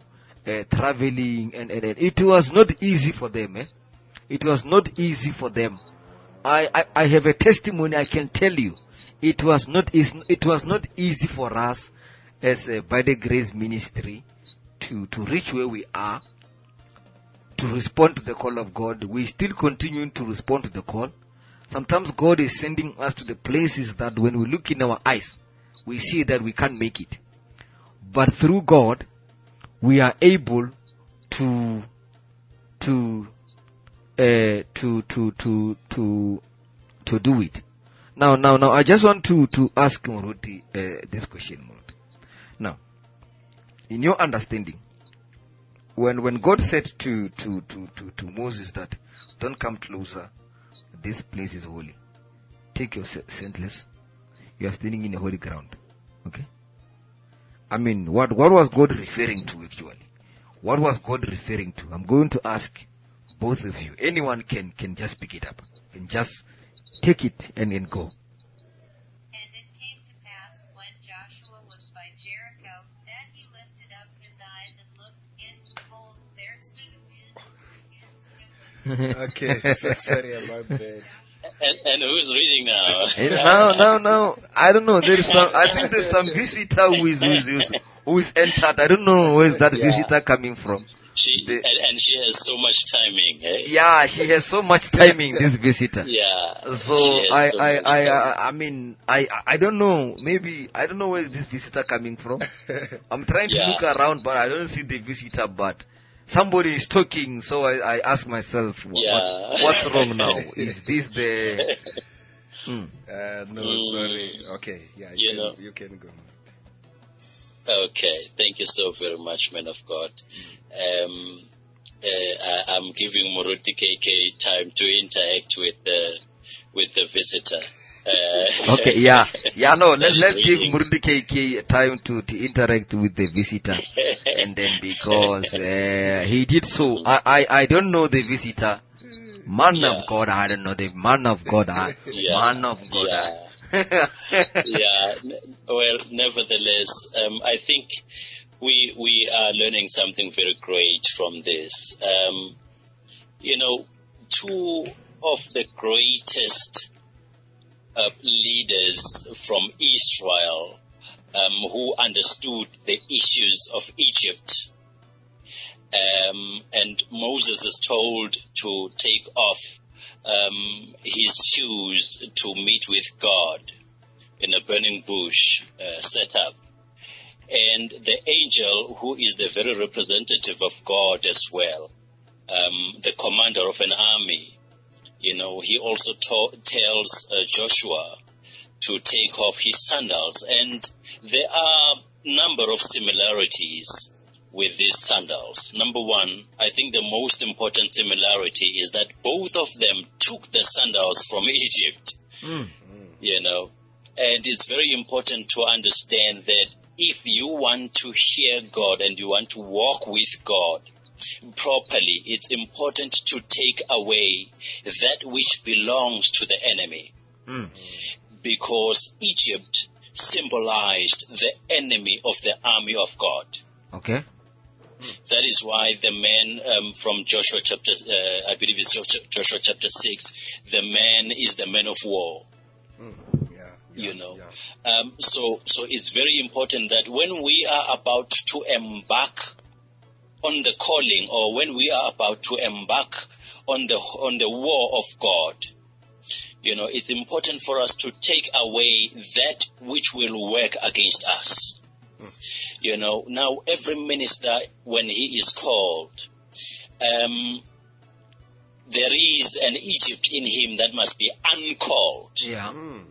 uh, traveling, and, and, and it was not easy for them. Eh? It was not easy for them. I, I, I have a testimony. I can tell you, it was not is it was not easy for us as a By the Grace Ministry to to reach where we are, to respond to the call of God. We still continuing to respond to the call. Sometimes God is sending us to the places that when we look in our eyes, we see that we can't make it. But through God, we are able to to uh, to to to to to do it. Now, now, now, I just want to to ask Muruti uh, this question, Muruti. Now, in your understanding, when when God said to to to to, to Moses that don't come closer, this place is holy. Take your sandals. You are standing in a holy ground. Okay. I mean, what what was God referring to actually? What was God referring to? I'm going to ask both of you. Anyone can can just pick it up and just take it and then go. And it came to pass when Joshua was by Jericho that he lifted up his eyes and looked, and behold, there stood a man against him. Okay, so sorry about that. And, and who's reading now? Hey, no, no, no. I don't know. There is some. I think there's some visitor who is who is, who is, who is entered. I don't know where is that Yeah. visitor coming from. She, The- and, and she has so much timing, eh? Yeah, she has so much timing. This visitor. Yeah. So she has I, so I, much I, timing. I, I mean, I, I don't know. Maybe I don't know where is this visitor coming from. I'm trying to Yeah. look around, but I don't see the visitor. But somebody is talking, so I, I ask myself, what, Yeah. what's wrong now? Is this the? Hmm. Uh, no, Mm. sorry. Okay, yeah, You you, know. can, you can go. Okay, thank you so very much, man of God. Um, uh, I, I'm giving Muruti K K time to interact with the with the visitor. Uh, Okay, yeah, yeah. No, let, let's give reading. Muruti K K time to, to interact with the visitor, and then because uh, he did so, I, I, I don't know the visitor. Man Yeah. of God, I don't know the man of God. I, Yeah. Man of God. Yeah. I. yeah. n- Well, nevertheless, um, I think we we are learning something very great from this. Um, you know, two of the greatest uh, leaders from Israel um, who understood the issues of Egypt. Um, and Moses is told to take off um, his shoes to meet with God in a burning bush uh, set up. And the angel, who is the very representative of God as well, um, the commander of an army, you know, he also to- tells uh, Joshua to take off his sandals. And there are a number of similarities with these sandals. Number one, I think the most important similarity is that both of them took the sandals from Egypt, Mm. you know. And it's very important to understand that if you want to hear God and you want to walk with God properly, it's important to take away that which belongs to the enemy. Mm. Because Egypt symbolized the enemy of the army of God. Okay. That is why the man um, from Joshua chapter, uh, I believe it's Joshua, Joshua chapter six, the man is the man of war. Mm. Yeah, yeah, You know, yeah. um, so so it's very important that when we are about to embark on the calling, or when we are about to embark on the on the war of God, you know, it's important for us to take away that which will work against us. You know, now every minister, when he is called, um, there is an Egypt in him that must be uncalled. Yeah. Mm.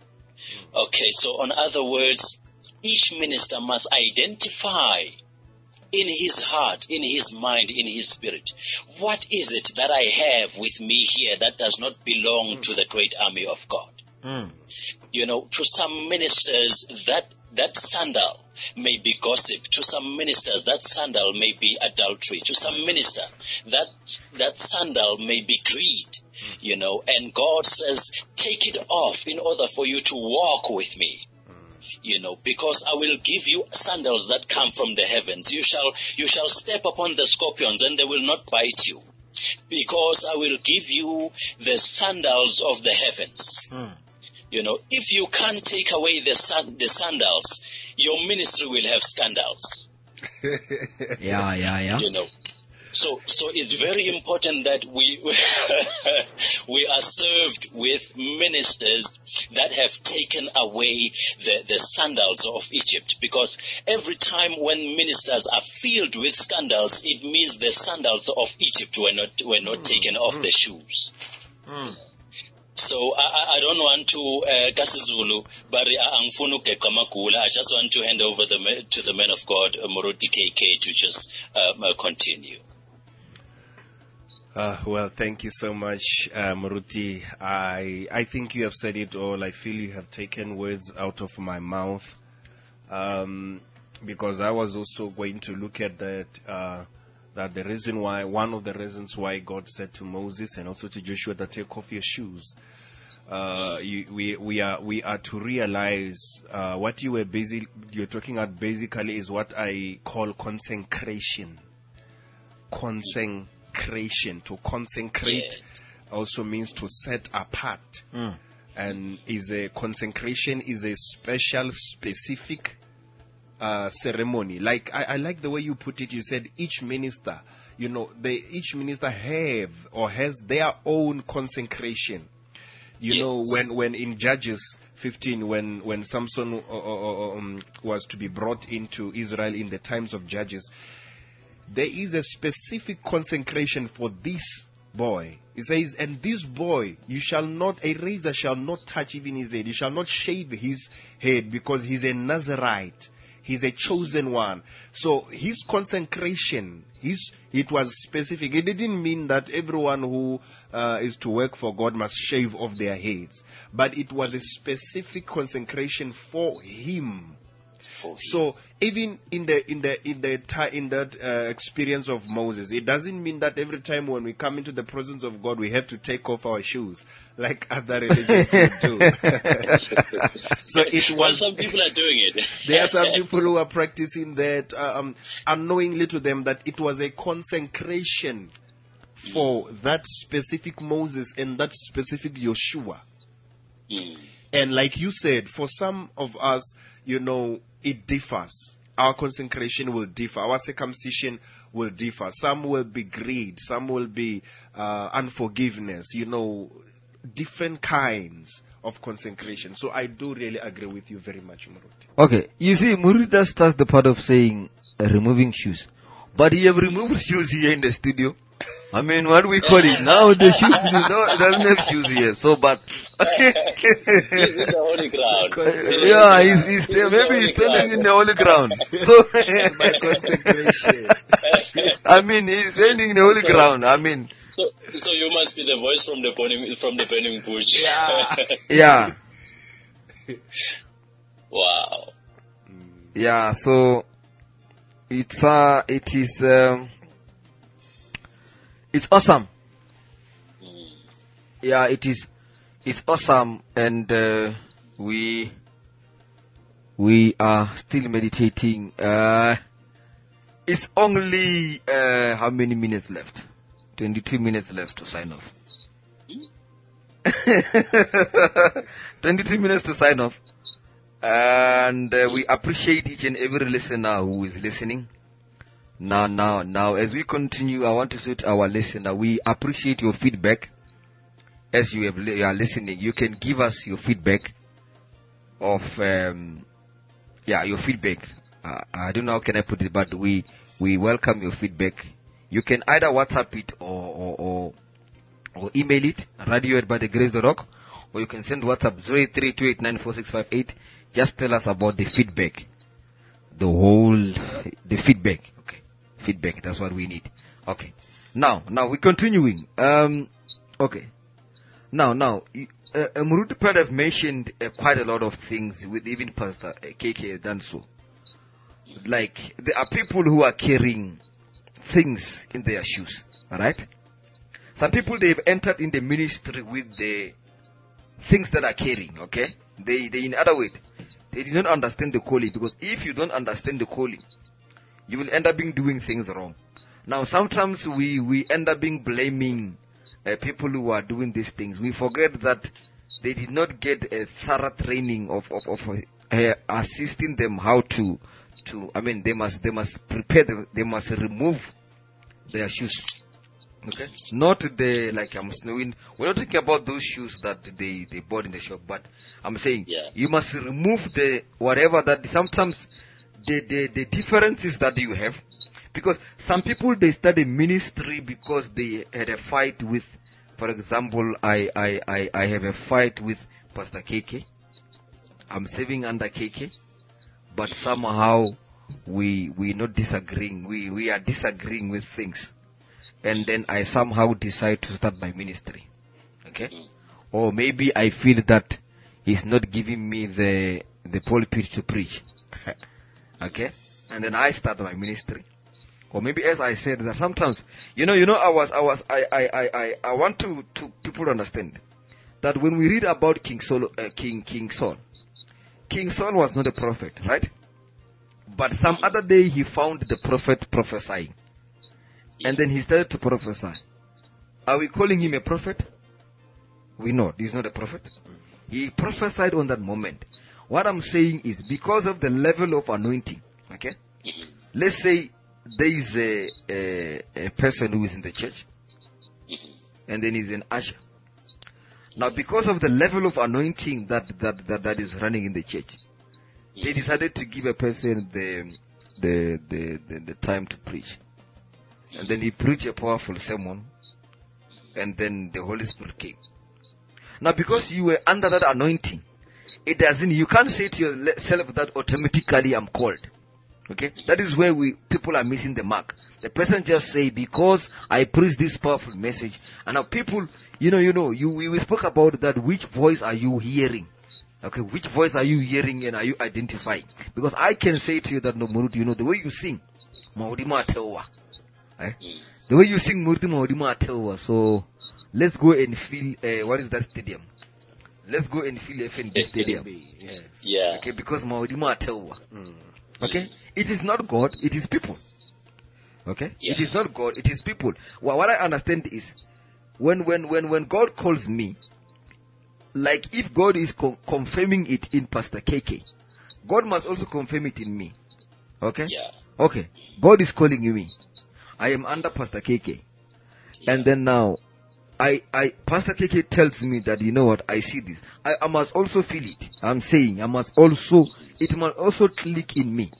Okay, so in other words, each minister must identify in his heart, in his mind, in his spirit, what is it that I have with me here that does not belong to the great army of God? Mm. You know, to some ministers, that, that sandal may be gossip. To some ministers, that sandal may be adultery. To some minister, that, that sandal may be greed. You know, and God says, take it off in order for you to walk with me. You know, because I will give you sandals that come from the heavens. You shall, you shall step upon the scorpions and they will not bite you. Because I will give you the sandals of the heavens. Mm. You know, if you can't take away the san- the sandals, your ministry will have scandals. Yeah, yeah, yeah. You know, so so it's very important that we we are served with ministers that have taken away the, the sandals of Egypt, because every time when ministers are filled with scandals, it means the sandals of Egypt were not were not mm. taken off mm. the shoes. Mm. So I, I don't want to uh, Kasizulu, but I just want to hand over the to the man of God, uh, Moruti K K, to just um, uh, continue. Uh, well, thank you so much, uh, Moruti. I I think you have said it all. I feel you have taken words out of my mouth, um, because I was also going to look at that. Uh, that the reason why, one of the reasons why God said to Moses and also to Joshua that take off your shoes, uh, you, we we are we are to realize uh, what you were busy you're talking about basically is what I call consecration. Consecration. To consecrate also means to set apart, mm. and is a consecration is a special, specific Uh, ceremony. Like I, I like the way you put it. You said each minister, you know, they each minister have or has their own consecration. You yes. know, when when in Judges fifteen, when when Samson uh, uh, um, was to be brought into Israel in the times of Judges, there is a specific consecration for this boy. He says, and this boy, you shall not, a razor shall not touch even his head. You shall not shave his head, because he's a Nazarite. He's a chosen one. So his consecration, his, it was specific. It didn't mean that everyone who uh, is to work for God must shave off their heads. But it was a specific consecration for him. So even in the in the in the in that uh, experience of Moses, it doesn't mean that every time when we come into the presence of God we have to take off our shoes like other religions do. So it was. Well, some people are doing it. There are some people who are practicing that um, unknowingly to them that it was a consecration for that specific Moses and that specific Joshua. Mm. And like you said, for some of us, you know, it differs. Our consecration will differ. Our circumcision will differ. Some will be greed. Some will be uh, unforgiveness. You know, different kinds of consecration. So I do really agree with you very much, Muruti. Okay, you see, Muruti starts the part of saying uh, removing shoes. But he have removed shoes here in the studio. I mean, what do we call it? Now the shoes, no, it doesn't have shoes here, so but... He's in the holy ground. Yeah, he's, he's maybe he's standing in the holy ground. So, by consecration. I mean, he's standing in the holy ground, I mean... So, so you must be the voice from the burning, from the burning bush. Yeah. Yeah. Wow. Yeah, so... It's, uh, it is... Um, It's awesome. Yeah, it is. It's awesome, and uh, we we are still meditating. Uh, it's only uh, how many minutes left? Twenty-two minutes left to sign off. Twenty-two minutes to sign off, and uh, we appreciate each and every listener who is listening. Now, now, now, as we continue, I want to say to our listener, we appreciate your feedback. As you, have, you are listening, you can give us your feedback of, um, yeah, your feedback. Uh, I don't know how can I put it, but we, we welcome your feedback. You can either WhatsApp it or, or, or, or email it, radio at by the grace dot org, or you can send WhatsApp zero eight three two eight nine four six five eight. Just tell us about the feedback. The whole, the feedback. Okay. Feedback, that's what we need. Okay. Now, now we're continuing. Um, okay. Now, now, uh, Muruti Pad have mentioned uh, quite a lot of things with even Pastor uh, K K has done so. Like, there are people who are carrying things in their shoes. Alright? Some people, they've entered in the ministry with the things that are carrying, okay? They, they in other words, they did not understand the calling, because if you don't understand the calling, you will end up being doing things wrong. Now, sometimes we, we end up being blaming uh, people who are doing these things. We forget that they did not get a thorough training of, of, of uh, assisting them how to, to, I mean, they must, they must prepare, them, they must remove their shoes. Okay? Not the, like I'm saying, we're not talking about those shoes that they, they bought in the shop, but I'm saying, yeah. you must remove the, whatever that, sometimes, the, the, the differences that you have, because some people, they study ministry because they had a fight with, for example, I, I, I, I have a fight with Pastor K K. I'm serving under K K, but somehow we, we not disagreeing, we, we are disagreeing with things. And then I somehow decide to start my ministry. Okay? Or maybe I feel that he's not giving me the, the pulpit to preach. Okay? And then I start my ministry. Or maybe as I said that sometimes, you know, you know, I was, I was, I, I, I, I, I want to, to people understand that when we read about King Saul, uh, King, King Saul, King Saul was not a prophet, right? But some other day he found the prophet prophesying. And then he started to prophesy. Are we calling him a prophet? We know he's not a prophet. He prophesied on that moment. What I'm saying is because of the level of anointing, okay? Let's say there is a, a, a person who is in the church, and then he's an usher. Now because of the level of anointing that, that, that, that is running in the church, they decided to give a person the, the, the, the, the time to preach. And then he preached a powerful sermon, and then the Holy Spirit came. Now because you were under that anointing, it doesn't, you can't say to yourself that automatically I'm called. Okay? That is where we, people are missing the mark. The person just say, because I preach this powerful message, and now people, you know, you know, you, we, we spoke about that, which voice are you hearing? Okay, which voice are you hearing and are you identifying? Because I can say to you that, no, Murut, you know, the way you sing, Maudima Tewa. Eh? The way you sing Murti Maudima Tewa. So, let's go and feel, uh, what is that stadium? Let's go and feel F N B stadium. Yes. Yeah. Okay, because Maudima Tewa. Mm. Okay? It is not God, it is people. Okay? Yeah. It is not God, it is people. Well, what I understand is, when, when, when, when God calls me, like if God is con- confirming it in Pastor K K, God must also confirm it in me. Okay? Yeah. Okay. God is calling me. I am under Pastor K K. Yeah. And then now, I, I, Pastor K K tells me that, you know what, I see this. I, I must also feel it. I'm saying, I must also, it must also click in me.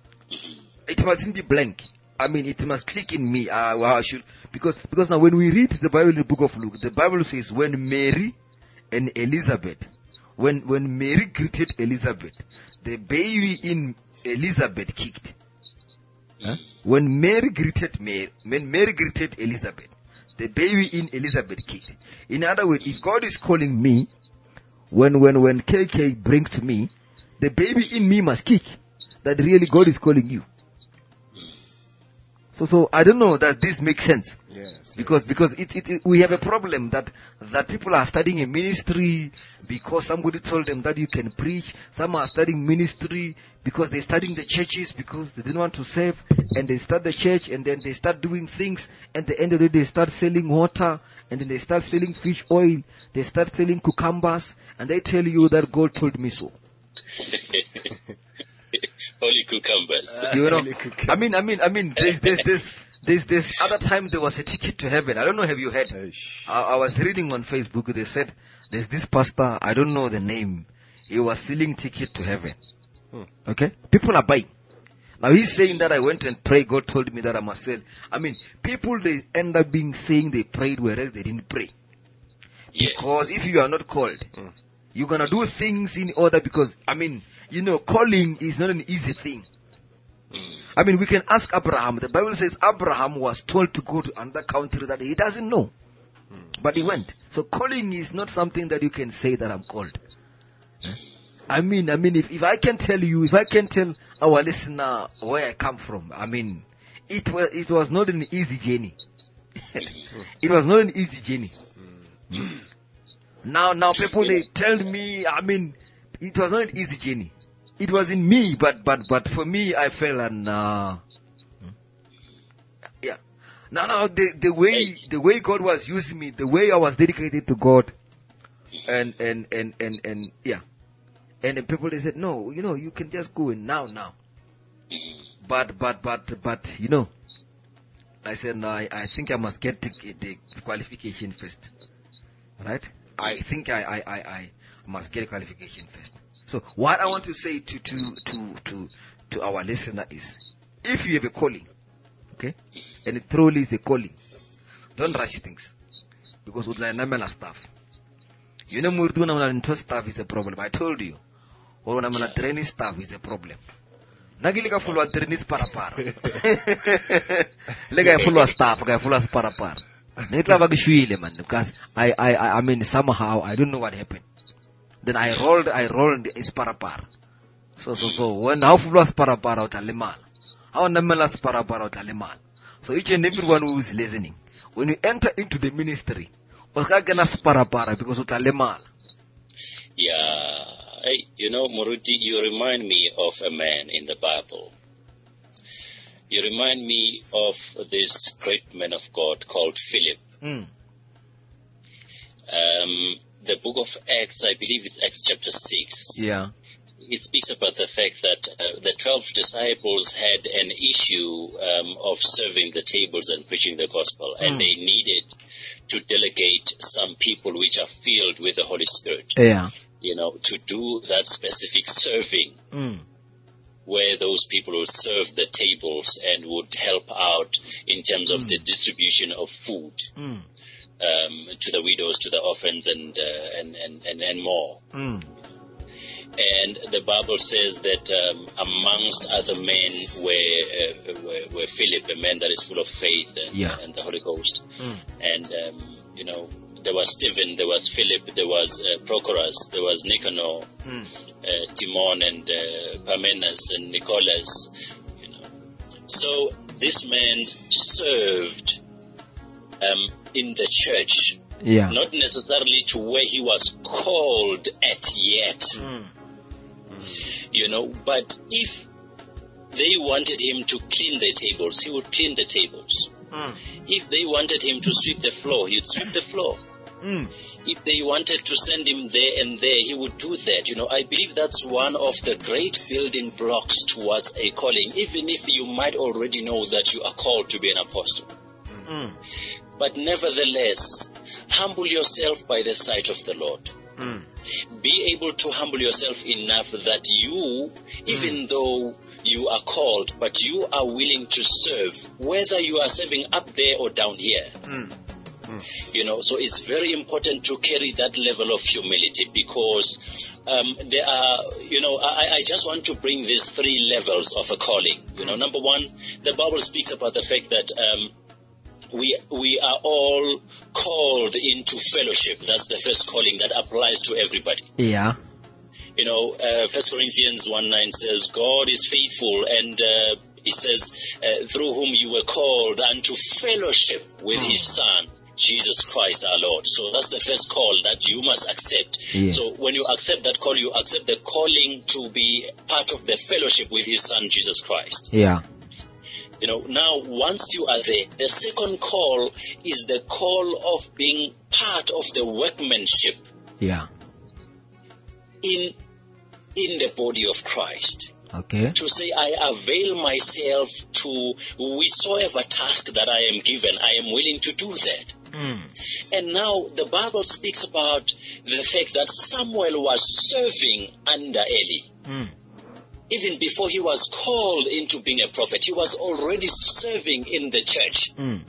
It mustn't be blank. I mean, it must click in me. Uh, well, I should, because, because now when we read the Bible in the book of Luke, the Bible says when Mary and Elizabeth, when, when Mary greeted Elizabeth, the baby in Elizabeth kicked. Huh? When Mary greeted Mary, when Mary greeted Elizabeth, the baby in Elizabeth kicked. In other words, if God is calling me, when, when, when K K brings to me, the baby in me must kick. That really God is calling you. So, so I don't know that this makes sense. Yes, because, yes. because it, it, it, we have a problem that, that people are studying a ministry because somebody told them that you can preach. Some are studying ministry because they're studying the churches because they didn't want to serve, and they start the church and then they start doing things, and at the end of the day they start selling water, and then they start selling fish oil, they start selling cucumbers, and they tell you that God told me so. Holy cucumbers. Uh, you know, I mean, I mean, I mean, there's, there's, there's, there's, there's other time there was a ticket to heaven. I don't know, have you heard? I, I was reading on Facebook, they said, there's this pastor, I don't know the name, he was selling ticket to heaven. Hmm. Okay? People are buying. Now he's saying that I went and prayed, God told me that I must sell. I mean, people, they end up being saying they prayed whereas they didn't pray. Yes. Because if you are not called, hmm. you're gonna do things in order because, I mean, you know, calling is not an easy thing. Mm. I mean, we can ask Abraham. The Bible says Abraham was told to go to another country that he doesn't know. Mm. But he went. So calling is not something that you can say that I'm called. Eh? I mean, I mean, if, if I can tell you, if I can tell our listener where I come from, I mean, it was, it was not an easy journey. It was not an easy journey. Mm. Now, now people, they tell me, I mean, it was not an easy journey. it was in me, but but but for me, I felt and uh, yeah. Now, now the the way the way God was using me, the way I was dedicated to God, and and and and and yeah, and the people they said, no, you know, you can just go in now, now. But but but but you know, I said no. I, I think I must get the, the qualification first, right? I think I, I, I, I must get a qualification first. So what I want to say to to to to to our listener is, if you have a calling, okay, and it truly is a calling, don't rush things, because with like normal stuff, you know, we're doing our stuff is a problem. I told you, or when I'm on training stuff is a problem. Nagili ka full of training para para. Lega full of stuff, guy full of para para. Netla bagishuile man, because I I I mean somehow I don't know what happened. Then I rolled I rolled is para para. So so so when how full of para para utalimal. How namela para para utalimal. So each and everyone who is listening, when you enter into the ministry, uskagana para para because utalimal. Yeah. Hey, you know, Muruti, you remind me of a man in the Bible. You remind me of this great man of God called Philip. Mm. Um, the book of Acts, I believe it's Acts chapter six. Yeah. It speaks about the fact that uh, the twelve disciples had an issue um, of serving the tables and preaching the gospel, Mm. and they needed to delegate some people which are filled with the Holy Spirit. Yeah. You know, to do that specific serving, Mm. where those people would serve the tables and would help out in terms of Mm. the distribution of food Mm. um, to the widows, to the orphans, and uh, and, and, and and more. Mm. And the Bible says that um, amongst other men were, uh, were were Philip, a man that is full of faith and, Yeah. and the Holy Ghost, Mm. and um, you know. There was Stephen, there was Philip, there was uh, Prochorus, there was Nicanor, Mm. uh, Timon, and uh, Parmenas, and Nicholas. You know, so this man served um, in the church, Yeah. not necessarily to where he was called at yet. Mm. You know, but if they wanted him to clean the tables, he would clean the tables. Mm. If they wanted him to sweep the floor, he'd sweep the floor. Mm. If they wanted to send him there and there, he would do that. You know, I believe that's one of the great building blocks towards a calling, even if you might already know that you are called to be an apostle. Mm. But nevertheless, humble yourself by the sight of the Lord. Mm. Be able to humble yourself enough that you, even though you are called, but you are willing to serve, whether you are serving up there or down here. Mm. You know, so it's very important to carry that level of humility, because um, there are, you know, I, I just want to bring these three levels of a calling. You know, number one, the Bible speaks about the fact that um, we we are all called into fellowship. That's the first calling that applies to everybody. Yeah. You know, uh, First Corinthians one nine says, God is faithful, and uh, it says, uh, through whom you were called unto fellowship with his Son, Jesus Christ our Lord. So that's the first call that you must accept. Yeah. So when you accept that call, you accept the calling to be part of the fellowship with his Son, Jesus Christ. Yeah. You know, now once you are there, the second call is the call of being part of the workmanship Yeah. in in the body of Christ. Okay. To say, I avail myself to whichsoever task that I am given, I am willing to do that. Mm. And now the Bible speaks about the fact that Samuel was serving under Eli. Mm. Even before he was called into being a prophet, he was already serving in the church. Mm.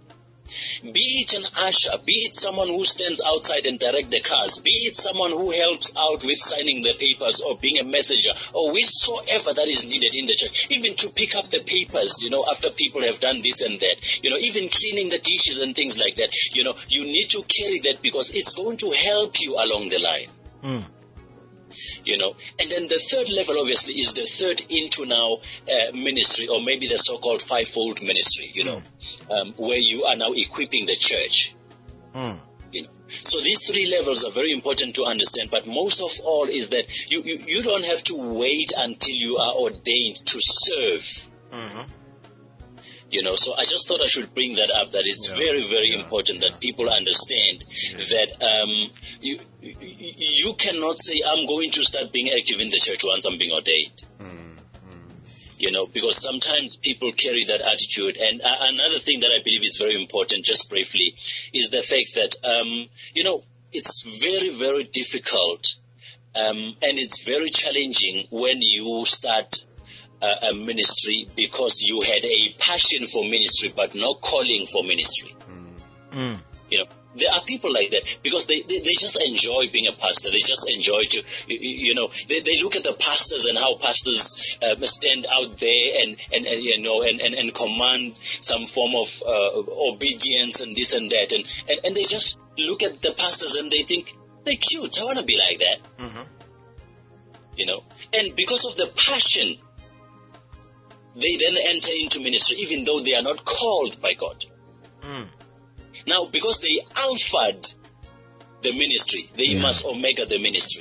Be it an usher, be it someone who stands outside and direct the cars, be it someone who helps out with signing the papers or being a messenger or whichsoever that is needed in the church, even to pick up the papers, you know, after people have done this and that, you know, even cleaning the dishes and things like that, you know, you need to carry that because it's going to help you along the line. Mm. You know, and then the third level obviously is the third into now uh, ministry, or maybe the so-called fivefold ministry, you know, um, where you are now equipping the church. Mm. You know, So these three levels are very important to understand, but most of all is that you, you, you don't have to wait until you are ordained to serve. Mm-hmm. You know, so I just thought I should bring that up, that it's Yeah. very, very Yeah. important that people understand that um, you, you you cannot say, I'm going to start being active in the church once I'm being ordained. You know, because sometimes people carry that attitude. And uh, another thing that I believe is very important, just briefly, is the fact that, um, you know, it's very, very difficult um, and it's very challenging when you start uh, a ministry because you had a passion for ministry but no calling for ministry. Mm. You know, there are people like that because they, they, they just enjoy being a pastor. They just enjoy to, you, you know, they, they look at the pastors and how pastors um, stand out there and, and, and you know, and, and, and command some form of uh, obedience and this and that. And, and, and they just look at the pastors and they think, they're cute. I want to be like that. Mm-hmm. You know, and because of the passion, they then enter into ministry even though they are not called by God. Mm. Now, because they alphaed the ministry, they Yeah. must omega the ministry.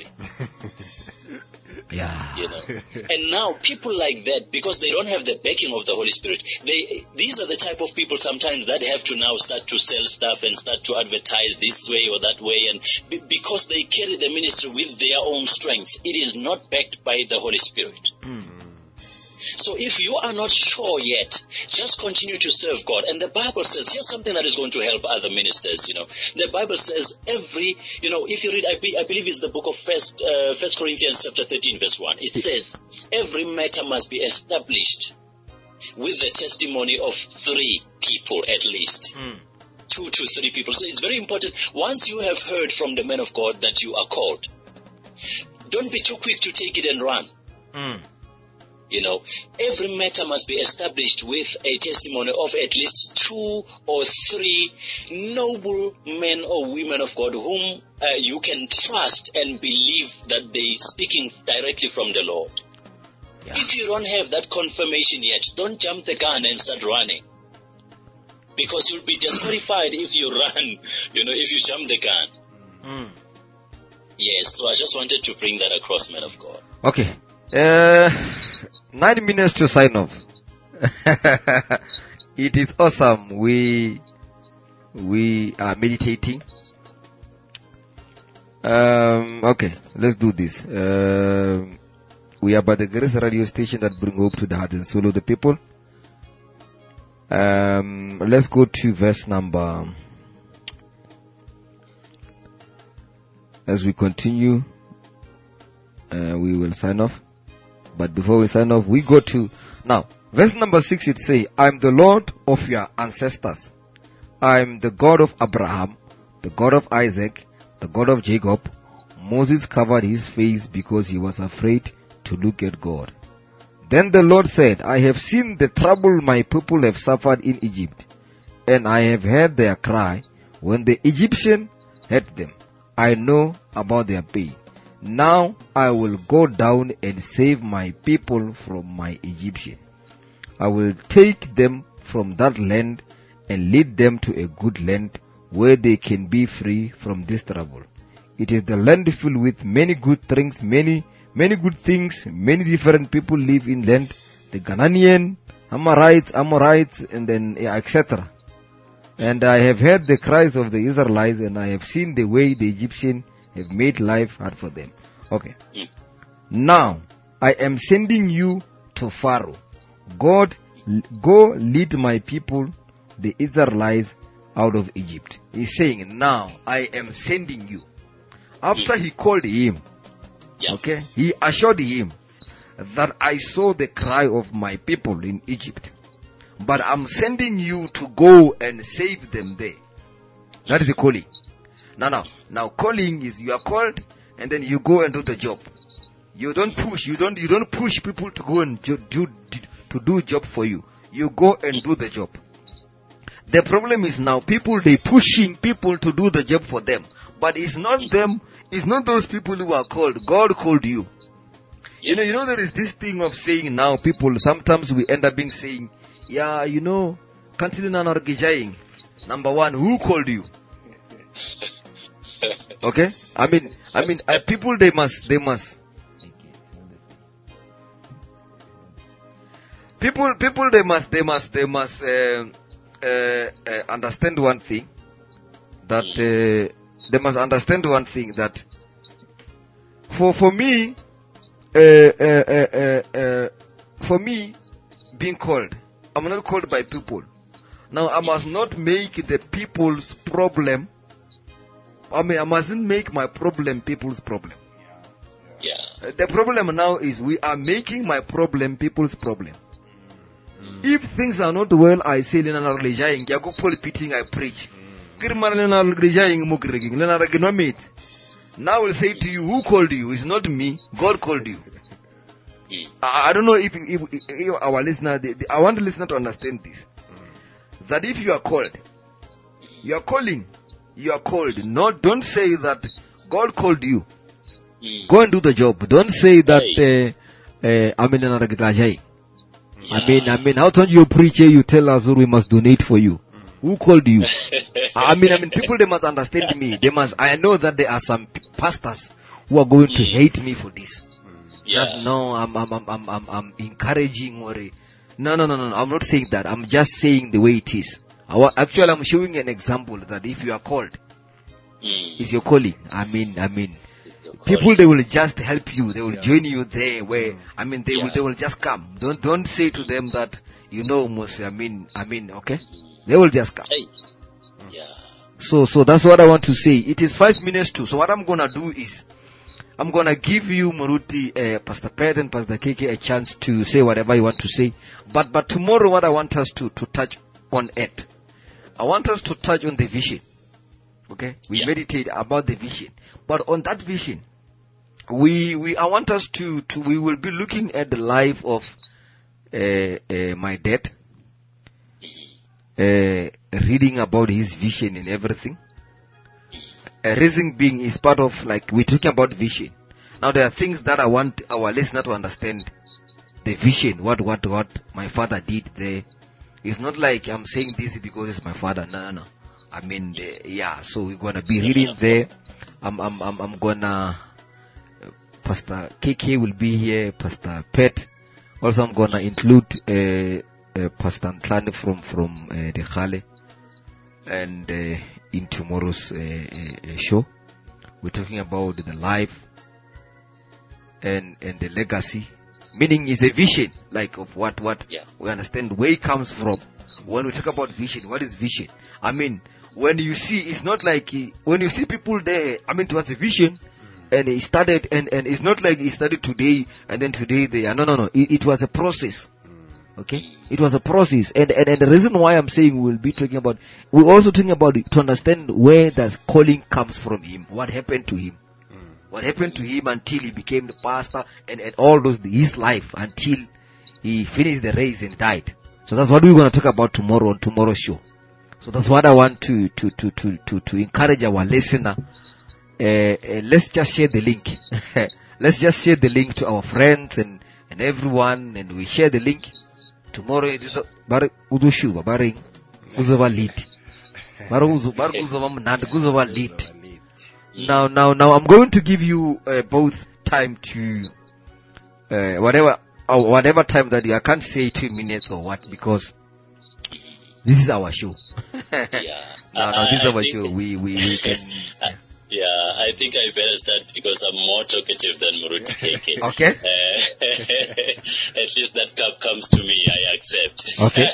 Yeah. You know, and now people like that, because they don't have the backing of the Holy Spirit, they these are the type of people sometimes that have to now start to sell stuff and start to advertise this way or that way, and be, because they carry the ministry with their own strength, it is not backed by the Holy Spirit. So if you are not sure yet, just continue to serve God. And the Bible says, here's something that is going to help other ministers, you know. The Bible says every, you know, if you read, I, be, I believe it's the book of First, uh, First Corinthians chapter thirteen verse one. It says, every matter must be established with the testimony of three people at least. Mm. Two to three people. So it's very important. Once you have heard from the man of God that you are called, don't be too quick to take it and run. Mm. You know, every matter must be established with a testimony of at least two or three noble men or women of God whom uh, you can trust and believe that they're speaking directly from the Lord. Yeah. If you don't have that confirmation yet, don't jump the gun and start running. Because you'll be disqualified if you run, you know, if you jump the gun. Mm. Yes, so I just wanted to bring that across, man of God. Okay. Uh, nine minutes to sign off. It is awesome. We we are meditating. Um, okay, let's do this. Um, we are by the Grace Radio Station that bring hope to the heart and soul of the people. Um, let's go to verse number. As we continue, uh, we will sign off. But before we sign off, we go to now verse number six. It says, "I'm the Lord of your ancestors. I'm the God of Abraham, the God of Isaac, the God of Jacob." Moses covered his face because he was afraid to look at God. Then the Lord said, "I have seen the trouble my people have suffered in Egypt, and I have heard their cry when the Egyptian had them. I know about their pain. Now I will go down and save my people from my Egyptian. I will take them from that land and lead them to a good land where they can be free from this trouble. It is the land filled with many good things, many, many good things, many different people live in land, the Ghananian, Amorites, Amorites, and then yeah, et cetera. And I have heard the cries of the Israelites, and I have seen the way the Egyptians have made life hard for them." Okay. "Now I am sending you to Pharaoh. God, go lead my people, the Israelites, out of Egypt." He's saying, now I am sending you. After he called him, Yeah. okay, he assured him that I saw the cry of my people in Egypt, but I'm sending you to go and save them there. That is the calling. Now, now, now, calling is you are called, and then you go and do the job. You don't push. You don't. You don't push people to go and do, do to do job for you. You go and do the job. The problem is now people they pushing people to do the job for them, but it's not them. It's not those people who are called. God called you. You know. You know there is this thing of saying now people. Sometimes we end up being saying, yeah, you know, continue on organizing. Number one, who called you? Okay? I mean, I mean, uh, people, they must, they must. People, people, they must, they must, they must uh, uh, uh, understand one thing. That uh, they must understand one thing. That for for me, uh, uh, uh, uh, uh, for me, being called, I'm not called by people. Now I must not make the people's problem. I mean, I mustn't make my problem people's problem. Yeah. Uh, the problem now is we are making my problem people's problem. Mm. If things are not well, I say, Lena Religing, Yago Pulpiting, I preach. Now I will say to you, who called you? It's not me. God called you. I, I don't know if, if, if our listener, the, the, I want the listener to understand this. That if you are called, you are calling, you are called. Not, don't say that God called you. Go and do the job. Don't say that, uh, uh, I mean, I mean, I mean, how don't you preach here? You tell us we must donate for you. Who called you? I mean, I mean, people, they must understand me. They must, I know that there are some pastors who are going to hate me for this. Yeah. That, no, I'm, I'm, I'm, I'm, I'm, I'm encouraging or, no, no, no, no, I'm not saying that. I'm just saying the way it is. I, actually, I'm showing an example that if you are called, it's your calling. I mean, I mean, people, they will just help you. They will yeah. join you there where, I mean, they yeah. will, they will just come. Don't, don't say to them that, you know, Mose, I mean, I mean, okay? They will just come. Yeah. So, so that's what I want to say. It is five minutes to. So what I'm gonna do is, I'm gonna give you Maruti, uh, Pastor Ped and Pastor K K a chance to say whatever you want to say. But, but tomorrow, what I want us to, to touch on it, I want us to touch on the vision. Okay, we yeah. meditate about the vision. But on that vision, we, we, I want us to, to, we will be looking at the life of uh, uh, my dad. Uh, reading about his vision and everything. A uh, reason being is part of, like, we're talking about vision. Now there are things that I want our listener to understand. The vision, what, what, what my father did there. It's not like I'm saying this because it's my father. No, no, no. I mean, the, yeah, so we're gonna be reading there. I'm, I'm, I'm, I'm gonna, uh, Pastor K K will be here, Pastor Pet. Also, I'm gonna include, uh, Uh, Pastor Ntlane from from uh, the Khale, and uh, in tomorrow's uh, uh, show, we're talking about the life and and the legacy. Meaning is a vision, like of what what yeah. we understand where it comes from. When we talk about vision, what is vision? I mean, when you see, it's not like uh, when you see people there. I mean, it was a vision, and it started, and and it's not like it started today and then today they are. No, no, no. It, it was a process. Okay, it was a process, and, and and the reason why I'm saying we'll be talking about, we're also talking about it to understand where that calling comes from him, what happened to him, mm. what happened to him until he became the pastor, and, and all those, his life until he finished the race and died. So that's what we're going to talk about tomorrow on tomorrow's show. So that's what I want to to to to to, to encourage our listener. Uh, uh, let's just share the link. Let's just share the link to our friends and and everyone, and we share the link. Tomorrow it is a bar udushuba baring uzova lit. Bar uzu bar uzova mnand uzova lit. Now now now I'm going to give you uh, both time to uh, whatever or whatever time that you, I can't say two minutes or what, because this is our show. Yeah. no, no, this is our show. We we we can. Yeah, I think I better start because I'm more talkative than Maruti K K. Okay. Uh, at least that cup comes to me, I accept. Okay.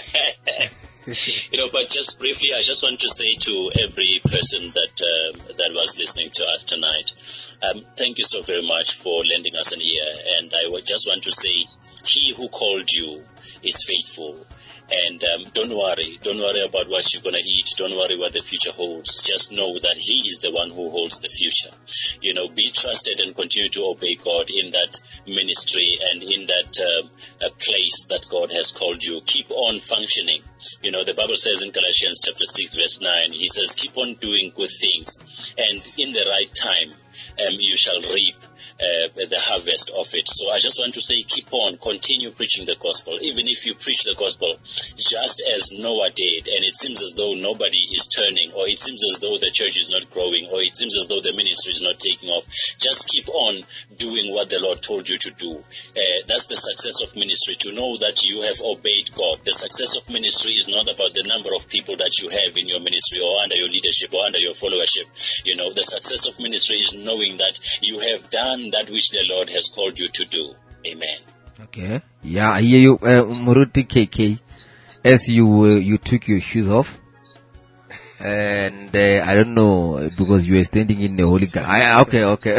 You know, but just briefly, I just want to say to every person that uh, that was listening to us tonight, um, thank you so very much for lending us an ear. And I would just want to say, he who called you is faithful. And um, don't worry, don't worry about what you're going to eat. Don't worry what the future holds. Just know that he is the one who holds the future. You know, be trusted and continue to obey God in that ministry and in that uh, place that God has called you. Keep on functioning. You know, the Bible says in Galatians chapter six verse nine, he says, keep on doing good things, and in the right time um, you shall reap uh, the harvest of it. So I just want to say, keep on, continue preaching the gospel. Even if you preach the gospel just as Noah did, and it seems as though nobody is turning, or it seems as though the church is not not growing, or it seems as though the ministry is not taking off, just keep on doing what the Lord told you to do. Uh, that's the success of ministry, to know that you have obeyed God. The success of ministry is not about the number of people that you have in your ministry or under your leadership or under your followership. You know, the success of ministry is knowing that you have done that which the Lord has called you to do. Amen. Okay. Yeah, I hear you, uh, Muruti K K. As you uh, you took your shoes off, and uh, I don't know, because you were standing in the holy. Ga- I, okay, okay.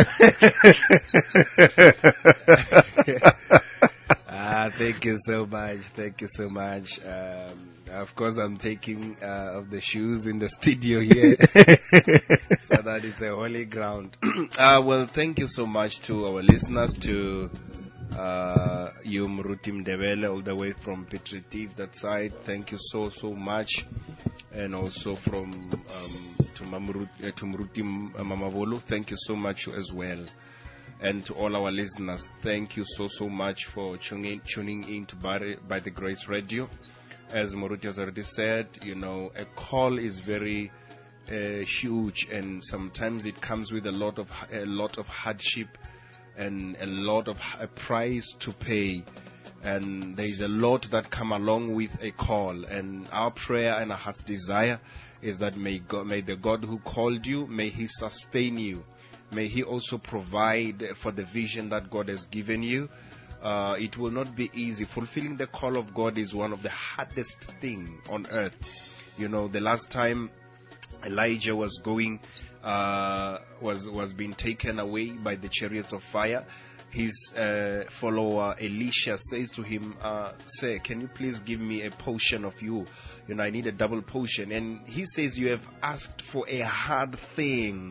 Ah, thank you so much. Thank you so much. Um, of course, I'm taking uh, of the shoes in the studio here, so that it's a holy ground. uh, well, thank you so much to our listeners, to uh, you, Mrutim Devele, all the way from Petritiv, that side. Thank you so, so much. And also from um, to, Mamrut, uh, to Mrutim uh, Mamavolo, thank you so much as well. And to all our listeners, thank you so, so much for tuning, tuning in to by, by the Grace Radio. As Moruti has already said, you know, a call is very uh, huge, and sometimes it comes with a lot of a lot of hardship and a lot of a price to pay. And there is a lot that come along with a call. And our prayer and our heart's desire is that may God, may the God who called you, may He sustain you. May He also provide for the vision that God has given you. Uh, it will not be easy. Fulfilling the call of God is one of the hardest things on earth. You know, the last time Elijah was going, uh, was was being taken away by the chariots of fire, his uh, follower Elisha says to him, uh, "Sir, can you please give me a portion of you? You know, I need a double portion." And he says, "You have asked for a hard thing."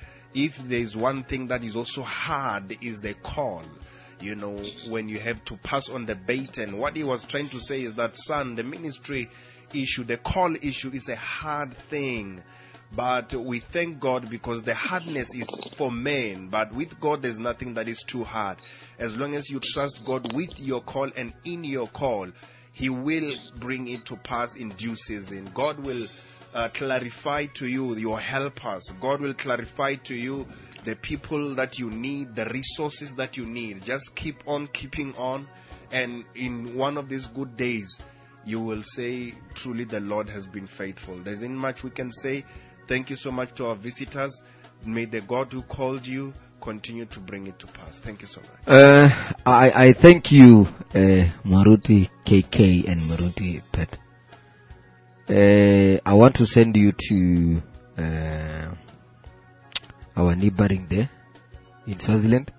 If there's one thing that is also hard, is the call. You know, when you have to pass on the baton. What he was trying to say is that, son, the ministry issue, the call issue is a hard thing. But we thank God because the hardness is for men. But with God, there's nothing that is too hard. As long as you trust God with your call and in your call, He will bring it to pass in due season. God will Uh, clarify to you your helpers. God will clarify to you the people that you need, the resources that you need. Just keep on keeping on, and in one of these good days, you will say, truly the Lord has been faithful. There isn't much we can say. Thank you so much to our visitors. May the God who called you continue to bring it to pass. Thank you so much. Uh, I, I thank you, uh, Maruti K K and Maruti Pet. Uh, I want to send you to uh, our neighboring there in Swaziland.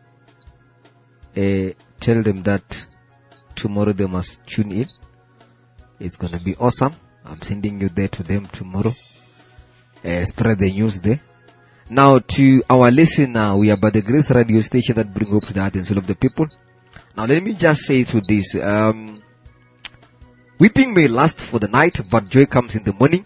Uh, tell them that tomorrow they must tune in. It's going to be awesome. I'm sending you there to them tomorrow. Uh, spread the news there. Now to our listener, we are by the Grace Radio station that bring hope to the heart and soul of the people. Now let me just say to this. Um, Weeping may last for the night, but joy comes in the morning,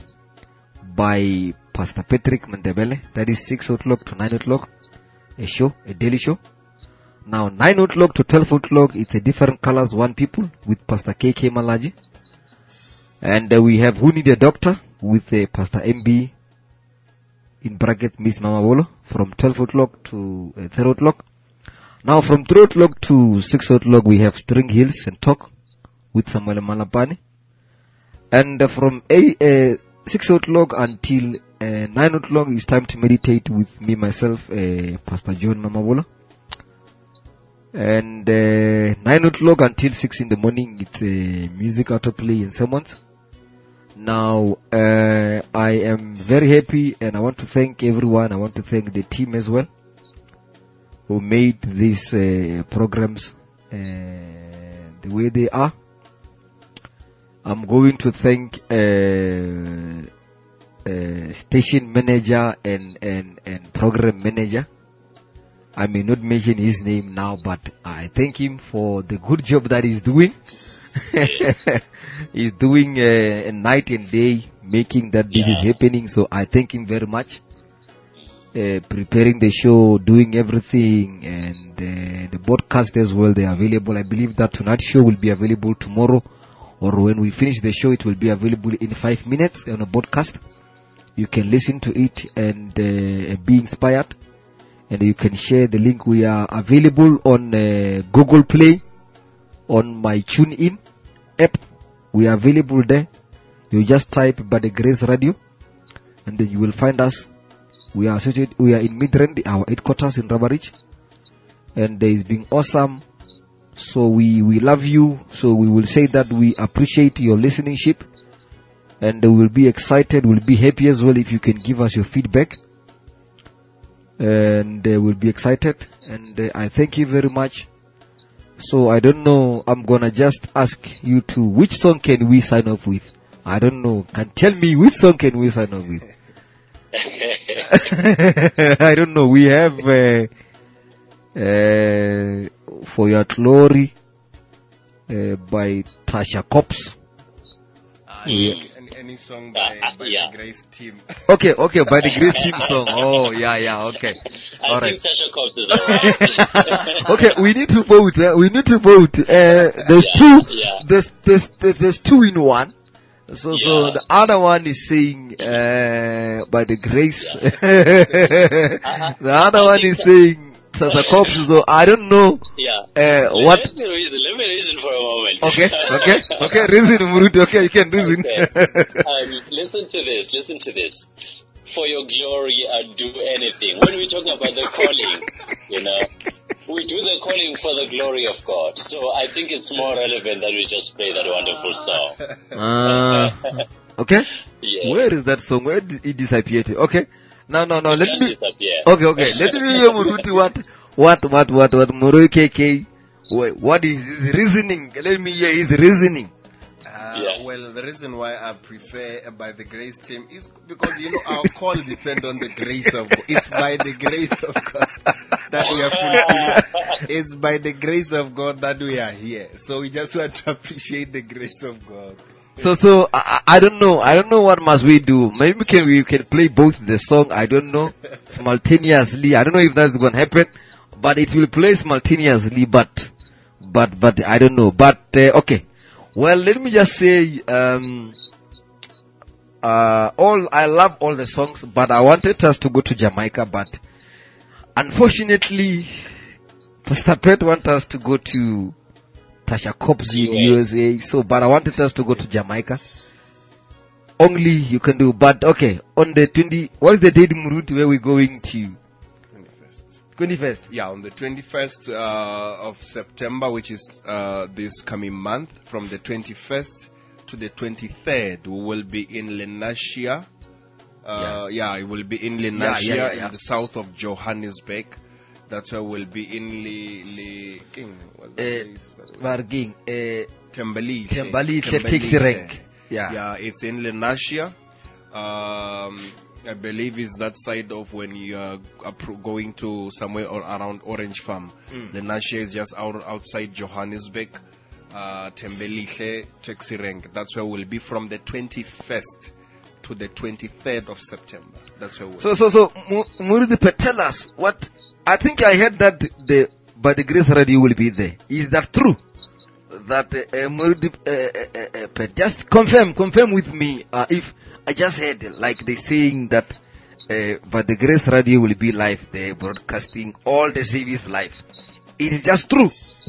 by Pastor Patrick Mandebele. That is six o'clock to nine o'clock, a show, a daily show. Now nine o'clock to twelve o'clock, it's a different colors, one people, with Pastor K K Malaji. And uh, we have Who Need a Doctor with uh, Pastor M B, in bracket Miss Mama Bolo, from twelve o'clock to uh, three o'clock. Now from three o'clock to six o'clock, we have String Hills and Talk with Samuel Malapani. And uh, from eight, uh, six o'clock until uh, nine o'clock, it's time to meditate with me, myself, uh, Pastor John Mamabola. And uh, nine o'clock until six in the morning, it's uh, music autoplay and sermons. Now, uh, I am very happy, and I want to thank everyone. I want to thank the team as well, who made these uh, programs uh, the way they are. I'm going to thank uh, uh, station manager and, and, and program manager. I may not mention his name now, but I thank him for the good job that he's doing. He's doing uh, night and day, making that this yeah. is happening. So I thank him very much. Uh, preparing the show, doing everything, and uh, the podcast as well. They are available. I believe that tonight's show will be available tomorrow, or when we finish the show, it will be available in five minutes on a podcast. you can listen to it and uh, be inspired. And you can share the link. We are available on uh, Google Play, on my TuneIn app. We are available there. You just type By the Grace Radio, and then you will find us. We are situated, we are in Midrand, our headquarters in Rabarich, and it's been awesome. So we, we love you. So we will say that we appreciate your listenership, and we will be excited, we'll be happy as well if you can give us your feedback, and uh, we'll be excited. And uh, I thank you very much. So I don't know, I'm gonna just ask you to, which song can we sign off with? I don't know, can tell me which song can we sign off with? I don't know, we have uh, uh, For Your Glory uh, by Tasha Cobbs. Uh, Yeah. any, any song by, Uh, uh, by yeah. the Grace Team. Okay, okay, by the Grace Team song. Oh, yeah, yeah, okay. I All right. think Tasha Cobbs is alright. Okay, we need to vote. Uh, we need to vote. Uh, there's Yeah, two. yeah. There's, there's there's there's two in one. So so Yeah. the other one is saying uh, by the grace. Uh-huh. The other I one think is that- saying Sasa Cops. So I don't know. Yeah. Uh, Let- what? Let me reason. Let me reason for a moment. Okay, okay, okay. Reason, Muruti. Okay, you can reason. Okay. Um, listen to this. Listen to this. For your glory, I'd do anything. When we're talking about the calling, you know, we do the calling for the glory of God. So I think it's more relevant that we just play that wonderful song. Uh, okay. Yeah. Where is that song? Where did it disappear to? Okay. No, no, no. Let Can't me. disappear. Okay, okay. Let me hear Muruti. What, what, what, what, what? Muru K K. What what is his reasoning? Let me hear his reasoning. Uh, Yeah. Well, the reason why I prefer uh, By the Grace Team is because, you know, our call depends on the grace of God. It's by the grace of God that we are fulfilled. It's by the grace of God that we are here. So we just want to appreciate the grace of God. So, so I, I I don't know. I don't know what must we do. Maybe can we can play both the song. I don't know, simultaneously. I don't know if that's going to happen, but it will play simultaneously. But, but, but I don't know. But uh, okay. Well, let me just say, um, uh, all I love all the songs, but I wanted us to go to Jamaica, but unfortunately, Pastor Pet wants us to go to Tasha Cobbs in U S A. So, but I wanted us to go to Jamaica. Only you can do, but okay. On the twenty, what is the date, Muruti, where we're going to? twenty-first. twenty-first. Yeah, on the twenty-first uh, of September, which is uh, this coming month, from the twenty-first to the twenty-third, we will be in Lenasia. Uh, yeah. it will be in Lenasia, Yeah, yeah, yeah, yeah. in the south of Johannesburg. That's where we'll be in Le, Le King. What's that Uh, place, by the way? Varging, uh, Tembelihle. Tembelihle Tembelihle. takes the rank. Yeah. Yeah, it's in Lenasia. Um, I believe it's that side of when you are appro- going to somewhere or around Orange Farm. Mm. Lenasia is just out, outside Johannesburg. Uh, Tembelihle, Taxi Rank. That's where we'll be from the twenty-first to the twenty-third of September. That's where we'll So, so, so, Mu- Muruti, Pet, tell us what. I think I heard that the by the Grace Radio will be there. Is that true? That uh, uh, Muruti, uh, uh, uh, Pet, just confirm, confirm with me. Uh, if I just heard like they saying that uh, by the Grace Radio will be live, they're broadcasting all the service live. It is just true.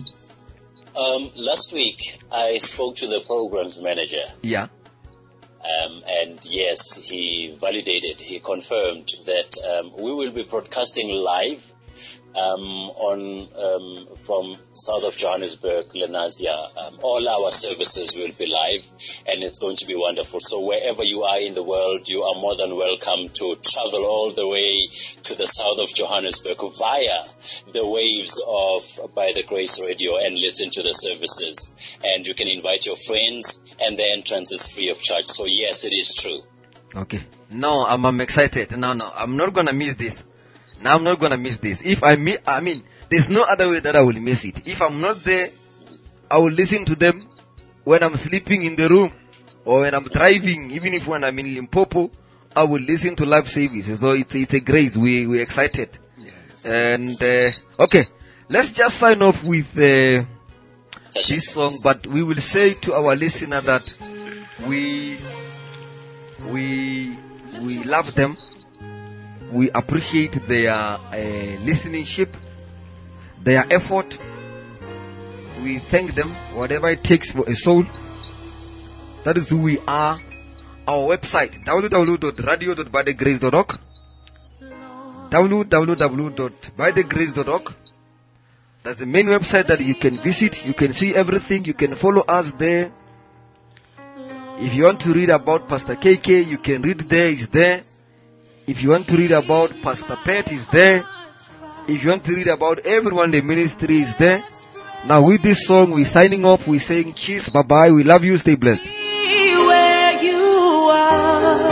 Um, last week, I spoke to the programs manager. Yeah. Um, and yes, he validated, he confirmed that um, we will be broadcasting live um, on um, from south of Johannesburg, Lenasia. Um, all our services will be live, and it's going to be wonderful. So wherever you are in the world, you are more than welcome to travel all the way to the south of Johannesburg via the waves of By the Grace Radio and listen to the services. And you can invite your friends, and the entrance is free of charge. So yes, it is true. Okay. No, I'm, I'm excited. No, no, I'm not gonna miss this. Now I'm not gonna miss this. If I mi- I mean, there's no other way that I will miss it. If I'm not there, I will listen to them when I'm sleeping in the room or when I'm driving. Even if when I'm in Limpopo, I will listen to live services. So it's it's a grace. We we're excited. Yes. And uh, okay, let's just sign off with uh, this song. But we will say to our listener that we we we love them. We appreciate their uh, listenership, their effort. We thank them, whatever it takes for a soul. That is who we are. Our website, w w w dot radio dot by the grace dot org. w w w dot by the grace dot org. That's the main website that you can visit. You can see everything. You can follow us there. If you want to read about Pastor K K, you can read there. It's there. If you want to read about Pastor Pet, it's there. If you want to read about everyone in the ministry, is there. Now with this song, we're signing off. We're saying cheers, bye-bye. We love you. Stay blessed. Where you are,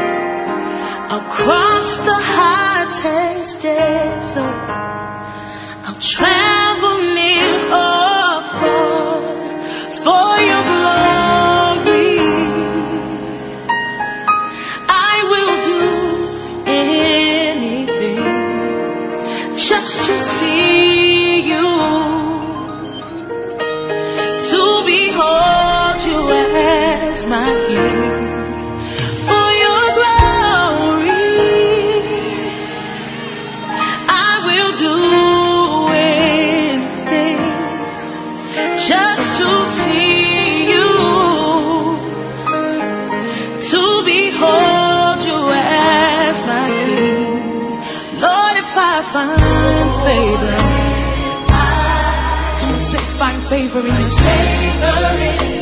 across the hottest desert, I'll travel near or far for your glory. I will do anything just to see you, to behold you as my King. For your glory, I will do anything just to see you, to behold you as my King. Lord, if I find favor, come on, say find favor in your sight.